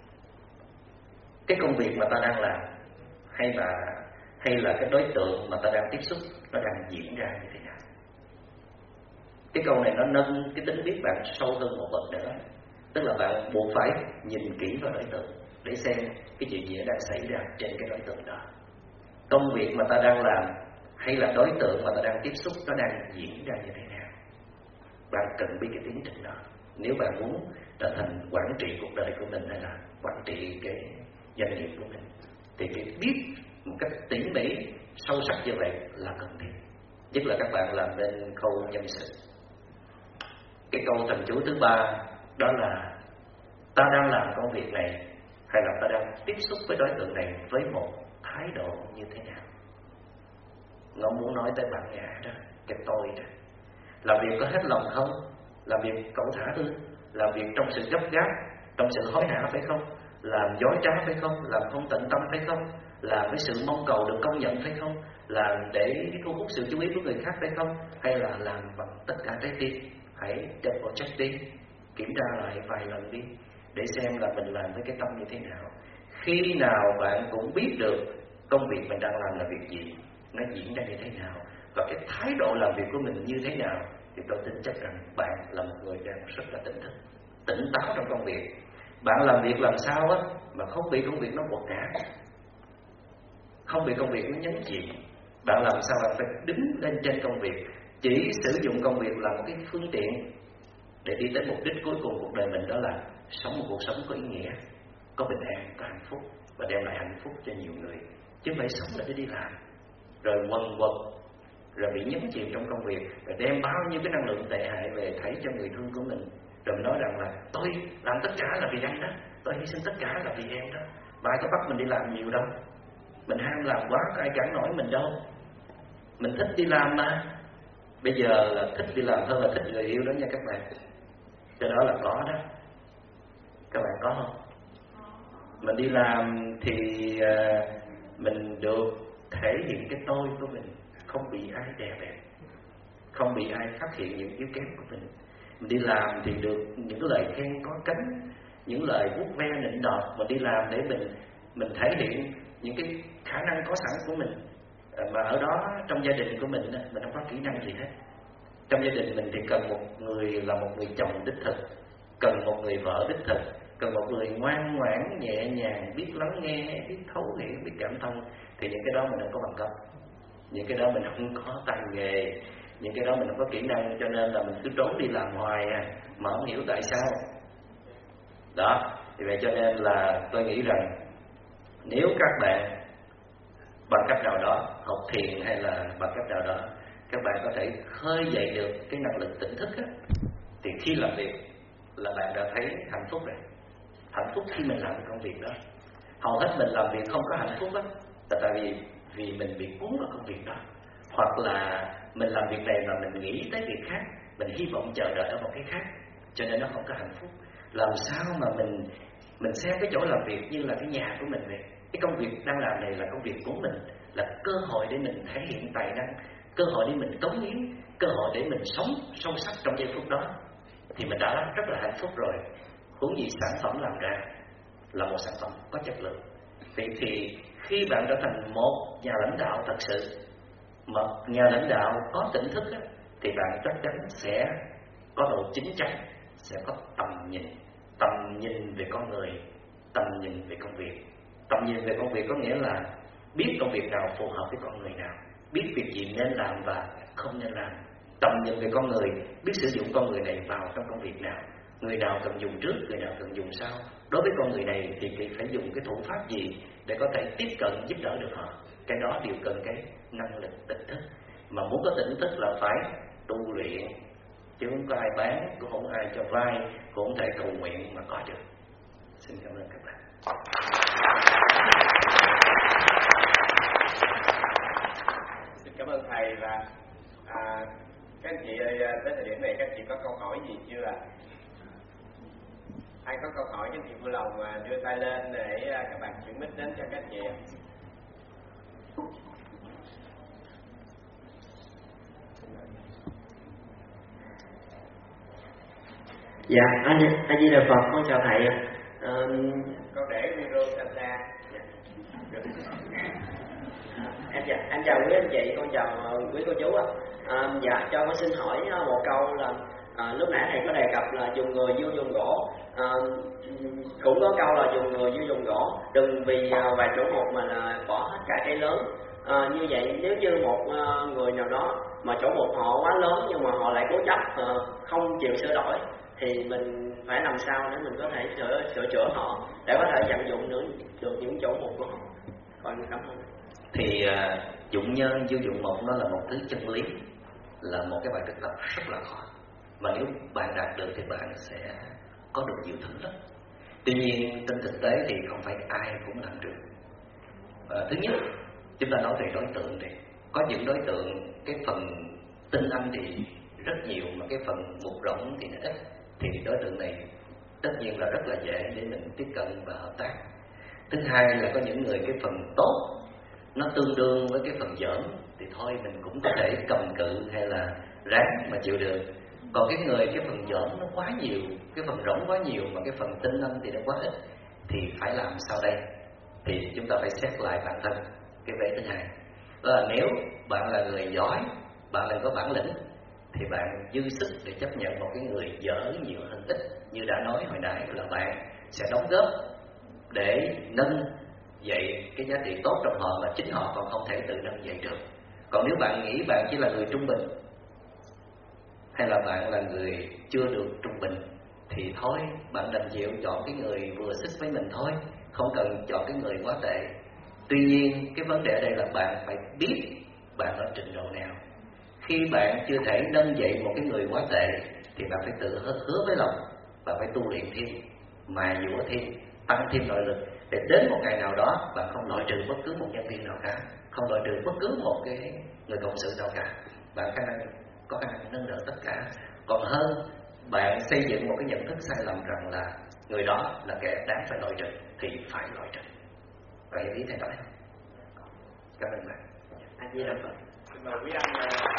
cái công việc mà ta đang làm, hay là hay là cái đối tượng mà ta đang tiếp xúc nó đang diễn ra như thế nào. Cái câu này nó nâng cái tính biết bạn sâu hơn một bậc nữa. Tức là bạn buộc phải nhìn kỹ vào đối tượng để xem cái chuyện gì đang xảy ra trên cái đối tượng đó. Công việc mà ta đang làm hay là đối tượng mà ta đang tiếp xúc nó đang diễn ra như thế nào. Bạn cần biết cái tiến trình đó nếu bạn muốn trở thành quản trị cuộc đời của mình hay là quản trị cái doanh nghiệp của mình. Thì cái biết một cách tỉ mỉ sâu sắc như vậy là cần thiết. Nhất là các bạn làm bên khâu nhân sự. Cái câu thần chú thứ ba đó là ta đang làm công việc này hay là ta đang tiếp xúc với đối tượng này với một thái độ như thế nào. Nó muốn nói tới bản ngã đó, cái tôi đó. Làm việc có hết lòng không? Làm việc cẩu thả ư? Làm việc trong sự gấp gáp, trong sự hối hả phải không? Làm dối trá phải không? Làm không tận tâm phải không? Làm với sự mong cầu được công nhận phải không? Làm để thu hút sự chú ý của người khác phải không? Hay là làm bằng tất cả trái tim? Hãy double check đi, kiểm tra lại vài lần đi, để xem là mình làm với cái tâm như thế nào. Khi nào bạn cũng biết được công việc mình đang làm là việc gì, nó diễn ra như thế nào, và cái thái độ làm việc của mình như thế nào, thì tôi tin chắc rằng bạn là một người đang rất là tỉnh thức, tỉnh táo trong công việc. Bạn làm việc làm sao á mà không bị công việc nó quật ngã, không bị công việc nó nhấn chìm. Bạn làm sao bạn phải đứng lên trên công việc, chỉ sử dụng công việc là một cái phương tiện để đi tới mục đích cuối cùng cuộc đời mình, đó là sống một cuộc sống có ý nghĩa, có bình an, có hạnh phúc và đem lại hạnh phúc cho nhiều người. Chứ không phải sống là để đi làm rồi quần quật, rồi bị nhấn chìm trong công việc, rồi đem bao nhiêu cái năng lượng tệ hại về thảy cho người thương của mình, rồi nói rằng là tôi làm tất cả là vì anh đó, tôi hy sinh tất cả là vì em đó. Mà ai có bắt mình đi làm nhiều đâu, mình ham làm quá, ai cản nổi mình đâu. Mình thích đi làm mà. Bây giờ là thích đi làm hơn là thích người yêu đó nha các bạn. Cho đó là có đó. Các bạn có không? Mình đi làm thì uh, mình được thể hiện cái tôi của mình, không bị ai đè bẹp, không bị ai phát hiện những yếu kém của mình. Mình đi làm thì được những lời khen có cánh, những lời vuốt ve nịnh nọt. Mình đi làm để mình mình thể hiện những cái khả năng có sẵn của mình. Mà ở đó trong gia đình của mình mình không có kỹ năng gì hết. Trong gia đình mình thì cần một người là một người chồng đích thực, cần một người vợ đích thực, cần một người ngoan ngoãn, nhẹ nhàng, biết lắng nghe, biết thấu hiểu, biết cảm thông. Thì những cái đó mình không có bằng cấp, những cái đó mình không có tay nghề, những cái đó mình không có kỹ năng. Cho nên là mình cứ trốn đi làm hoài à, mà không hiểu tại sao. Đó, thì vậy cho nên là tôi nghĩ rằng nếu các bạn bằng cách nào đó, học thiền hay là bằng cách nào đó, các bạn có thể khơi dậy được cái năng lực tỉnh thức á, thì khi làm việc là bạn đã thấy hạnh phúc rồi. Hạnh phúc khi mình làm công việc đó. Hầu hết mình làm việc không có hạnh phúc á, là tại vì vì mình bị cuốn vào công việc đó, hoặc là mình làm việc này mà mình nghĩ tới việc khác, mình hy vọng chờ đợi ở một cái khác, cho nên nó không có hạnh phúc. Làm sao mà mình mình xem cái chỗ làm việc như là cái nhà của mình vậy. Cái công việc đang làm này là công việc của mình, là cơ hội để mình thể hiện tài năng, cơ hội để mình cống hiến, cơ hội để mình sống sâu sắc trong giây phút đó, thì mình đã rất là hạnh phúc rồi. Huống gì sản phẩm làm ra là một sản phẩm có chất lượng. Vậy thì khi bạn trở thành một nhà lãnh đạo thật sự, một nhà lãnh đạo có tỉnh thức á, thì bạn chắc chắn sẽ có độ chín chắn, sẽ có tầm nhìn, tầm nhìn về con người, tầm nhìn về công việc. Tầm nhìn về công việc có nghĩa là biết công việc nào phù hợp với con người nào, biết việc gì nên làm và không nên làm, tầm nhìn về con người, biết sử dụng con người này vào trong công việc nào, người nào cần dùng trước, người nào cần dùng sau. Đối với con người này thì phải dùng cái thủ pháp gì để có thể tiếp cận giúp đỡ được họ. Cái đó đều cần cái năng lực tỉnh thức. Mà muốn có tỉnh thức là phải tu luyện, chứ không có ai bán, cũng không ai cho vay, cũng không thể cầu nguyện mà có được. Xin cảm ơn các bạn. Xin cảm ơn thầy. Và à, các anh chị ơi, tới thời điểm này các anh chị có câu hỏi gì chưa ạ? Ai có câu hỏi các anh chị vui lòng mà đưa tay lên để các bạn chuyển mic đến cho các anh chị ạ. Dạ, anh anh Di Đà Phật, con chào thầy. À, con để video thành ra. Em chào, anh chào quý anh chị, con chào quý cô chú ạ. À, dạ, cho con xin hỏi một câu là à, lúc nãy thầy có đề cập là dùng người vô dùng gỗ. À, cũng có câu là dùng người vô dùng gỗ, đừng vì vài chỗ một mà là bỏ hết cả cây lớn. À, như vậy nếu như một uh, người nào đó mà chỗ một họ quá lớn nhưng mà họ lại cố chấp uh, không chịu sửa đổi, thì mình phải làm sao để mình có thể sửa sửa chữa họ để có thể tận dụng được, được những chỗ một của họ. Còn cảm ơn. Thì uh, dụng nhân vô dụng một nó là một thứ chân lý, là một cái bài thực tập rất là khó, mà nếu bạn đạt được thì bạn sẽ có được nhiều thứ lắm. Tuy nhiên trên thực tế thì không phải ai cũng làm được. uh, Thứ nhất, chúng ta nói về đối tượng thì có những đối tượng cái phần tinh anh thì rất nhiều, mà cái phần mục rộng thì nó ít. Thì đối tượng này tất nhiên là rất là dễ để mình tiếp cận và hợp tác. Thứ hai là có những người cái phần tốt nó tương đương với cái phần dởm, thì thôi mình cũng có thể cầm cự hay là ráng mà chịu được. Còn cái người cái phần dởm nó quá nhiều, cái phần rỗng quá nhiều, mà cái phần tinh anh thì nó quá ít, thì phải làm sao đây? Thì chúng ta phải xét lại bản thân. Cái vế thứ hai đó là nếu bạn là người giỏi, bạn là có bản lĩnh, thì bạn dư sức để chấp nhận một cái người dở nhiều hơn ít. Như đã nói hồi nãy là bạn sẽ đóng góp để nâng dậy cái giá trị tốt trong họ mà chính họ còn không thể tự nâng dậy được. Còn nếu bạn nghĩ bạn chỉ là người trung bình, hay là bạn là người chưa được trung bình, thì thôi bạn đành chịu chọn cái người vừa sức với mình thôi, không cần chọn cái người quá tệ. Tuy nhiên cái vấn đề ở đây là bạn phải biết bạn ở trình độ nào. Khi bạn chưa thể nâng dậy một cái người quá tệ thì bạn phải tự hứa với lòng, bạn phải tu luyện thêm, mài dũa thêm, tăng thêm nội lực, để đến một ngày nào đó bạn không loại trừ bất cứ một nhân viên nào cả, không loại trừ bất cứ một cái người cộng sự nào cả. Bạn khả năng có khả năng nâng đỡ tất cả. Còn hơn bạn xây dựng một cái nhận thức sai lầm rằng là người đó là kẻ đáng phải loại trừ, thì phải loại trừ. Vậy ý thầy nói. Cảm ơn bạn. Anh Di Đà Phật. Mời quý anh.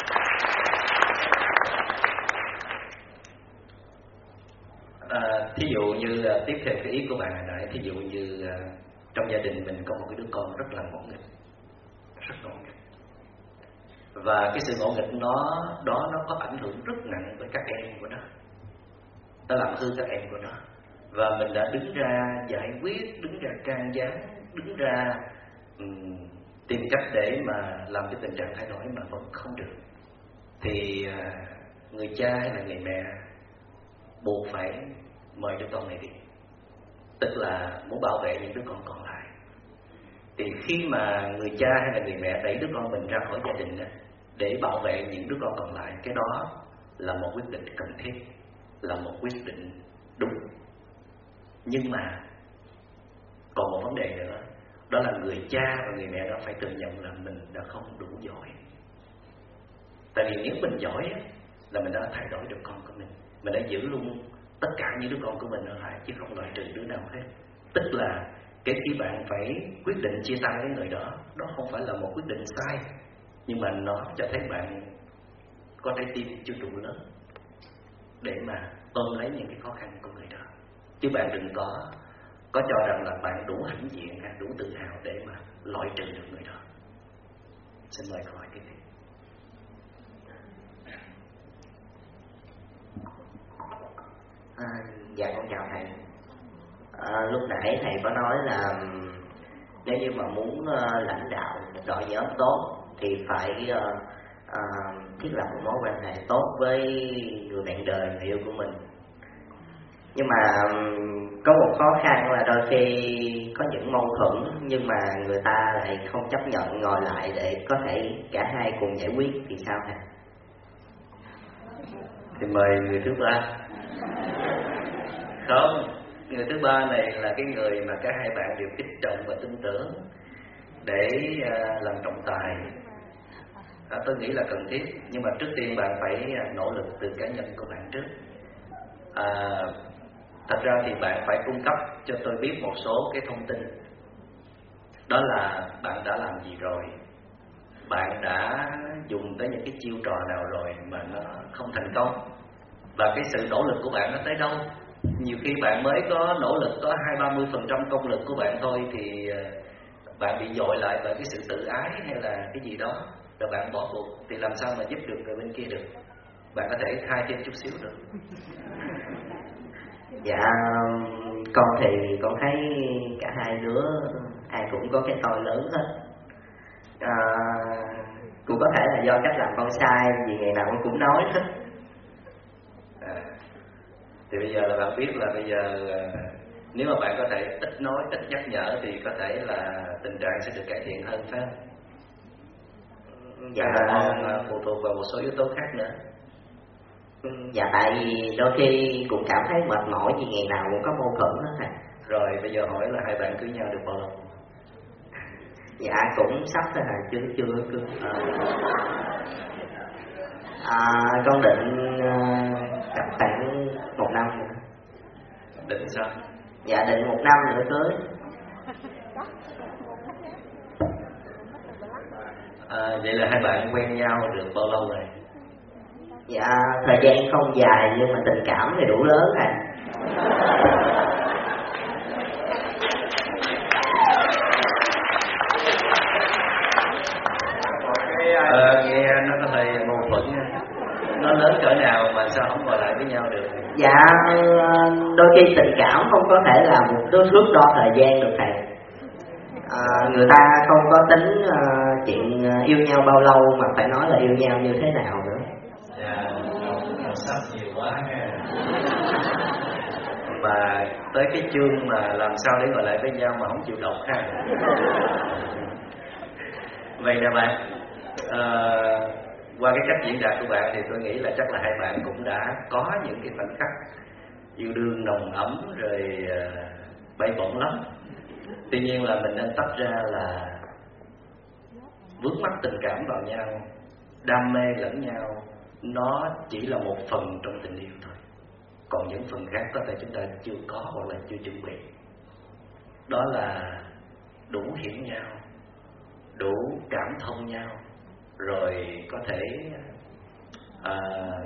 À, thí dụ như tiếp theo cái ý của bạn hồi nãy, thí dụ như à, trong gia đình mình có một cái đứa con rất là ngỗ nghịch, rất ngỗ nghịch, và cái sự ngỗ nghịch nó đó nó có ảnh hưởng rất nặng với các em của nó, nó làm hư các em của nó, và mình đã đứng ra giải quyết, đứng ra can gián, đứng ra um, tìm cách để mà làm cái tình trạng thay đổi mà vẫn không được, thì à, người cha hay là người mẹ buộc phải mời đứa con này đi, tức là muốn bảo vệ những đứa con còn lại. Thì khi mà người cha hay là người mẹ đẩy đứa con mình ra khỏi gia đình để bảo vệ những đứa con còn lại, cái đó là một quyết định cần thiết, là một quyết định đúng. Nhưng mà còn một vấn đề nữa, đó là người cha và người mẹ đó phải tự nhận là mình đã không đủ giỏi. Tại vì nếu mình giỏi là mình đã thay đổi được con của mình, mình đã giữ luôn tất cả những đứa con của mình ở lại, chứ không loại trừ đứa nào hết. Tức là cái khi bạn phải quyết định chia tay với người đó, đó không phải là một quyết định sai, nhưng mà nó cho thấy bạn có trái tim chưa đủ lớn để mà ôm lấy những cái khó khăn của người đó. Chứ bạn đừng có có cho rằng là bạn đủ hãnh diện, đủ tự hào để mà loại trừ được người đó. Xin mời câu hỏi tiếp theo. À, dạ con chào thầy. À, lúc nãy thầy có nói là nếu như mà muốn uh, lãnh đạo một đội nhóm tốt thì phải uh, uh, thiết lập một mối quan hệ tốt với người bạn đời, người yêu của mình. Nhưng mà um, có một khó khăn là đôi khi có những mâu thuẫn nhưng mà người ta lại không chấp nhận ngồi lại để có thể cả hai cùng giải quyết thì sao hả? Thì mời người thứ ba. Không, người thứ ba này là cái người mà cả hai bạn đều kích động và tin tưởng để uh, làm trọng tài. À, tôi nghĩ là cần thiết, nhưng mà trước tiên bạn phải nỗ lực từ cá nhân của bạn trước. À, thật ra thì bạn phải cung cấp cho tôi biết một số cái thông tin. Đó là bạn đã làm gì rồi, bạn đã dùng tới những cái chiêu trò nào rồi mà nó không thành công, và cái sự nỗ lực của bạn nó tới đâu. Nhiều khi bạn mới có nỗ lực có hai ba mươi phần trăm công lực của bạn thôi thì bạn bị dội lại bởi cái sự tự ái hay là cái gì đó, rồi bạn bỏ cuộc thì làm sao mà giúp được người bên kia được. Bạn có thể khai thêm chút xíu được. Dạ, con thì con thấy cả hai đứa ai cũng có cái tôi lớn hết. À, cũng có thể là do cách làm con sai, vì ngày nào con cũng nói hết. À, thì bây giờ là bạn biết là bây giờ nếu mà bạn có thể ít nói, ít nhắc nhở thì có thể là tình trạng sẽ được cải thiện hơn, phải không? Dạ, còn phụ thuộc vào một số yếu tố khác nữa. Dạ, tại vì đôi khi cũng cảm thấy mệt mỏi vì ngày nào cũng có mâu thuẫn hết thầy. Rồi bây giờ hỏi là hai bạn cưới nhau được bao lâu? Dạ cũng sắp thôi thầy, chưa chưa cưới. À, à, con định uh, khoảng một năm nữa. Định sao? Dạ định một năm nữa cưới. À, vậy là hai bạn quen nhau được bao lâu rồi? Dạ thời gian không dài nhưng mà tình cảm thì đủ lớn này. Ờ, nghe nó có hơi mâu thuẫn nha. Nó lớn cỡ nào mà sao không ngồi lại với nhau được? Dạ đôi khi tình cảm không có thể là một cái thước đo thời gian được thầy. À, người ta không có tính uh, chuyện yêu nhau bao lâu mà phải nói là yêu nhau như thế nào nữa. Dạ, màu sắc nhiều quá ha. Mà tới cái chương mà làm sao để ngồi lại với nhau mà không chịu đọc ha. Vậy nè bạn, à, qua cái cách diễn đạt của bạn thì tôi nghĩ là chắc là hai bạn cũng đã có những cái khoảnh khắc yêu đương nồng ấm rồi uh, bay bổng lắm. Tuy nhiên là mình nên tách ra là vướng mắc tình cảm vào nhau, đam mê lẫn nhau, nó chỉ là một phần trong tình yêu thôi. Còn những phần khác có thể chúng ta chưa có hoặc là chưa chuẩn bị. Đó là đủ hiểu nhau, đủ cảm thông nhau, rồi có thể à,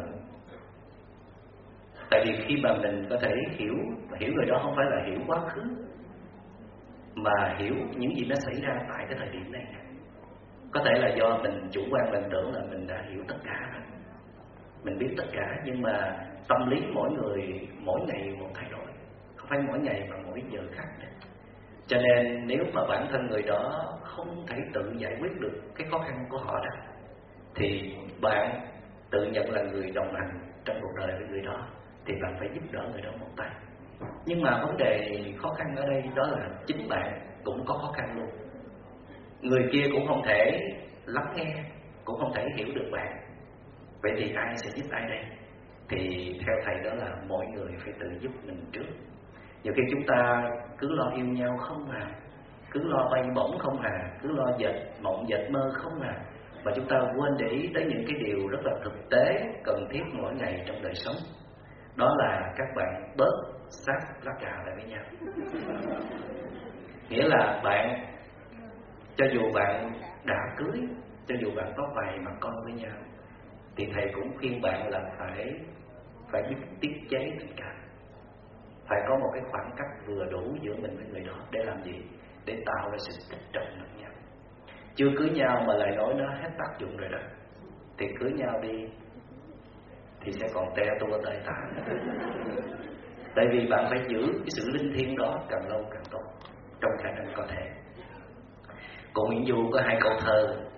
tại vì khi mà mình có thể hiểu, hiểu người đó không phải là hiểu quá khứ, mà hiểu những gì nó xảy ra tại cái thời điểm này. Có thể là do mình chủ quan, mình tưởng là mình đã hiểu tất cả rồi, mình biết tất cả, nhưng mà tâm lý mỗi người mỗi ngày một thay đổi, không phải mỗi ngày mà mỗi giờ khác nữa. Cho nên nếu mà bản thân người đó không thể tự giải quyết được cái khó khăn của họ đó, thì bạn tự nhận là người đồng hành trong cuộc đời với người đó, thì bạn phải giúp đỡ người đó một tay. Nhưng mà vấn đề khó khăn ở đây đó là chính bạn cũng có khó khăn luôn. Người kia cũng không thể lắng nghe, cũng không thể hiểu được bạn. Vậy thì ai sẽ giúp ai đây? Thì theo thầy đó là mỗi người phải tự giúp mình trước. Nhiều khi chúng ta cứ lo yêu nhau không à, cứ lo bay bổng không à, cứ lo dệt mộng dệt mơ không à, mà chúng ta quên để ý tới những cái điều rất là thực tế cần thiết mỗi ngày trong đời sống. Đó là các bạn bớt sát lá cà lại với nhau. Nghĩa là bạn, cho dù bạn đã cưới, cho dù bạn có vài mặt con với nhau, thì thầy cũng khuyên bạn là phải phải biết tiết chế tình cảm, phải có một cái khoảng cách vừa đủ giữa mình với người đó. Để làm gì? Để tạo ra sự kích trọng lẫn nhau. Chưa cưới nhau mà lại nói nó hết tác dụng rồi đó, thì cưới nhau đi thì sẽ còn te tua tơi tả. Tại vì bạn phải giữ cái sự linh thiêng đó càng lâu càng tốt, trong khả năng có thể. Cô Nguyễn Du có hai câu thơ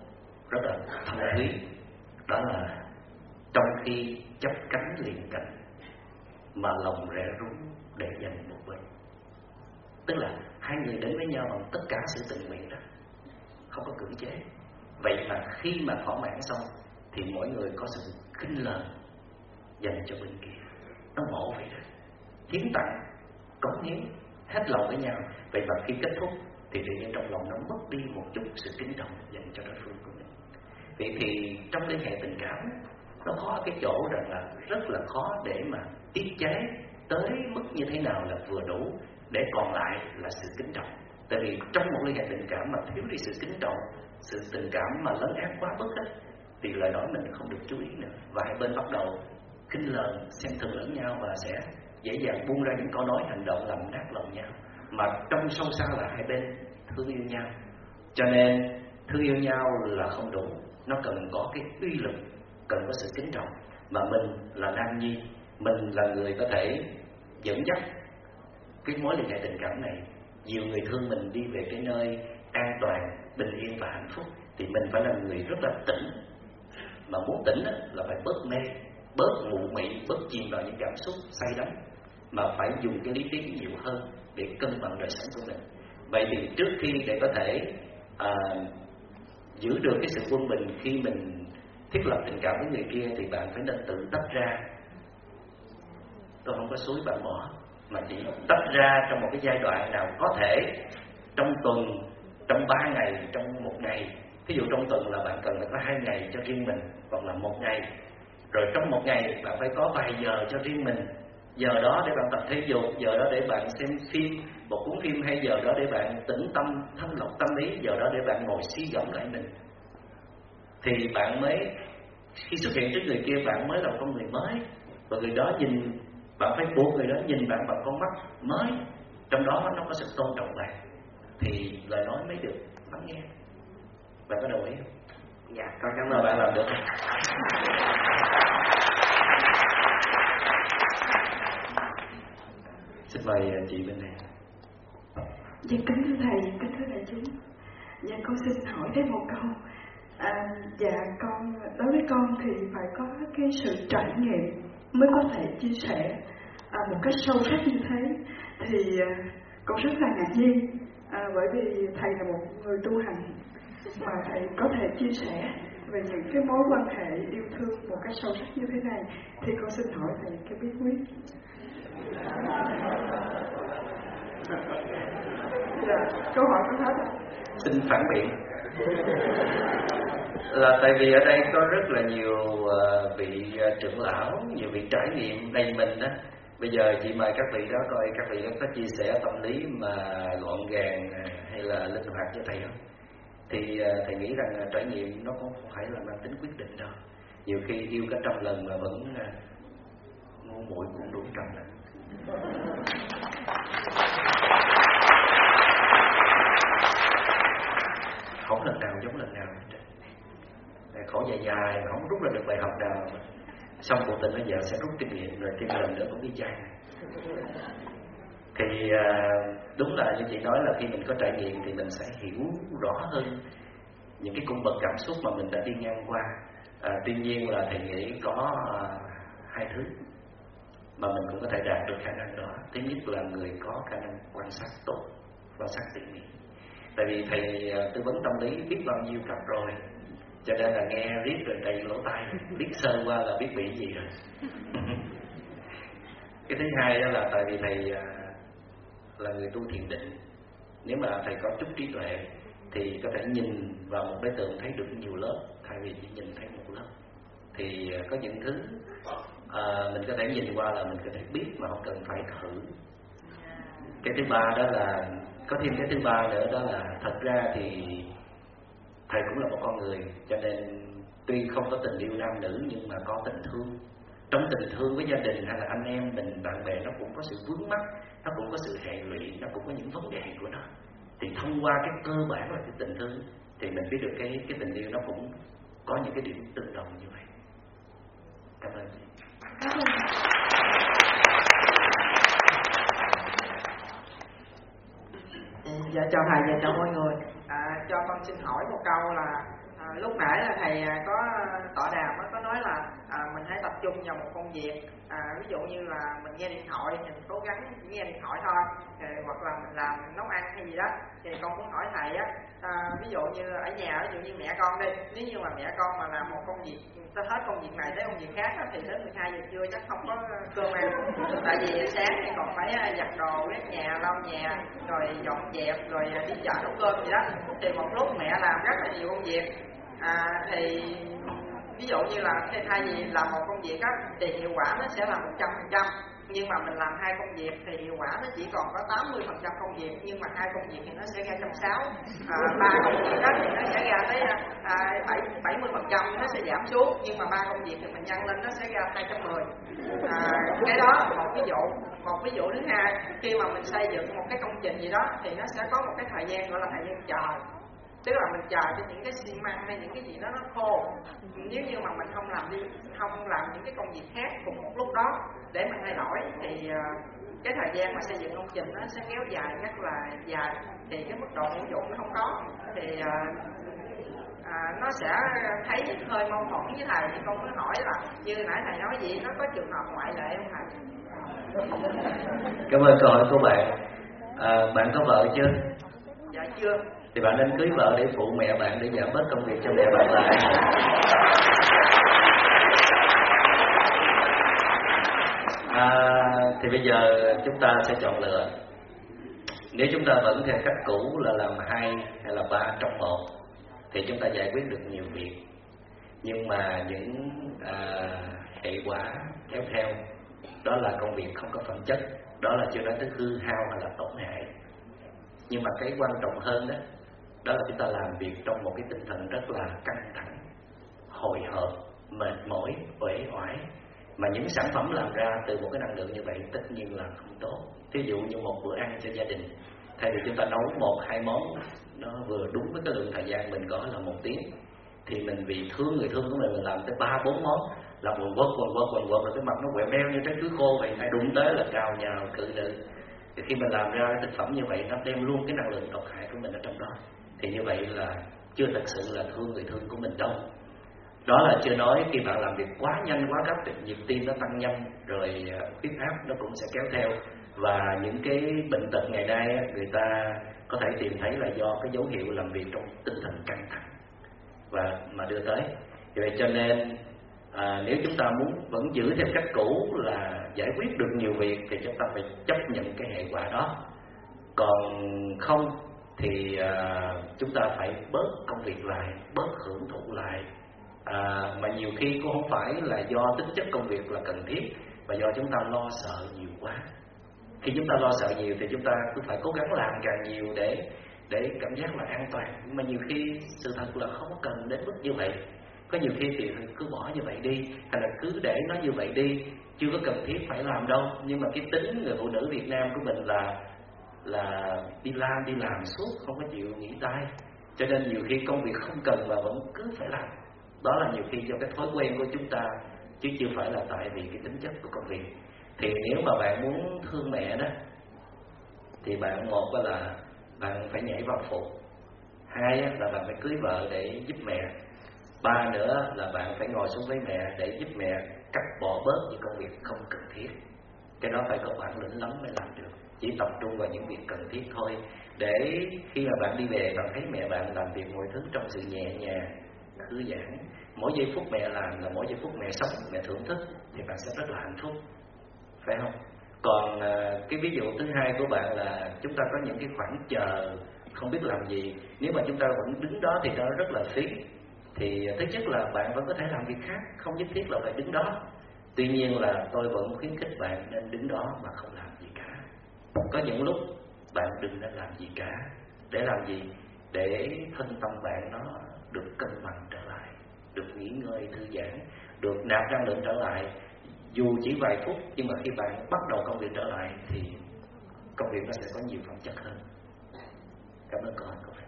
rất là thâm thúy, đó là trong khi chấp cánh liền cánh mà lòng rẽ rúng để dành một bên. Tức là hai người đến với nhau bằng tất cả sự tình nguyện đó, không có cưỡng chế. Vậy mà khi mà thỏa mãn xong thì mỗi người có sự khinh lời dành cho bên kia. Nó ngộ vậy đó, hiến tặng, cống hiến hết lòng với nhau. Vậy mà khi kết thúc thì tự nhiên trong lòng nó mất đi một chút sự kính trọng dành cho đối phương của mình. Vậy thì trong liên hệ tình cảm nó có cái chỗ rằng là rất là khó để mà tiết chế tới mức như thế nào là vừa đủ, để còn lại là sự kính trọng. Tại vì trong một liên hệ tình cảm mà thiếu đi sự kính trọng, sự tình cảm mà lấn át quá mức hết, thì lời nói mình không được chú ý nữa, và hai bên bắt đầu khinh lời, xem thường lẫn nhau và sẽ dễ dàng buông ra những câu nói hành động làm nát lòng nhau, mà trong sâu xa là hai bên thương yêu nhau. Cho nên thương yêu nhau là không đủ, nó cần có cái uy lực, cần có sự kính trọng. Mà mình là nam nhi, mình là người có thể dẫn dắt cái mối liên hệ tình cảm này, nhiều người thương mình đi về cái nơi an toàn, bình yên và hạnh phúc, thì mình phải là người rất là tỉnh. Mà muốn tỉnh là phải bớt mê, bớt mụ mị, bớt chìm vào những cảm xúc say đắm, mà phải dùng cái lý trí nhiều hơn để cân bằng đời sống của mình. Vậy thì trước khi để có thể à, giữ được cái sự quân bình khi mình thiết lập tình cảm với người kia, thì bạn phải nên tự tách ra. Tôi không có xúi bạn bỏ, mà chỉ tách ra trong một cái giai đoạn nào có thể, trong tuần, trong ba ngày, trong một ngày. Ví dụ trong tuần là bạn cần phải có hai ngày cho riêng mình, hoặc là một ngày. Rồi trong một ngày bạn phải có vài giờ cho riêng mình. Giờ đó để bạn tập thể dục, giờ đó để bạn xem phim, một cuốn phim, hay giờ đó để bạn tĩnh tâm, thanh lọc tâm lý, giờ đó để bạn ngồi suy gẫm lại mình. Thì bạn mới, khi xuất hiện trước người kia, bạn mới là con người mới. Và người đó nhìn, bạn phải buộc người đó nhìn bạn bằng con mắt mới, trong đó nó có sự tôn trọng bạn, thì lời nói mới được lắng nghe. Bạn có đồng ý không? Dạ, con cảm ơn. Bạn làm được không? Xin mời chị bên này. Dạ, kính thưa thầy, kính thưa đại chúng. Dạ, con xin hỏi thêm một câu. À, dạ, con đối với con thì phải có cái sự trải nghiệm mới có thể chia sẻ à, một cách sâu sắc như thế. Thì à, con rất là ngạc nhiên, à, bởi vì thầy là một người tu hành mà thầy có thể chia sẻ về những cái mối quan hệ yêu thương một cách sâu sắc như thế này. Thì con xin hỏi thầy cái bí quyết. Dạ, câu hỏi của hết ạ. Xin phản biện. Là tại vì ở đây có rất là nhiều uh, vị uh, trưởng lão, nhiều vị trải nghiệm đầy mình đó. Bây giờ chị mời các vị đó coi các vị có chia sẻ tâm lý mà gọn gàng hay là linh hoạt cho thầy không? Thì uh, thầy nghĩ rằng uh, trải nghiệm nó cũng không phải là mang tính quyết định đâu. Nhiều khi yêu cả trăm lần mà vẫn uh, ngu muội cũng đủ trăm lần. Không lần nào giống lần nào hết. Khổ dài dài mà không rút ra được bài học nào. Xong cuộc tình bây giờ sẽ rút kinh nghiệm, rồi thêm lần nữa cũng đi chai. Thì đúng là như chị nói, là khi mình có trải nghiệm thì mình sẽ hiểu rõ hơn những cái cung bậc cảm xúc mà mình đã đi ngang qua. à, Tuy nhiên là thầy nghĩ có à, hai thứ mà mình cũng có thể đạt được khả năng đó. Thứ nhất là người có khả năng quan sát tốt, quan sát tỉ mỉ. Tại vì thầy tư vấn tâm lý biết bao nhiêu cặp rồi, cho nên là nghe riết rồi đầy lỗ tai, biết sơ qua là biết bị gì rồi. Cái thứ hai đó là tại vì thầy là người tu thiền định. Nếu mà thầy có chút trí tuệ thì có thể nhìn vào một đối tượng thấy được nhiều lớp, thay vì chỉ nhìn thấy một lớp. Thì có những thứ à, mình có thể nhìn qua là mình có thể biết mà không cần phải thử. Cái thứ ba đó là, có thêm cái thứ ba nữa đó là, thật ra thì thầy cũng là một con người, cho nên tuy không có tình yêu nam nữ nhưng mà có tình thương. Trong tình thương với gia đình hay là anh em mình, bạn bè, nó cũng có sự vướng mắc, nó cũng có sự hệ lụy, nó cũng có những vấn đề của nó. Thì thông qua cái cơ bản là cái tình thương thì mình biết được cái cái tình yêu nó cũng có những cái điểm tương đồng như vậy. Cảm ơn chị. Dạ chào thầy và chào mọi người. À, cho con xin hỏi một câu là à, lúc nãy là thầy có tọa đàm có nói là à, mình hãy tập trung vào một công việc, à, ví dụ như là mình nghe điện thoại thì mình cố gắng chỉ nghe điện thoại thôi, thì, hoặc là mình làm nấu ăn hay gì đó. Thì con muốn hỏi thầy á, à, ví dụ như ở nhà, ví dụ như mẹ con đi, nếu như mà mẹ con mà làm một công việc, ta hết công việc này tới công việc khác á, thì đến mười hai giờ trưa chắc không có cơm ăn. Tại vì sáng thì còn phải giặt đồ, quét nhà, lau nhà, rồi dọn dẹp, rồi đi chợ nấu cơm gì đó. Thì một lúc mẹ làm rất là nhiều công việc, à, thì ví dụ như là thay vì làm một công việc á, thì hiệu quả nó sẽ là một trăm phần trăm, nhưng mà mình làm hai công việc thì hiệu quả nó chỉ còn có tám mươi phần trăm công việc, nhưng mà hai công việc thì nó sẽ ra một trăm sáu mươi, à, ba công việc đó thì nó sẽ ra tới à, bảy mươi phần trăm, nó sẽ giảm xuống, nhưng mà ba công việc thì mình nhân lên nó sẽ ra hai trăm mười. À, cái đó là một ví dụ. Một ví dụ thứ hai, khi mà mình xây dựng một cái công trình gì đó thì nó sẽ có một cái thời gian gọi là thời gian chờ, tức là mình chờ cho những cái xi măng hay những cái gì đó nó khô. Nếu như mà mình không làm đi không làm những cái công việc khác cùng một lúc đó để mình thay đổi thì cái thời gian mà xây dựng công trình nó sẽ kéo dài rất là dài, thì cái mức độ hữu dụng nó không có, thì à, nó sẽ thấy hơi mâu thuẫn với thầy. Thì con mới hỏi là như nãy thầy nói gì, nó có trường hợp ngoại lệ không thầy? Cảm ơn câu hỏi của bạn. À, bạn có vợ chưa? Dạ chưa. Thì bạn nên cưới vợ để phụ mẹ bạn, để giảm bớt công việc cho mẹ bạn lại. À, thì bây giờ chúng ta sẽ chọn lựa. Nếu chúng ta vẫn theo cách cũ là làm hai hay là ba trong một, thì chúng ta giải quyết được nhiều việc, nhưng mà những à, hệ quả kéo theo đó là công việc không có phẩm chất, đó là chưa nói tới hư hao hay là tổn hại. Nhưng mà cái quan trọng hơn đó đó là chúng ta làm việc trong một cái tinh thần rất là căng thẳng, hồi hộp, mệt mỏi, uể oải, mà những sản phẩm làm ra từ một cái năng lượng như vậy tất nhiên là không tốt. Ví dụ như một bữa ăn cho gia đình, thay vì chúng ta nấu một hai món nó vừa đúng với cái lượng thời gian mình có là một tiếng, thì mình vì thương người thương của mình mình làm tới ba bốn món, làm quần quất quần quất quần quất, rồi cái mặt nó quẹo đeo như trái chuối khô vậy, ai đụng tới là cào nhào cự nữ. Thì khi mình làm ra cái thực phẩm như vậy, nó đem luôn cái năng lượng độc hại của mình ở trong đó, thì như vậy là chưa thật sự là thương người thương của mình đâu. Đó là chưa nói khi bạn làm việc quá nhanh quá gấp, nhịp tim nó tăng nhanh, rồi huyết áp nó cũng sẽ kéo theo. Và những cái bệnh tật ngày nay người ta có thể tìm thấy là do cái dấu hiệu làm việc trong tinh thần căng thẳng và mà đưa tới. Vậy cho nên à, nếu chúng ta muốn vẫn giữ theo cách cũ là giải quyết được nhiều việc thì chúng ta phải chấp nhận cái hệ quả đó. Còn không thì à, chúng ta phải bớt công việc lại, bớt hưởng thụ lại. À, mà nhiều khi cũng không phải là do tính chất công việc là cần thiết, mà do chúng ta lo sợ nhiều quá. Khi chúng ta lo sợ nhiều thì chúng ta cứ phải cố gắng làm càng nhiều để để cảm giác là an toàn. Nhưng mà nhiều khi sự thật là không cần đến mức như vậy. Có nhiều khi thì cứ bỏ như vậy đi, hay là cứ để nó như vậy đi, chưa có cần thiết phải làm đâu. Nhưng mà cái tính người phụ nữ Việt Nam của mình là là đi làm đi làm suốt, không có chịu nghỉ tay, cho nên nhiều khi công việc không cần mà vẫn cứ phải làm. Đó là nhiều khi do cái thói quen của chúng ta, chứ chưa phải là tại vì cái tính chất của công việc. Thì nếu mà bạn muốn thương mẹ đó, thì bạn một là bạn phải nhảy vào phụ, hai là bạn phải cưới vợ để giúp mẹ, ba nữa là bạn phải ngồi xuống với mẹ để giúp mẹ cắt bỏ bớt những công việc không cần thiết. Cái đó phải có bản lĩnh lắm mới làm được. Chỉ tập trung vào những việc cần thiết thôi, để khi mà bạn đi về bạn thấy mẹ bạn làm việc mọi thứ trong sự nhẹ nhàng, thư giãn. Mỗi giây phút mẹ làm là mỗi giây phút mẹ sống, mẹ thưởng thức, thì bạn sẽ rất là hạnh phúc, phải không? Còn cái ví dụ thứ hai của bạn là chúng ta có những cái khoảng chờ không biết làm gì. Nếu mà chúng ta vẫn đứng đó thì nó rất là phí. Thì thứ nhất là bạn vẫn có thể làm việc khác, không nhất thiết là phải đứng đó. Tuy nhiên là tôi vẫn khuyến khích bạn nên đứng đó mà không làm gì cả. Có những lúc bạn đừng nên làm gì cả. Để làm gì? Để thân tâm bạn nó được cân bằng trở lại, được nghỉ ngơi thư giãn, được nạp năng lượng trở lại. Dù chỉ vài phút, nhưng mà khi bạn bắt đầu công việc trở lại thì công việc nó sẽ có nhiều phẩm chất hơn. Cảm ơn câu hỏi của bạn.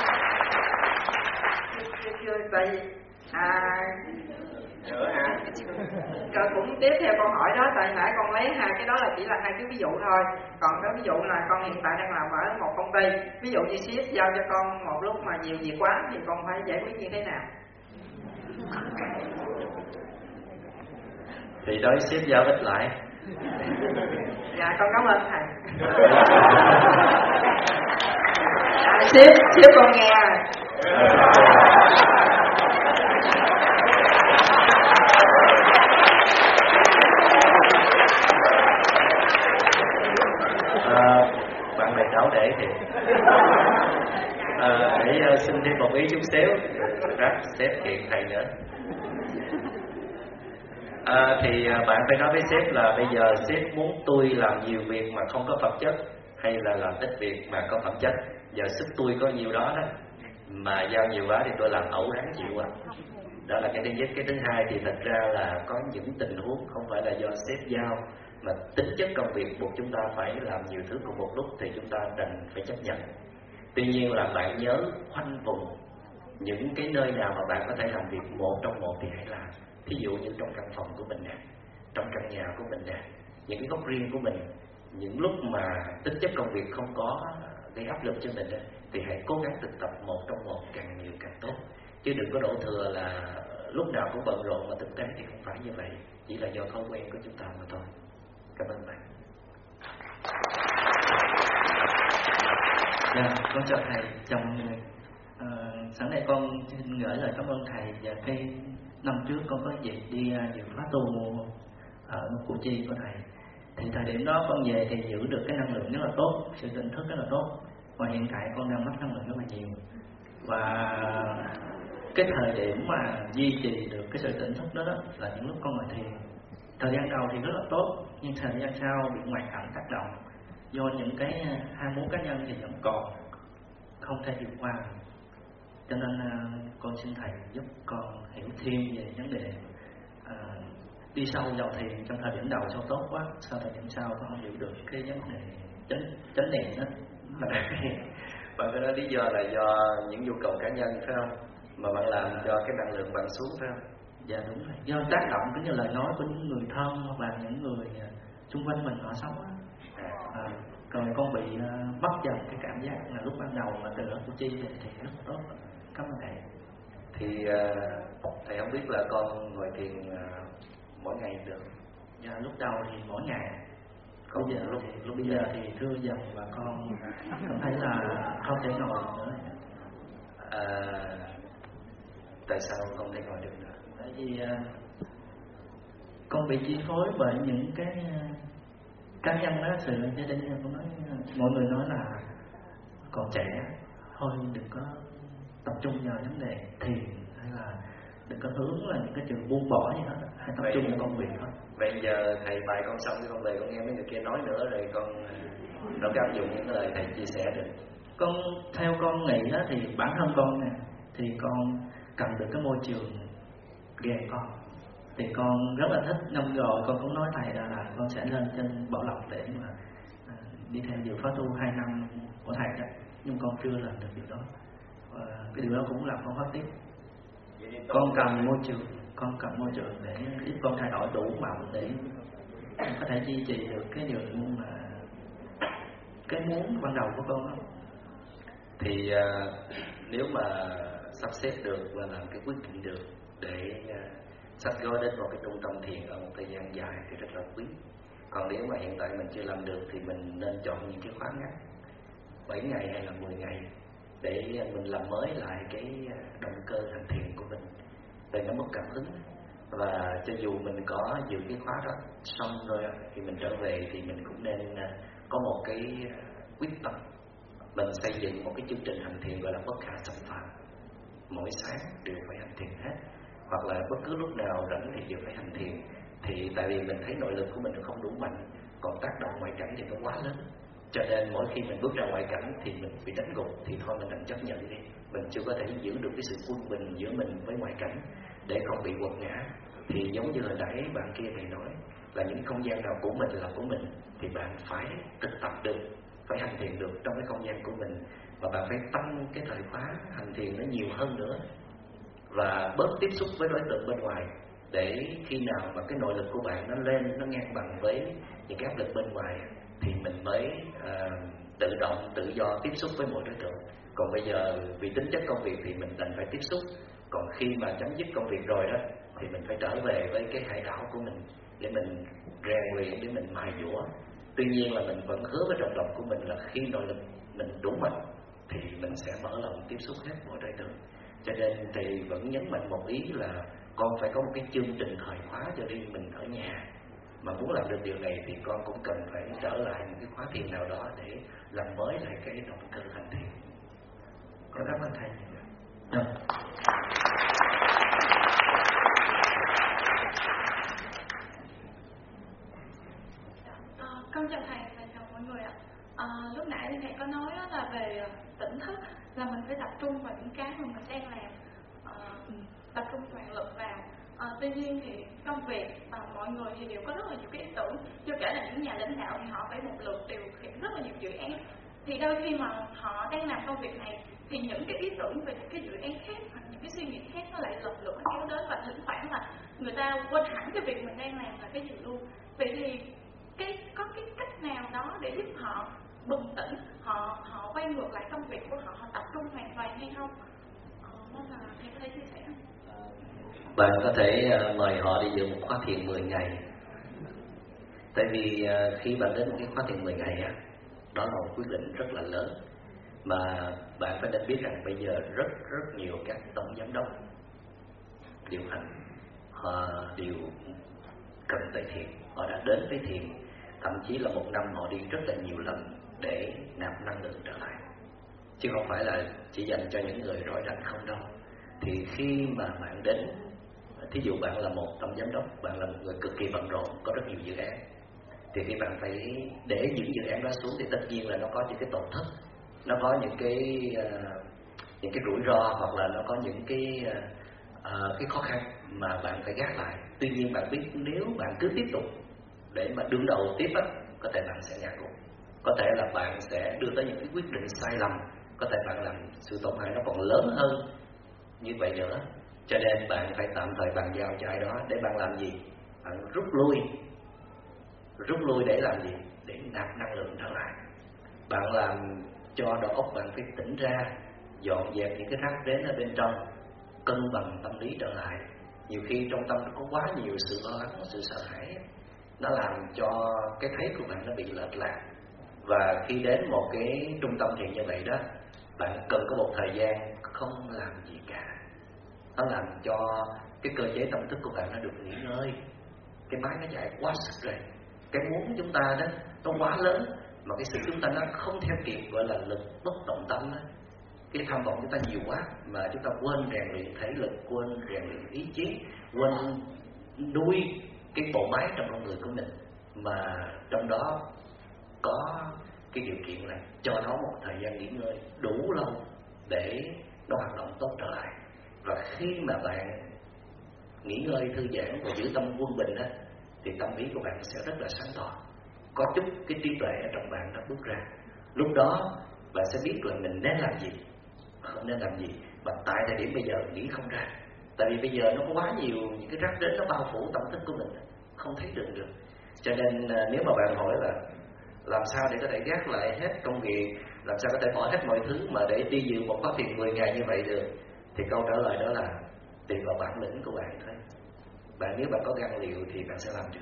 Chưa chưa tại vì à nữa hả? Rồi cũng tiếp theo câu hỏi đó, tại nãy con lấy hai cái đó là chỉ là hai cái ví dụ thôi. Còn cái ví dụ là con hiện tại đang làm ở một công ty, ví dụ như sếp giao cho con một lúc mà nhiều việc quá thì con phải giải quyết như thế nào? Thì đối sếp giao ít lại. Dạ con cảm ơn thầy. À, sếp, sếp con nghe rồi. À, bạn này đáo để thì à, để uh, xin thêm một ý chút xíu, rắc sếp kiện thầy nữa. À, thì uh, bạn phải nói với sếp là bây giờ sếp muốn tôi làm nhiều việc mà không có phẩm chất, hay là làm ít việc mà có phẩm chất. Giờ sức tôi có nhiều đó đó, mà giao nhiều quá thì tôi làm ẩu ráng chịu à. Đó là cái thứ nhất. Cái thứ hai thì thật ra là có những tình huống không phải là do sếp giao, mà tính chất công việc buộc chúng ta phải làm nhiều thứ cùng một lúc thì chúng ta đành phải chấp nhận. Tuy nhiên là bạn nhớ khoanh vùng những cái nơi nào mà bạn có thể làm việc một trong một thì hãy làm. Thí dụ như trong căn phòng của mình nè, trong căn nhà của mình nè, những cái góc riêng của mình, những lúc mà tính chất công việc không có gây áp lực cho mình ấy, thì hãy cố gắng thực tập một trong một, càng nhiều càng tốt. Chứ đừng có đổ thừa là lúc nào cũng bận rộn, mà thực tế thì không phải như vậy, chỉ là do thói quen của chúng ta mà thôi. Cảm ơn bạn. Dạ, con chào thầy, chào mọi người. À, sáng nay con xin gửi lời cảm ơn thầy. Và cái năm trước con có dịp đi dự khóa tu ở Củ Chi của thầy, thì thời điểm đó con về thì giữ được cái năng lượng rất là tốt, sự tỉnh thức rất là tốt. Và hiện tại con đang mất năng lượng rất là nhiều. Và cái thời điểm mà duy trì được cái sự tỉnh thức đó, đó là những lúc con ngồi thiền. Thời gian đầu thì rất là tốt, nhưng thời gian sau bị ngoại cảnh tác động, do những cái ham muốn cá nhân thì vẫn còn, không thể vượt qua. Cho nên con xin thầy giúp con hiểu thêm về vấn đề à, đi sâu vào thiền. Trong thời điểm đầu sao tốt quá, sau thời điểm sau con không hiểu được cái vấn đề chánh chánh niệm đó. Và cái đó lý do là do những nhu cầu cá nhân phải không? Mà bạn làm cho cái năng lượng bạn xuống phải không? Dạ đúng rồi. Do tác động cũng như lời nói của những người thân hoặc là những người xung quanh mình họ sống á. À, rồi con bị uh, mất dần cái cảm giác là lúc ban đầu mà từ ở Củ Chi về thì rất là tốt. Cảm ơn thầy. Thì uh, thầy không biết là con ngồi thiền uh, mỗi ngày được? Dạ lúc đầu thì mỗi ngày. Còn bây giờ lúc, thì, lúc bây giờ thì thưa dần và con cảm thấy là không thể ngồi nữa. À, tại sao không thể ngồi được nữa? Tại vì uh, con bị chi phối bởi những cái uh, cá nhân đó, sự gia đình. Con nói uh, mọi người nói là còn trẻ thôi đừng có tập trung vào vấn đề thiền, hay là đừng có hướng là những cái chuyện buông bỏ gì hết, hãy tập trung vào công việc thôi. Bây giờ thầy bài con xong cái con về con nghe mấy người kia nói nữa rồi con đâu có áp dụng những lời thầy chia sẻ được. Con theo con nghĩ đó thì bản thân con nè, thì con cần được cái môi trường ghè con. Thì con rất là thích, năm rồi con cũng nói thầy là, là con sẽ lên trên Bảo Lộc để mà à, đi theo dự khóa tu hai năm của thầy đó, nhưng con chưa làm được điều đó. Và cái điều đó cũng làm con phát tiếp. Con cần môi trường, con cần môi trường để giúp con thay đổi đủ màu để có thể duy trì được cái điều mà cái muốn ban đầu của con đó. Thì uh, nếu mà sắp xếp được và làm cái quyết định được để uh, sắp gói đến một cái trung tâm thiền ở một thời gian dài thì rất là quý. Còn nếu mà hiện tại mình chưa làm được thì mình nên chọn những cái khóa ngắn, bảy ngày hay là mười ngày, để mình làm mới lại cái động cơ hành thiền của mình, để nó mất cảm hứng. Và cho dù mình có dự cái khóa đó xong rồi thì mình trở về thì mình cũng nên có một cái quyết tâm, mình xây dựng một cái chương trình hành thiền gọi là bất khả xâm phạm. Mỗi sáng đều phải hành thiền hết, hoặc là bất cứ lúc nào rảnh thì đều phải hành thiền. Thì tại vì mình thấy nội lực của mình không đủ mạnh, còn tác động ngoại cảnh thì nó quá lớn, cho nên mỗi khi mình bước ra ngoại cảnh thì mình bị đánh gục, thì thôi mình đành chấp nhận đi. Mình chưa có thể giữ được cái sự quân bình giữa mình với ngoại cảnh để không bị quật ngã. Thì giống như hồi nãy bạn kia thầy nói là những không gian nào của mình là của mình, thì bạn phải thực tập được, phải hành thiền được trong cái không gian của mình. Và bạn phải tăng cái thời khóa hành thiền nó nhiều hơn nữa, và bớt tiếp xúc với đối tượng bên ngoài, để khi nào mà cái nội lực của bạn nó lên, nó ngang bằng với những cái áp lực bên ngoài thì mình mới uh, tự động, tự do tiếp xúc với mỗi đối tượng. Còn bây giờ vì tính chất công việc thì mình đành phải tiếp xúc. Còn khi mà chấm dứt công việc rồi đó thì mình phải trở về với cái hải đảo của mình để mình rèn luyện, để mình mài dũa. Tuy nhiên là mình vẫn hứa với trong lòng của mình là khi nội lực mình đủ mạnh thì mình sẽ mở lòng tiếp xúc hết mọi đối tượng. Cho nên thầy vẫn nhấn mạnh một ý là con phải có một cái chương trình thời khóa cho riêng mình ở nhà. Mà muốn làm được điều này thì con cũng cần phải trở lại một cái khóa thiền nào đó để làm mới lại cái động cơ hành thiền. Con cảm ơn thầy. Được. À, con chào thầy và chào mọi người ạ. À, lúc nãy thì thầy có nói là về tỉnh thức, là mình phải tập trung vào những cái mà mình đang làm, à, tập trung toàn lực vào. À, tuy nhiên thì công việc và mọi người thì đều có rất là nhiều cái ý tưởng, chưa kể là những nhà lãnh đạo thì họ phải một lượt điều khiển rất là nhiều dự án. Thì đôi khi mà họ đang làm công việc này thì những cái ý tưởng về những cái dự án khác hoặc những cái suy nghĩ khác nó lại lần lượt kéo đến, và thỉnh thoảng là người ta quên hẳn cái việc mình đang làm là cái gì luôn. Vậy thì cái có cái cách nào đó để giúp họ bừng tỉnh, họ họ quay ngược lại công việc của họ, họ tập trung hoàn toàn hay không? Ờ, mong là thầy có thể chia sẻ không? Bạn có thể uh, mời họ đi dự một khóa thiền mười ngày. Tại vì uh, khi bạn đến một cái khóa thiền mười ngày á, đó là một quyết định rất là lớn. Mà bạn phải nên biết rằng bây giờ rất rất nhiều các tổng giám đốc điều hành họ đều cần tới thiền. Họ đã đến với thiền, thậm chí là một năm họ đi rất là nhiều lần để nạp năng lượng trở lại, chứ không phải là chỉ dành cho những người rỗi rảnh không đâu. Thì khi mà bạn đến, thí dụ bạn là một tổng giám đốc, bạn là một người cực kỳ bận rộn, có rất nhiều dự án, thì khi bạn phải để những dự án đó xuống thì tất nhiên là nó có những cái tổn thất, nó có những cái uh, những cái rủi ro, hoặc là nó có những cái uh, uh, cái khó khăn mà bạn phải gác lại. Tuy nhiên bạn biết nếu bạn cứ tiếp tục để mà đương đầu tiếp á, có thể bạn sẽ ngã gục, có thể là bạn sẽ đưa tới những cái quyết định sai lầm, có thể bạn làm sự tổn hại nó còn lớn hơn như vậy nữa. Cho nên bạn phải tạm thời bàn giao cho ai đó để bạn làm gì? Bạn rút lui. Rút lui để làm gì? Để nạp năng lượng trở lại. Bạn làm cho đầu óc bạn phải tỉnh ra, dọn dẹp những cái rác rến ở bên trong, cân bằng tâm lý trở lại. Nhiều khi trong tâm nó có quá nhiều sự lo lắng, sự sợ hãi, nó làm cho cái thấy của bạn nó bị lệch lạc. Và khi đến một cái trung tâm thiền như vậy đó, bạn cần có một thời gian không làm gì cả. Nó làm cho cái cơ chế tâm thức của bạn nó được nghỉ ngơi. Cái máy nó chạy quá sức rồi, cái muốn chúng ta đó nó quá lớn, mà cái sức chúng ta nó không theo kịp, gọi là lực bất động tâm đó. Cái tham vọng chúng ta nhiều quá mà chúng ta quên rèn luyện thể lực, quên rèn luyện ý chí, quên nuôi cái bộ máy trong con người của mình. Mà trong đó có cái điều kiện là cho nó một thời gian nghỉ ngơi đủ lâu để nó hoạt động tốt trở lại. Và khi mà bạn nghỉ ngơi, thư giãn và giữ tâm quân bình á, thì tâm lý của bạn sẽ rất là sáng tỏ. Có chút cái trí tuệ ở trong bạn nó bước ra. Lúc đó bạn sẽ biết là mình nên làm gì, không nên làm gì. Và tại thời điểm bây giờ nghĩ không ra. Tại vì bây giờ nó có quá nhiều những cái rắc rối nó bao phủ tâm thức của mình, không thấy được được. Cho nên nếu mà bạn hỏi là làm sao để có thể gác lại hết công việc, làm sao có thể bỏ hết mọi thứ mà để đi dự một khóa thiền mười ngày như vậy được, thì câu trả lời đó là tùy vào bản lĩnh của bạn thôi. Bạn nếu bạn có gan liệu thì bạn sẽ làm được.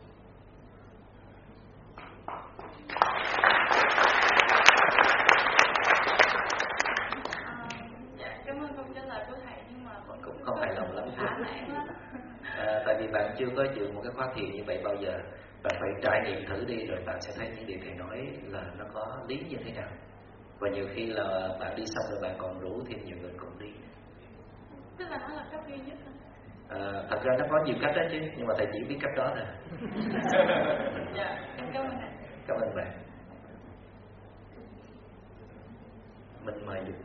Cũng không hài lòng lắm. À, tại vì bạn chưa có dự một cái khóa thiền như vậy bao giờ. Bạn phải trải nghiệm thử đi rồi bạn sẽ thấy những điều thầy nói là nó có lý như thế nào. Và nhiều khi là bạn đi xong rồi bạn còn rủ thêm nhiều người cùng đi. Tức là nó là cách duy nhất thôi. À, thật ra nó có nhiều cách đó chứ, nhưng mà thầy chỉ biết cách đó thôi. Dạ, em cảm ơn thầy. Cảm ơn bạn. Mình mời được.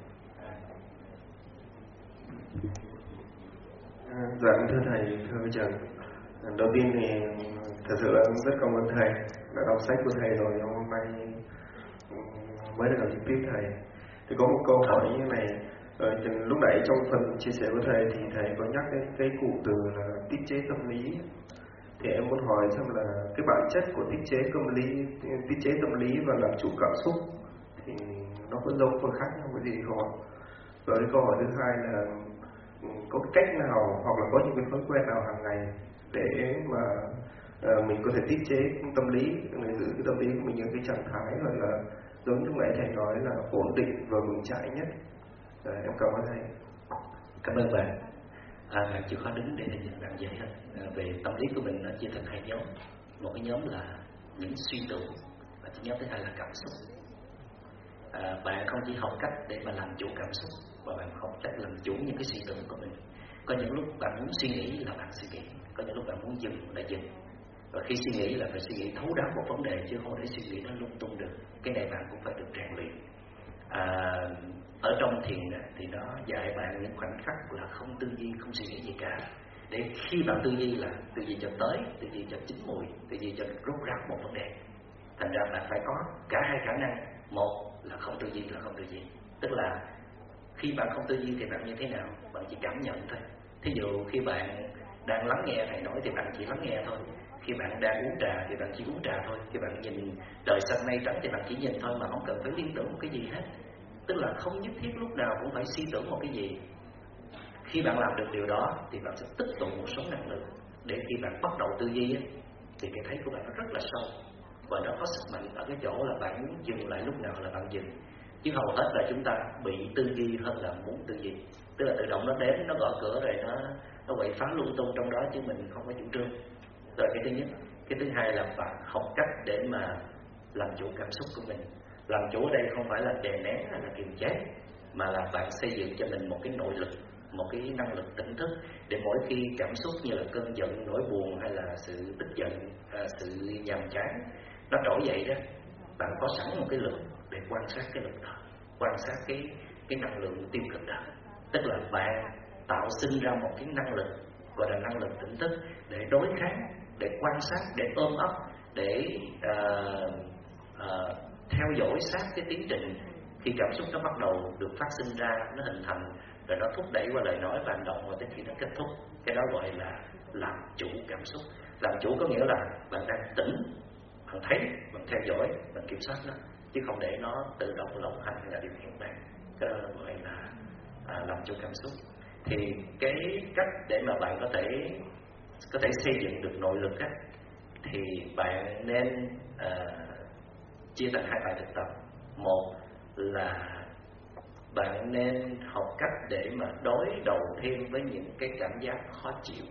À, dạ thưa thầy, thưa Trần. Đầu tiên thì thật sự là rất cảm ơn thầy đã đọc sách của thầy rồi, hôm nay mới được gặp trực tiếp thầy. Thì có một câu hỏi như này Ờ, lúc nãy trong phần chia sẻ của thầy thì thầy có nhắc đến cái cụm từ là tiết chế tâm lý. Thì em muốn hỏi xem là cái bản chất của tiết chế tâm lý, tiết chế tâm lý và làm chủ cảm xúc thì nó có giống có khác nhau cái gì không ạ? Rồi câu hỏi thứ hai là có cái cách nào hoặc là có những cái thói quen nào hàng ngày để mà uh, mình có thể tiết chế tâm lý, mình giữ cái tâm lý của mình ở cái trạng thái gọi là giống lúc nãy thầy nói là ổn định và vững chãi nhất. À, em cảm ơn thầy. Cảm ơn bạn. À, bạn chịu khó đứng để nhìn bạn dễ hơn. À, về tâm lý của mình nó chia thành hai nhóm. Một cái nhóm là những suy tưởng và cái nhóm thứ hai là cảm xúc. À, bạn không chỉ học cách để mà làm chủ cảm xúc và bạn học cách làm chủ những cái suy tưởng của mình. Có những lúc bạn muốn suy nghĩ là bạn suy nghĩ, có những lúc bạn muốn dừng là dừng. Và khi suy nghĩ là phải suy nghĩ thấu đáo một vấn đề chứ không thể suy nghĩ nó lung tung được. Cái này bạn cũng phải được rèn luyện. À, ở trong thiền thì nó dạy bạn những khoảnh khắc là không tư duy, không suy nghĩ gì cả. Để khi bạn tư duy là tư duy cho tới, tư duy cho chín mùi, tư duy cho rốt ráo một vấn đề. Thành ra bạn phải có cả hai khả năng. Một là không tư duy là không tư duy. Tức là khi bạn không tư duy thì bạn như thế nào? Bạn chỉ cảm nhận thôi. Thí dụ khi bạn đang lắng nghe thầy nói thì bạn chỉ lắng nghe thôi. Khi bạn đang uống trà thì bạn chỉ uống trà thôi. Khi bạn nhìn trời xanh mây trắng thì bạn chỉ nhìn thôi mà không cần phải liên tưởng một cái gì hết. Tức là không nhất thiết lúc nào cũng phải suy tưởng một cái gì. Khi bạn làm được điều đó thì bạn sẽ tích tụ một số năng lượng để khi bạn bắt đầu tư duy thì cái thấy của bạn nó rất là sâu. Và nó có sức mạnh ở cái chỗ là bạn muốn dừng lại lúc nào là bạn dừng. Chứ hầu hết là chúng ta bị tư duy hơn là muốn tư duy. Tức là tự động nó đến, nó gõ cửa rồi nó nó quậy phá lung tung trong đó chứ mình không có chủ trương. Rồi cái thứ nhất. Cái thứ hai là bạn học cách để mà làm chủ cảm xúc của mình. Làm chủ ở đây không phải là đè nén hay là kiềm chế, mà là bạn xây dựng cho mình một cái nội lực, một cái năng lực tỉnh thức để mỗi khi cảm xúc như là cơn giận, nỗi buồn hay là sự tức giận, à, sự nhàm chán nó trỗi dậy đó, bạn có sẵn một cái lực để quan sát cái lực đó, quan sát cái cái năng lượng tiêu cực đó. Tức là bạn tạo sinh ra một cái năng lực gọi là năng lực tỉnh thức để đối kháng, để quan sát, để ôm ấp, để uh, uh, theo dõi sát cái tiến trình khi cảm xúc nó bắt đầu được phát sinh ra, nó hình thành rồi nó thúc đẩy qua lời nói và hành động và tới khi nó kết thúc. Cái đó gọi là làm chủ cảm xúc. Làm chủ có nghĩa là bạn đang tỉnh, bạn thấy, bạn theo dõi, bạn kiểm soát nó, chứ không để nó tự động lộng hành hay là điều khiển bạn. Cái đó gọi là à, làm chủ cảm xúc. Thì cái cách để mà bạn có thể có thể xây dựng được nội lực á, thì bạn nên à, chia thành hai bài thực tập. Một là bạn nên học cách để mà đối đầu thêm với những cái cảm giác khó chịu.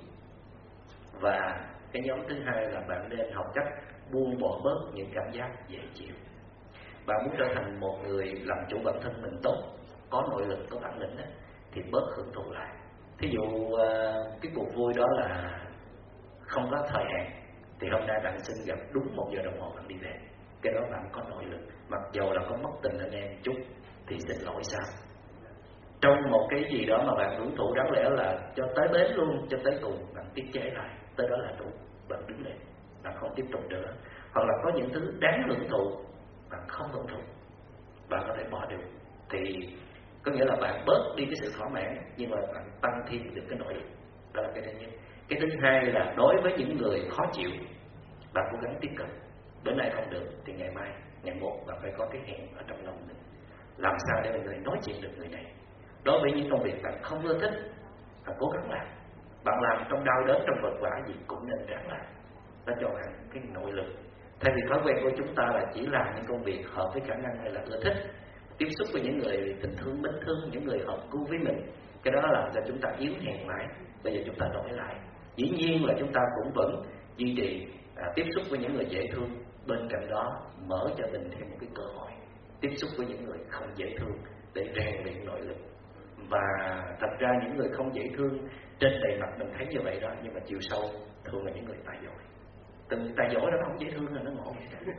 Và cái nhóm thứ hai là bạn nên học cách buông bỏ bớt những cảm giác dễ chịu. Bạn muốn trở thành một người làm chủ bản thân mình tốt, có nội lực, có bản lĩnh đó, thì bớt hưởng thụ lại. Thí dụ cái cuộc vui đó là không có thời hạn, thì hôm nay bạn xin gặp đúng một giờ đồng hồ bạn đi về. Cái đó bạn có nội lực. Mặc dù là có mất tình anh em chút thì xin lỗi sao. Trong một cái gì đó mà bạn hưởng thụ đáng lẽ là cho tới bến luôn, cho tới cùng, bạn tiết chế lại, tới đó là đủ, bạn đứng lên, bạn không tiếp tục nữa. Hoặc là có những thứ đáng hưởng thụ bạn không hưởng thụ, bạn có thể bỏ được. Thì có nghĩa là bạn bớt đi cái sự thỏa mãn, nhưng mà bạn tăng thêm được cái nội lực. Đó là cái thứ nhất. Cái thứ hai là đối với những người khó chịu, bạn cố gắng tiếp cận. Bữa nay không được thì ngày mai, ngày mốt bạn phải có cái hẹn ở trong lòng mình, làm sao để mình nói chuyện được người này. Đối với những công việc bạn không ưa thích, bạn cố gắng làm. Bạn làm trong đau đớn, trong vật vã gì cũng nên ráng làm. Nó cho bạn cái nội lực. Thay vì thói quen của chúng ta là chỉ làm những công việc hợp với khả năng hay là ưa thích, tiếp xúc với những người tình thương, mến thương, những người hợp gu với mình, cái đó làm cho chúng ta yếu hèn mãi. Bây giờ chúng ta đổi lại. Dĩ nhiên là chúng ta cũng vẫn duy trì à, tiếp xúc với những người dễ thương, bên cạnh đó mở cho mình thêm một cái cơ hội tiếp xúc với những người không dễ thương để rèn luyện nội lực. Và thật ra những người không dễ thương trên bề mặt mình thấy như vậy đó, nhưng mà chiều sâu thường là những người tài giỏi. Từng tài giỏi nó không dễ thương là nó ngộ vậy cả.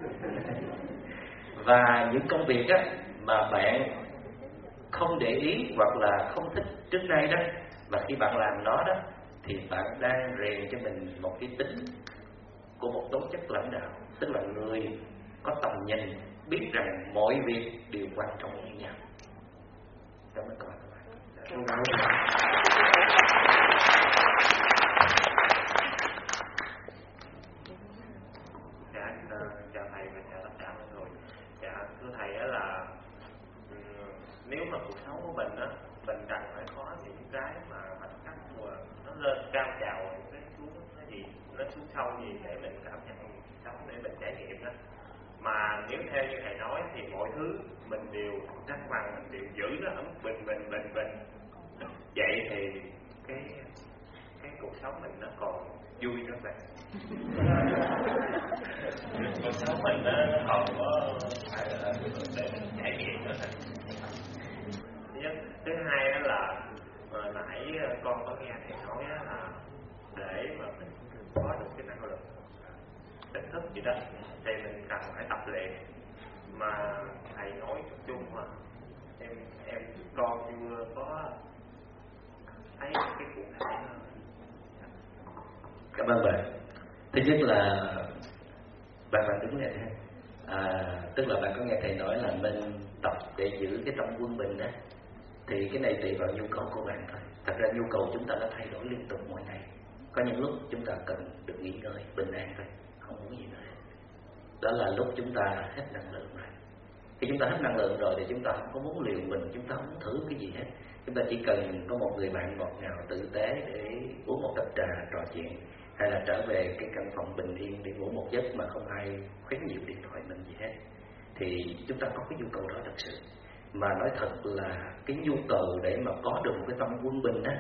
Và những công việc á mà bạn không để ý hoặc là không thích trước đây đó, và khi bạn làm nó đó thì bạn đang rèn cho mình một cái tính của một tố chất lãnh đạo, tức là người có tầm nhìn, biết rằng mọi việc đều quan trọng như nhau. Cảm ơn các bạn. Con cảm ơn. Dạ, chào thầy và chào tất cả mọi người. Dạ, thưa thầy á là um, nếu mà cuộc sống của mình á, mình cần phải có những cái mà khoảnh khắc mà nó lên cao trào rồi cái xuống nó gì, nó xuống sâu gì để mình cảm nhận cuộc sống, để mình trải nghiệm đó. Mà nếu theo như thầy nói thì mọi thứ mình đều cân bằng, mình đều giữ nó ở mức bình bình bình bình. Vậy thì cái cái cuộc sống mình nó còn vui nữa bạn. Cuộc sống mình nó còn có phải là để mình trải nghiệm nữa thôi. Thứ nhất, thứ hai đó là hồi nãy con có nghe thầy nói là để mà mình có được cái năng lực tỉnh thức gì đó thì mình cần phải tập luyện. Mà thầy nói chung chung mà em em con chưa có thấy cái cụ thể hơn. Cảm ơn bạn. Thứ nhất là bạn bạn đứng này à, tức là bạn có nghe thầy nói là mình tập để giữ cái tâm quân bình đó, thì cái này tùy vào nhu cầu của bạn thôi. Thật ra nhu cầu chúng ta đã thay đổi liên tục mỗi ngày. Có những lúc chúng ta cần được nghỉ ngơi bình an thôi, không muốn gì nữa. Đó là lúc chúng ta hết năng lượng rồi. Khi chúng ta hết năng lượng rồi thì chúng ta không có muốn liều mình, chúng ta không muốn thử cái gì hết. Chúng ta chỉ cần có một người bạn ngọt ngào tử tế để uống một tách trà trò chuyện, hay là trở về cái căn phòng bình yên để ngủ một giấc mà không ai khuyến nhiễu điện thoại mình gì hết. Thì chúng ta có cái nhu cầu đó thật sự. Mà nói thật là cái nhu cầu để mà có được một cái tâm quân bình á,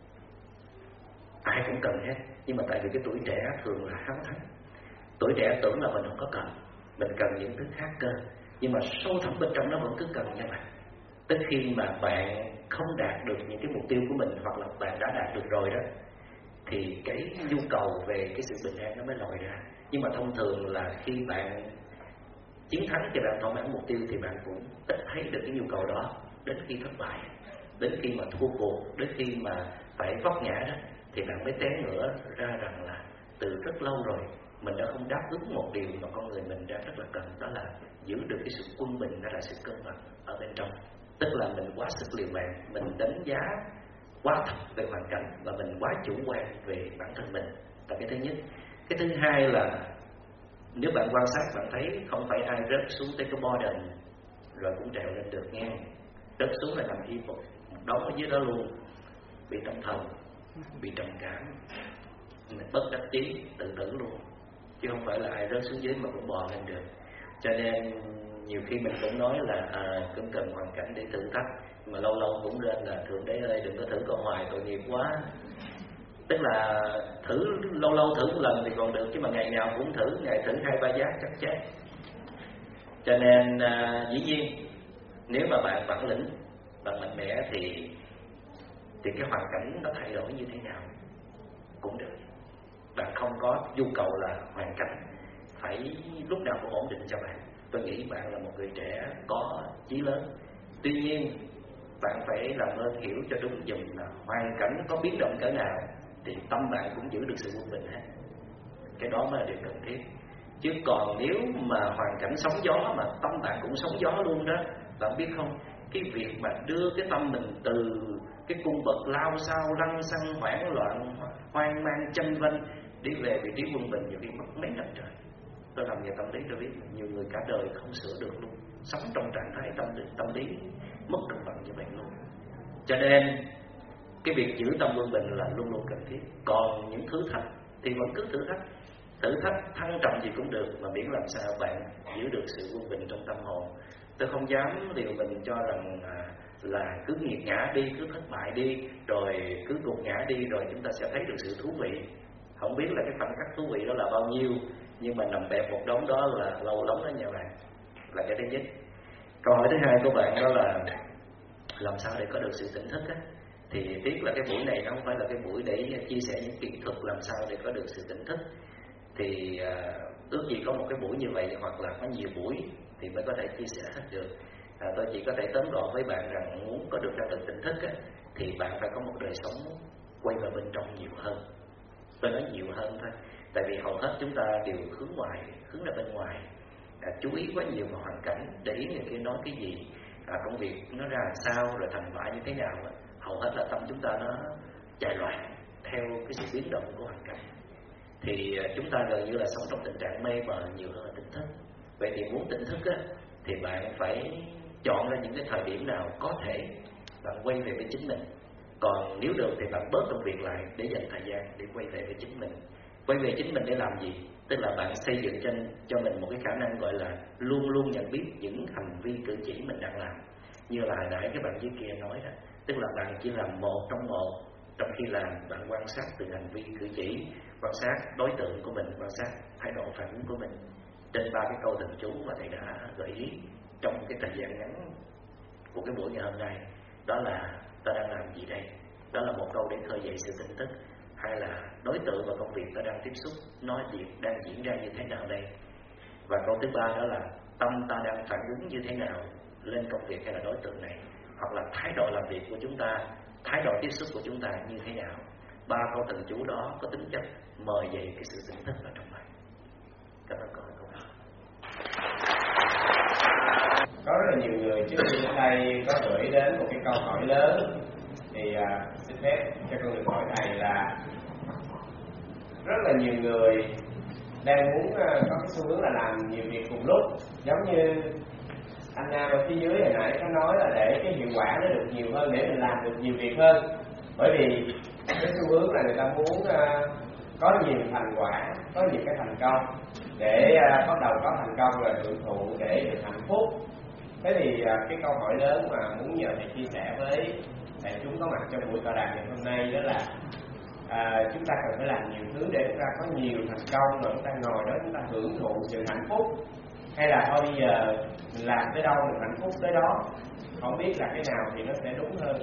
ai cũng cần hết. Nhưng mà tại vì cái tuổi trẻ thường là háo thắng, tuổi trẻ tưởng là mình không có cần, mình cần những thứ khác cơ. Nhưng mà sâu thẳm bên trong nó vẫn cứ cần nha bạn. Tới khi mà bạn không đạt được những cái mục tiêu của mình, hoặc là bạn đã đạt được rồi đó, thì cái nhu cầu về cái sự bình an nó mới lòi ra. Nhưng mà thông thường là khi bạn chiến thắng thì bạn thỏa mãn mục tiêu thì bạn cũng ít thấy được cái nhu cầu đó. Đến khi thất bại, đến khi mà thua cuộc, đến khi mà phải vấp ngã đó, thì bạn mới té ngửa ra rằng là từ rất lâu rồi mình đã không đáp ứng một điều mà con người mình đang rất là cần. Đó là giữ được cái sự quân bình, đó là sự cân bằng ở bên trong. Tức là mình quá sức liều mạng, mình đánh giá quá thấp về hoàn cảnh, và mình quá chủ quan về bản thân mình, là cái thứ nhất. Cái thứ hai là nếu bạn quan sát, bạn thấy không phải ai rớt xuống tới cái bottom rồi cũng trèo lên được nghe. Rớt xuống là nằm im một đống ở dưới đó luôn, bị tâm thần, bị trầm cảm, bất đắc chí, tự tử luôn. Chứ không phải là ai rớt xuống dưới mà cũng bò lên được. Cho nên nhiều khi mình cũng nói là à, cũng cần hoàn cảnh để thử thách, mà lâu lâu cũng lên là Thượng Đế ơi đừng có thử con hoài, tội nghiệp quá. Tức là thử lâu lâu thử một lần thì còn được, chứ mà ngày nào cũng thử, ngày thử hai ba giá chắc chết. Cho nên à, dĩ nhiên nếu mà bạn bản lĩnh, bạn mạnh mẽ thì thì cái hoàn cảnh nó thay đổi như thế nào cũng được. Bạn không có nhu cầu là hoàn cảnh phải lúc nào cũng ổn định cho bạn. Tôi nghĩ bạn là một người trẻ có chí lớn. Tuy nhiên bạn phải làm ơn hiểu cho đúng dùm là hoàn cảnh có biến động cỡ nào thì tâm bạn cũng giữ được sự quân bình hết. Cái đó mới là điều cần thiết. Chứ còn nếu mà hoàn cảnh sóng gió mà tâm bạn cũng sóng gió luôn đó, bạn biết không, cái việc mà đưa cái tâm mình từ cái cung bậc lao sao, lăng xăng, hoảng loạn, hoang mang, chênh vênh đi về vị trí quân bình nhiều khi mất mấy năm trời. Tôi làm nghề tâm lý tôi biết nhiều người cả đời không sửa được luôn, sống trong trạng thái tâm lý, tâm lý mất cân bằng như vậy luôn. Cho nên cái việc giữ tâm quân bình là luôn luôn cần thiết. Còn những thử thách thì vẫn cứ thử thách, thử thách thăng trầm gì cũng được, mà miễn làm sao bạn giữ được sự quân bình trong tâm hồn. Tôi không dám liều mình cho rằng à, là cứ nghiệt ngã đi, cứ thất bại đi, rồi cứ gục ngã đi rồi chúng ta sẽ thấy được sự thú vị. Không biết là cái khoảnh khắc thú vị đó là bao nhiêu, nhưng mà nằm bẹp một đống đó là lâu lắm đó nha bạn. Là cái thứ nhất. Câu hỏi thứ hai của bạn đó là làm sao để có được sự tỉnh thức á. Thì tiếc là cái buổi này nó không phải là cái buổi để chia sẻ những kỹ thuật làm sao để có được sự tỉnh thức. Thì à, ước gì có một cái buổi như vậy, hoặc là có nhiều buổi thì mới có thể chia sẻ hết được. à, Tôi chỉ có thể tóm gọn với bạn rằng muốn có được năng lực tỉnh thức á, thì bạn phải có một đời sống quay vào bên trong nhiều hơn. Tôi nói nhiều hơn thôi, tại vì hầu hết chúng ta đều hướng ngoài, hướng ra bên ngoài, à, chú ý quá nhiều vào hoàn cảnh, để ý người kia nói cái gì, à, công việc nó ra sao, rồi thành quả như thế nào. hầu hết là tâm chúng ta nó chạy loạn theo cái sự biến động của hoàn cảnh. Thì chúng ta gần như là sống trong tình trạng mê mờ nhiều hơn là tỉnh thức. Vậy thì muốn tỉnh thức á, thì bạn phải chọn ra những cái thời điểm nào có thể bạn quay về với chính mình. Còn nếu được thì bạn bớt công việc lại để dành thời gian để quay về với chính mình. Quay về chính mình để làm gì? Tức là bạn xây dựng cho, cho mình một cái khả năng gọi là luôn luôn nhận biết những hành vi cử chỉ mình đang làm. Như là hồi nãy cái bạn dưới kia nói đó, tức là bạn chỉ làm một trong một. Trong khi làm, bạn quan sát từng hành vi cử chỉ, quan sát đối tượng của mình, quan sát thái độ phản ứng của mình. Trên ba cái câu thần chú mà thầy đã gợi ý trong cái thời gian ngắn của cái buổi ngày hôm nay, đó là ta đang làm gì đây? Đó là một câu để khơi dậy sự tỉnh thức. Hay là đối tượng và công việc ta đang tiếp xúc, nói việc đang diễn ra như thế nào đây? Và câu thứ ba đó là tâm ta đang phản ứng như thế nào lên công việc hay là đối tượng này? Hoặc là thái độ làm việc của chúng ta, thái độ tiếp xúc của chúng ta như thế nào? Ba câu thần chú đó có tính chất mời dậy cái sự tỉnh thức ở trong bạn. Cảm ơn câu hỏi. Có rất là nhiều người trước khi đến đây có gửi đến một cái câu hỏi lớn. Thì à, xin phép cho con được hỏi thầy là rất là nhiều người đang muốn uh, có cái xu hướng là làm nhiều việc cùng lúc, giống như anh Nam ở phía dưới hồi nãy có nói là để cái hiệu quả nó được nhiều hơn, để mình làm được nhiều việc hơn. Bởi vì cái xu hướng là người ta muốn uh, có nhiều thành quả, có nhiều cái thành công để uh, bắt đầu có thành công rồi hưởng thụ để được hạnh phúc. Thế thì uh, cái câu hỏi lớn mà muốn nhờ thầy chia sẻ với thầy chúng có mặt trong buổi tọa đàm ngày hôm nay đó là à, chúng ta cần phải làm nhiều thứ để chúng ta có nhiều thành công, rồi chúng ta ngồi đó chúng ta hưởng thụ sự hạnh phúc, hay là thôi bây giờ mình làm tới đâu mình hạnh phúc tới đó, không biết là cái nào thì nó sẽ đúng hơn.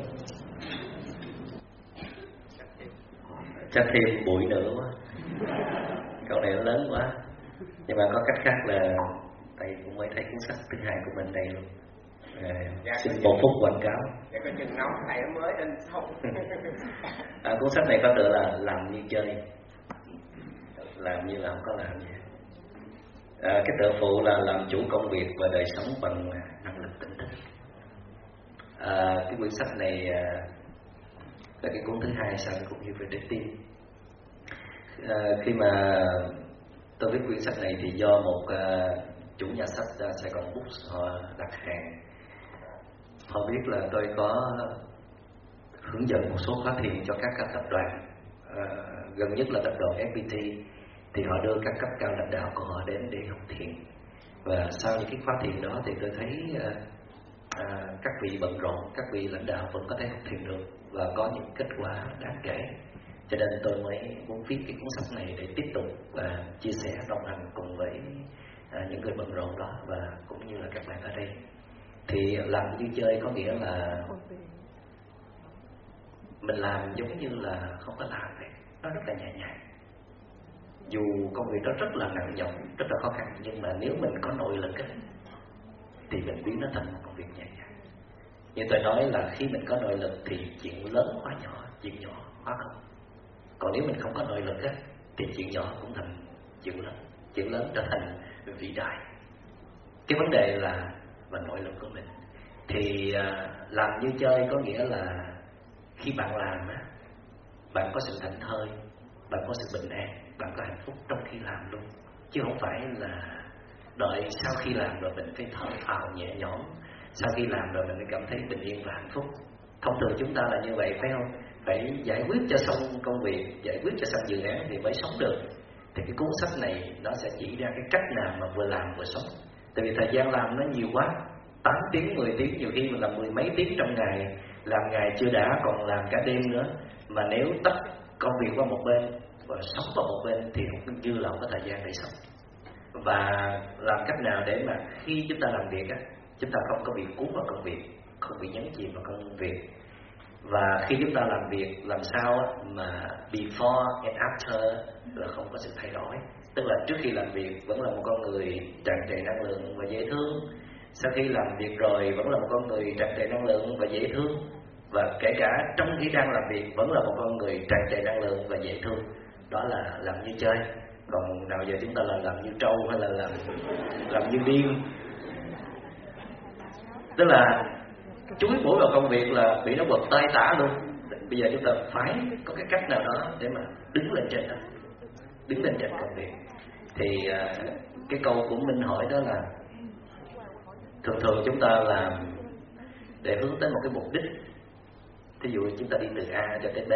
Chắc thêm buổi nữa quá, câu này nó lớn quá. Nhưng mà có cách khác là thầy cũng mới thấy cuốn sách thứ hai của mình đây luôn. À, dạ, xin một phút quảng cáo. Để có chừng nóng thầy mới in xong. À, cuốn sách này có tựa là làm như chơi, làm như là không có làm gì. À, cái tựa phụ là làm chủ công việc và đời sống bằng năng lực tỉnh thức. À, cái quyển sách này à, là cái cuốn thứ hai sau cũng như về trái tim. À, khi mà tôi viết quyển sách này thì do một à, chủ nhà sách uh, Sài Gòn Books họ đặt hàng. Họ biết là tôi có hướng dẫn một số khóa thiền cho các, các tập đoàn, à, gần nhất là tập đoàn ép pê tê, thì họ đưa các cấp cao lãnh đạo của họ đến để học thiền. Và sau những cái khóa thiền đó thì tôi thấy à, à, các vị bận rộn, các vị lãnh đạo vẫn có thể học thiền được và có những kết quả đáng kể. Cho nên tôi mới muốn viết cái cuốn sách này để tiếp tục và chia sẻ đồng hành cùng với à, những người bận rộn đó và cũng như là các bạn ở đây. Thì làm như chơi có nghĩa là mình làm giống như là không có làm vậy, nó rất là nhẹ nhàng. Dù công việc đó rất là nặng nhọc, rất là khó khăn, nhưng mà nếu mình có nội lực ấy, thì mình biến nó thành một công việc nhẹ nhàng. Như tôi nói là khi mình có nội lực thì chuyện lớn hóa nhỏ, chuyện nhỏ hóa không. Còn nếu mình không có nội lực ấy, thì chuyện nhỏ cũng thành chuyện lớn, chuyện lớn trở thành vĩ đại. Cái vấn đề là và nội lực của mình. Thì à, làm như chơi có nghĩa là khi bạn làm á, bạn có sự thảnh thơi, bạn có sự bình an, bạn có hạnh phúc trong khi làm luôn, chứ không phải là đợi sau khi làm rồi mình phải thở phào nhẹ nhõm, sau khi làm rồi mình mới cảm thấy bình yên và hạnh phúc. Thông thường chúng ta là như vậy phải không? Phải giải quyết cho xong công việc, giải quyết cho xong dự án thì mới sống được. Thì cái cuốn sách này nó sẽ chỉ ra cái cách nào mà vừa làm vừa sống. Tại vì thời gian làm nó nhiều quá, tám tiếng, mười tiếng, nhiều khi mình làm mười mấy tiếng trong ngày, làm ngày chưa đã còn làm cả đêm nữa. Mà nếu tách công việc qua một bên và sống vào một bên thì cũng như là không có thời gian để sống. Và làm cách nào để mà khi chúng ta làm việc á, chúng ta không có bị cuốn vào công việc, không bị nhấn chìm vào công việc. Và khi chúng ta làm việc làm sao á, mà before and after là không có sự thay đổi. Tức là trước khi làm việc vẫn là một con người tràn trề năng lượng và dễ thương, sau khi làm việc rồi vẫn là một con người tràn trề năng lượng và dễ thương, và kể cả trong khi đang làm việc vẫn là một con người tràn trề năng lượng và dễ thương. Đó là làm như chơi. Còn nào giờ chúng ta là làm như trâu hay là làm làm như điên. Tức là chúi mũi vào công việc là bị nó quật tay tả luôn. Bây giờ chúng ta phải có cái cách nào đó để mà đứng lên trên đó, đứng lên trên công việc. Thì uh, cái câu của Minh hỏi đó là thường thường chúng ta làm để hướng tới một cái mục đích. Thí dụ chúng ta đi từ A cho tới B,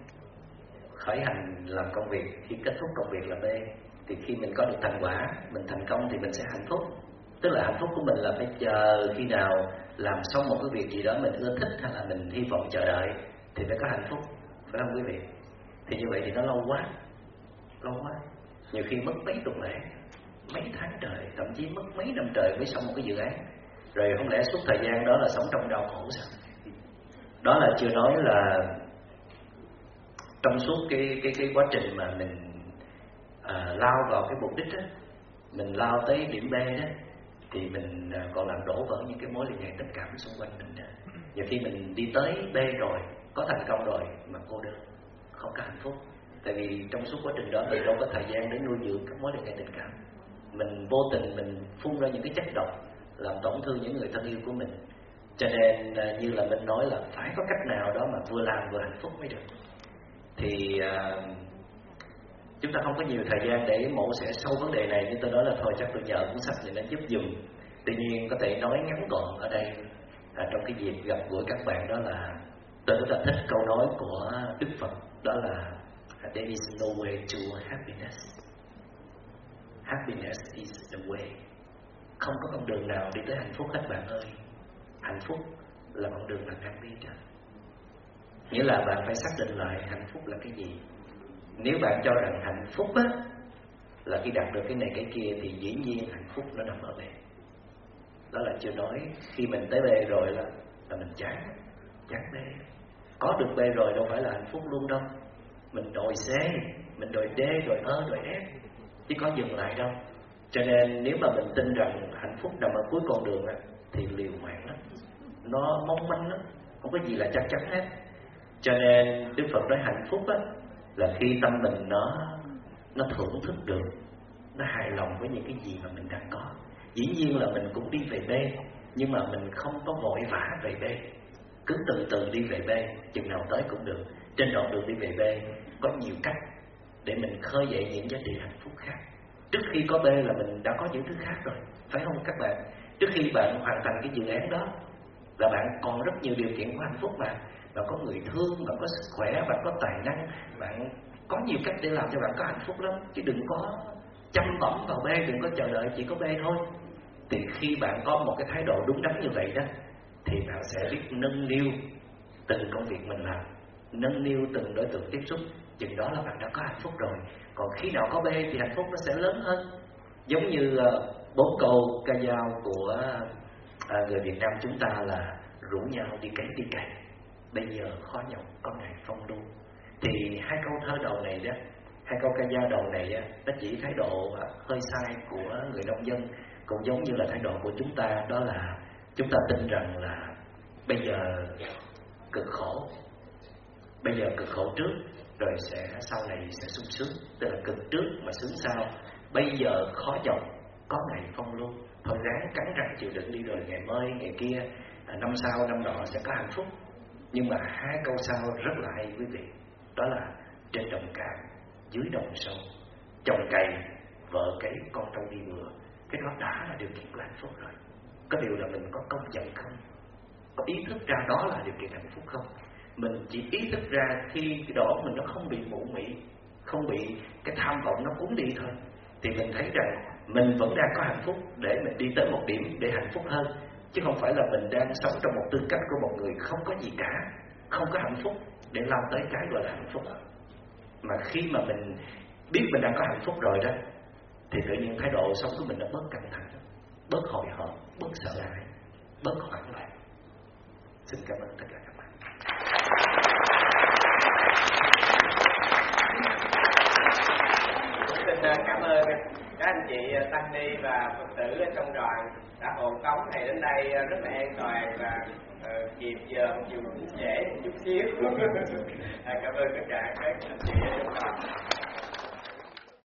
khởi hành làm công việc, khi kết thúc công việc là B. Thì khi mình có được thành quả, mình thành công thì mình sẽ hạnh phúc. Tức là hạnh phúc của mình là phải chờ khi nào làm xong một cái việc gì đó mình ưa thích hay là mình hy vọng chờ đợi thì mới có hạnh phúc, phải không quý vị? Thì như vậy thì nó lâu quá, lâu quá. Nhiều khi mất mấy tuần lễ, mấy tháng trời, thậm chí mất mấy năm trời mới xong một cái dự án. Rồi không lẽ suốt thời gian đó là sống trong đau khổ sao? Đó là chưa nói là trong suốt cái cái cái quá trình mà mình à, lao vào cái mục đích đó, mình lao tới điểm B đó, thì mình à, còn làm đổ vỡ những cái mối liên hệ tình cảm xung quanh mình đó. Nhiều khi mình đi tới B rồi, có thành công rồi mà cô đơn, không có hạnh phúc. Tại vì trong suốt quá trình đó mình đâu có thời gian để nuôi dưỡng các mối liên hệ tình cảm. Mình vô tình mình phun ra những cái chất độc làm tổn thương những người thân yêu của mình. Cho nên như là mình nói là phải có cách nào đó mà vừa làm vừa hạnh phúc mới được. Thì uh, chúng ta không có nhiều thời gian để mổ xẻ sâu vấn đề này, nhưng tôi nói là thôi chắc tôi nhờ cuốn sách này nó giúp dùm. Tuy nhiên có thể nói ngắn gọn ở đây à, trong cái dịp gặp gũi các bạn đó là tôi rất là thích câu nói của Đức Phật, đó là there is no way to happiness. Happiness is the way. Không có con đường nào đi tới hạnh phúc hết bạn ơi. Hạnh phúc là con đường bạn đang đi đó. Nghĩa là bạn phải xác định lại hạnh phúc là cái gì. Nếu bạn cho rằng hạnh phúc á là khi đạt được cái này cái kia thì dĩ nhiên hạnh phúc nó nằm ở B. Đó là chưa nói khi mình tới B rồi là, là mình chán, chán B. Có được B rồi đâu phải là hạnh phúc luôn đâu. Mình đòi C, mình đòi D, đòi E, đòi F, chứ có dừng lại đâu. Cho nên nếu mà mình tin rằng hạnh phúc nằm ở cuối con đường á, thì liều mạng lắm, nó mong manh lắm, không có gì là chắc chắn hết. Cho nên Đức Phật nói hạnh phúc á là khi tâm mình nó nó thưởng thức được, nó hài lòng với những cái gì mà mình đang có. Dĩ nhiên là mình cũng đi về B, nhưng mà mình không có vội vã về B, cứ từ từ đi về B, chừng nào tới cũng được. Trên đoạn đường đi về B có nhiều cách để mình khơi dậy những giá trị hạnh phúc khác. Trước khi có B là mình đã có những thứ khác rồi, phải không các bạn? Trước khi bạn hoàn thành cái dự án đó là bạn còn rất nhiều điều kiện của hạnh phúc mà. Bạn có người thương, bạn có sức khỏe, bạn có tài năng, bạn có nhiều cách để làm cho bạn có hạnh phúc lắm. Chứ đừng có chăm bẩm vào B, đừng có chờ đợi chỉ có B thôi. Thì khi bạn có một cái thái độ đúng đắn như vậy đó, thì bạn sẽ biết nâng niu từng công việc mình làm, nâng niu từng đối tượng tiếp xúc. Chừng đó là bạn đã có hạnh phúc rồi. Còn khi nào có B thì hạnh phúc nó sẽ lớn hơn. Giống như uh, bốn câu ca dao của uh, người Việt Nam chúng ta là rủ nhau đi cày đi cày, bây giờ khó nhọc có ngày phong lưu. Thì hai câu thơ đầu này đó, hai câu ca dao đầu này đó, nó chỉ thái độ uh, hơi sai của người nông dân, cũng giống như là thái độ của chúng ta, đó là chúng ta tin rằng là bây giờ cực khổ, bây giờ cực khổ trước rồi sẽ sau này sẽ sung sướng. Tức là cực trước mà sướng sau. Bây giờ khó nhọc có ngày phong lưu, thôi ráng cắn răng chịu đựng đi, rồi ngày mai ngày kia à, năm sau năm nọ sẽ có hạnh phúc. Nhưng mà hai câu sau rất là hay quý vị, đó là trên đồng cạn dưới đồng sâu, chồng cày vợ cấy con trâu đi bừa. Cái đó đã là điều kiện của hạnh phúc rồi. Có điều là mình có công nhận không, có ý thức ra đó là điều kiện hạnh phúc không. Mình chỉ ý thức ra khi cái đầu mình nó không bị mụ mị, không bị cái tham vọng nó cuốn đi thôi, thì mình thấy rằng mình vẫn đang có hạnh phúc để mình đi tới một điểm để hạnh phúc hơn. Chứ không phải là mình đang sống trong một tư cách của một người không có gì cả, không có hạnh phúc để lao tới cái gọi là hạnh phúc. Mà khi mà mình biết mình đang có hạnh phúc rồi đó, thì tự nhiên thái độ sống của mình nó bớt căng thẳng, bớt hồi hộp, bớt sợ hãi, bớt hoảng loạn. Xin cảm ơn tất cả các bạn. Xin cảm ơn các anh chị tăng ni và Phật tử ở trong đoàn đã hộ tống thầy đến đây rất là an toàn và uh, kịp giờ một chút trễ một chút xíu. Cảm ơn tất cả các anh chị ở trong đoàn.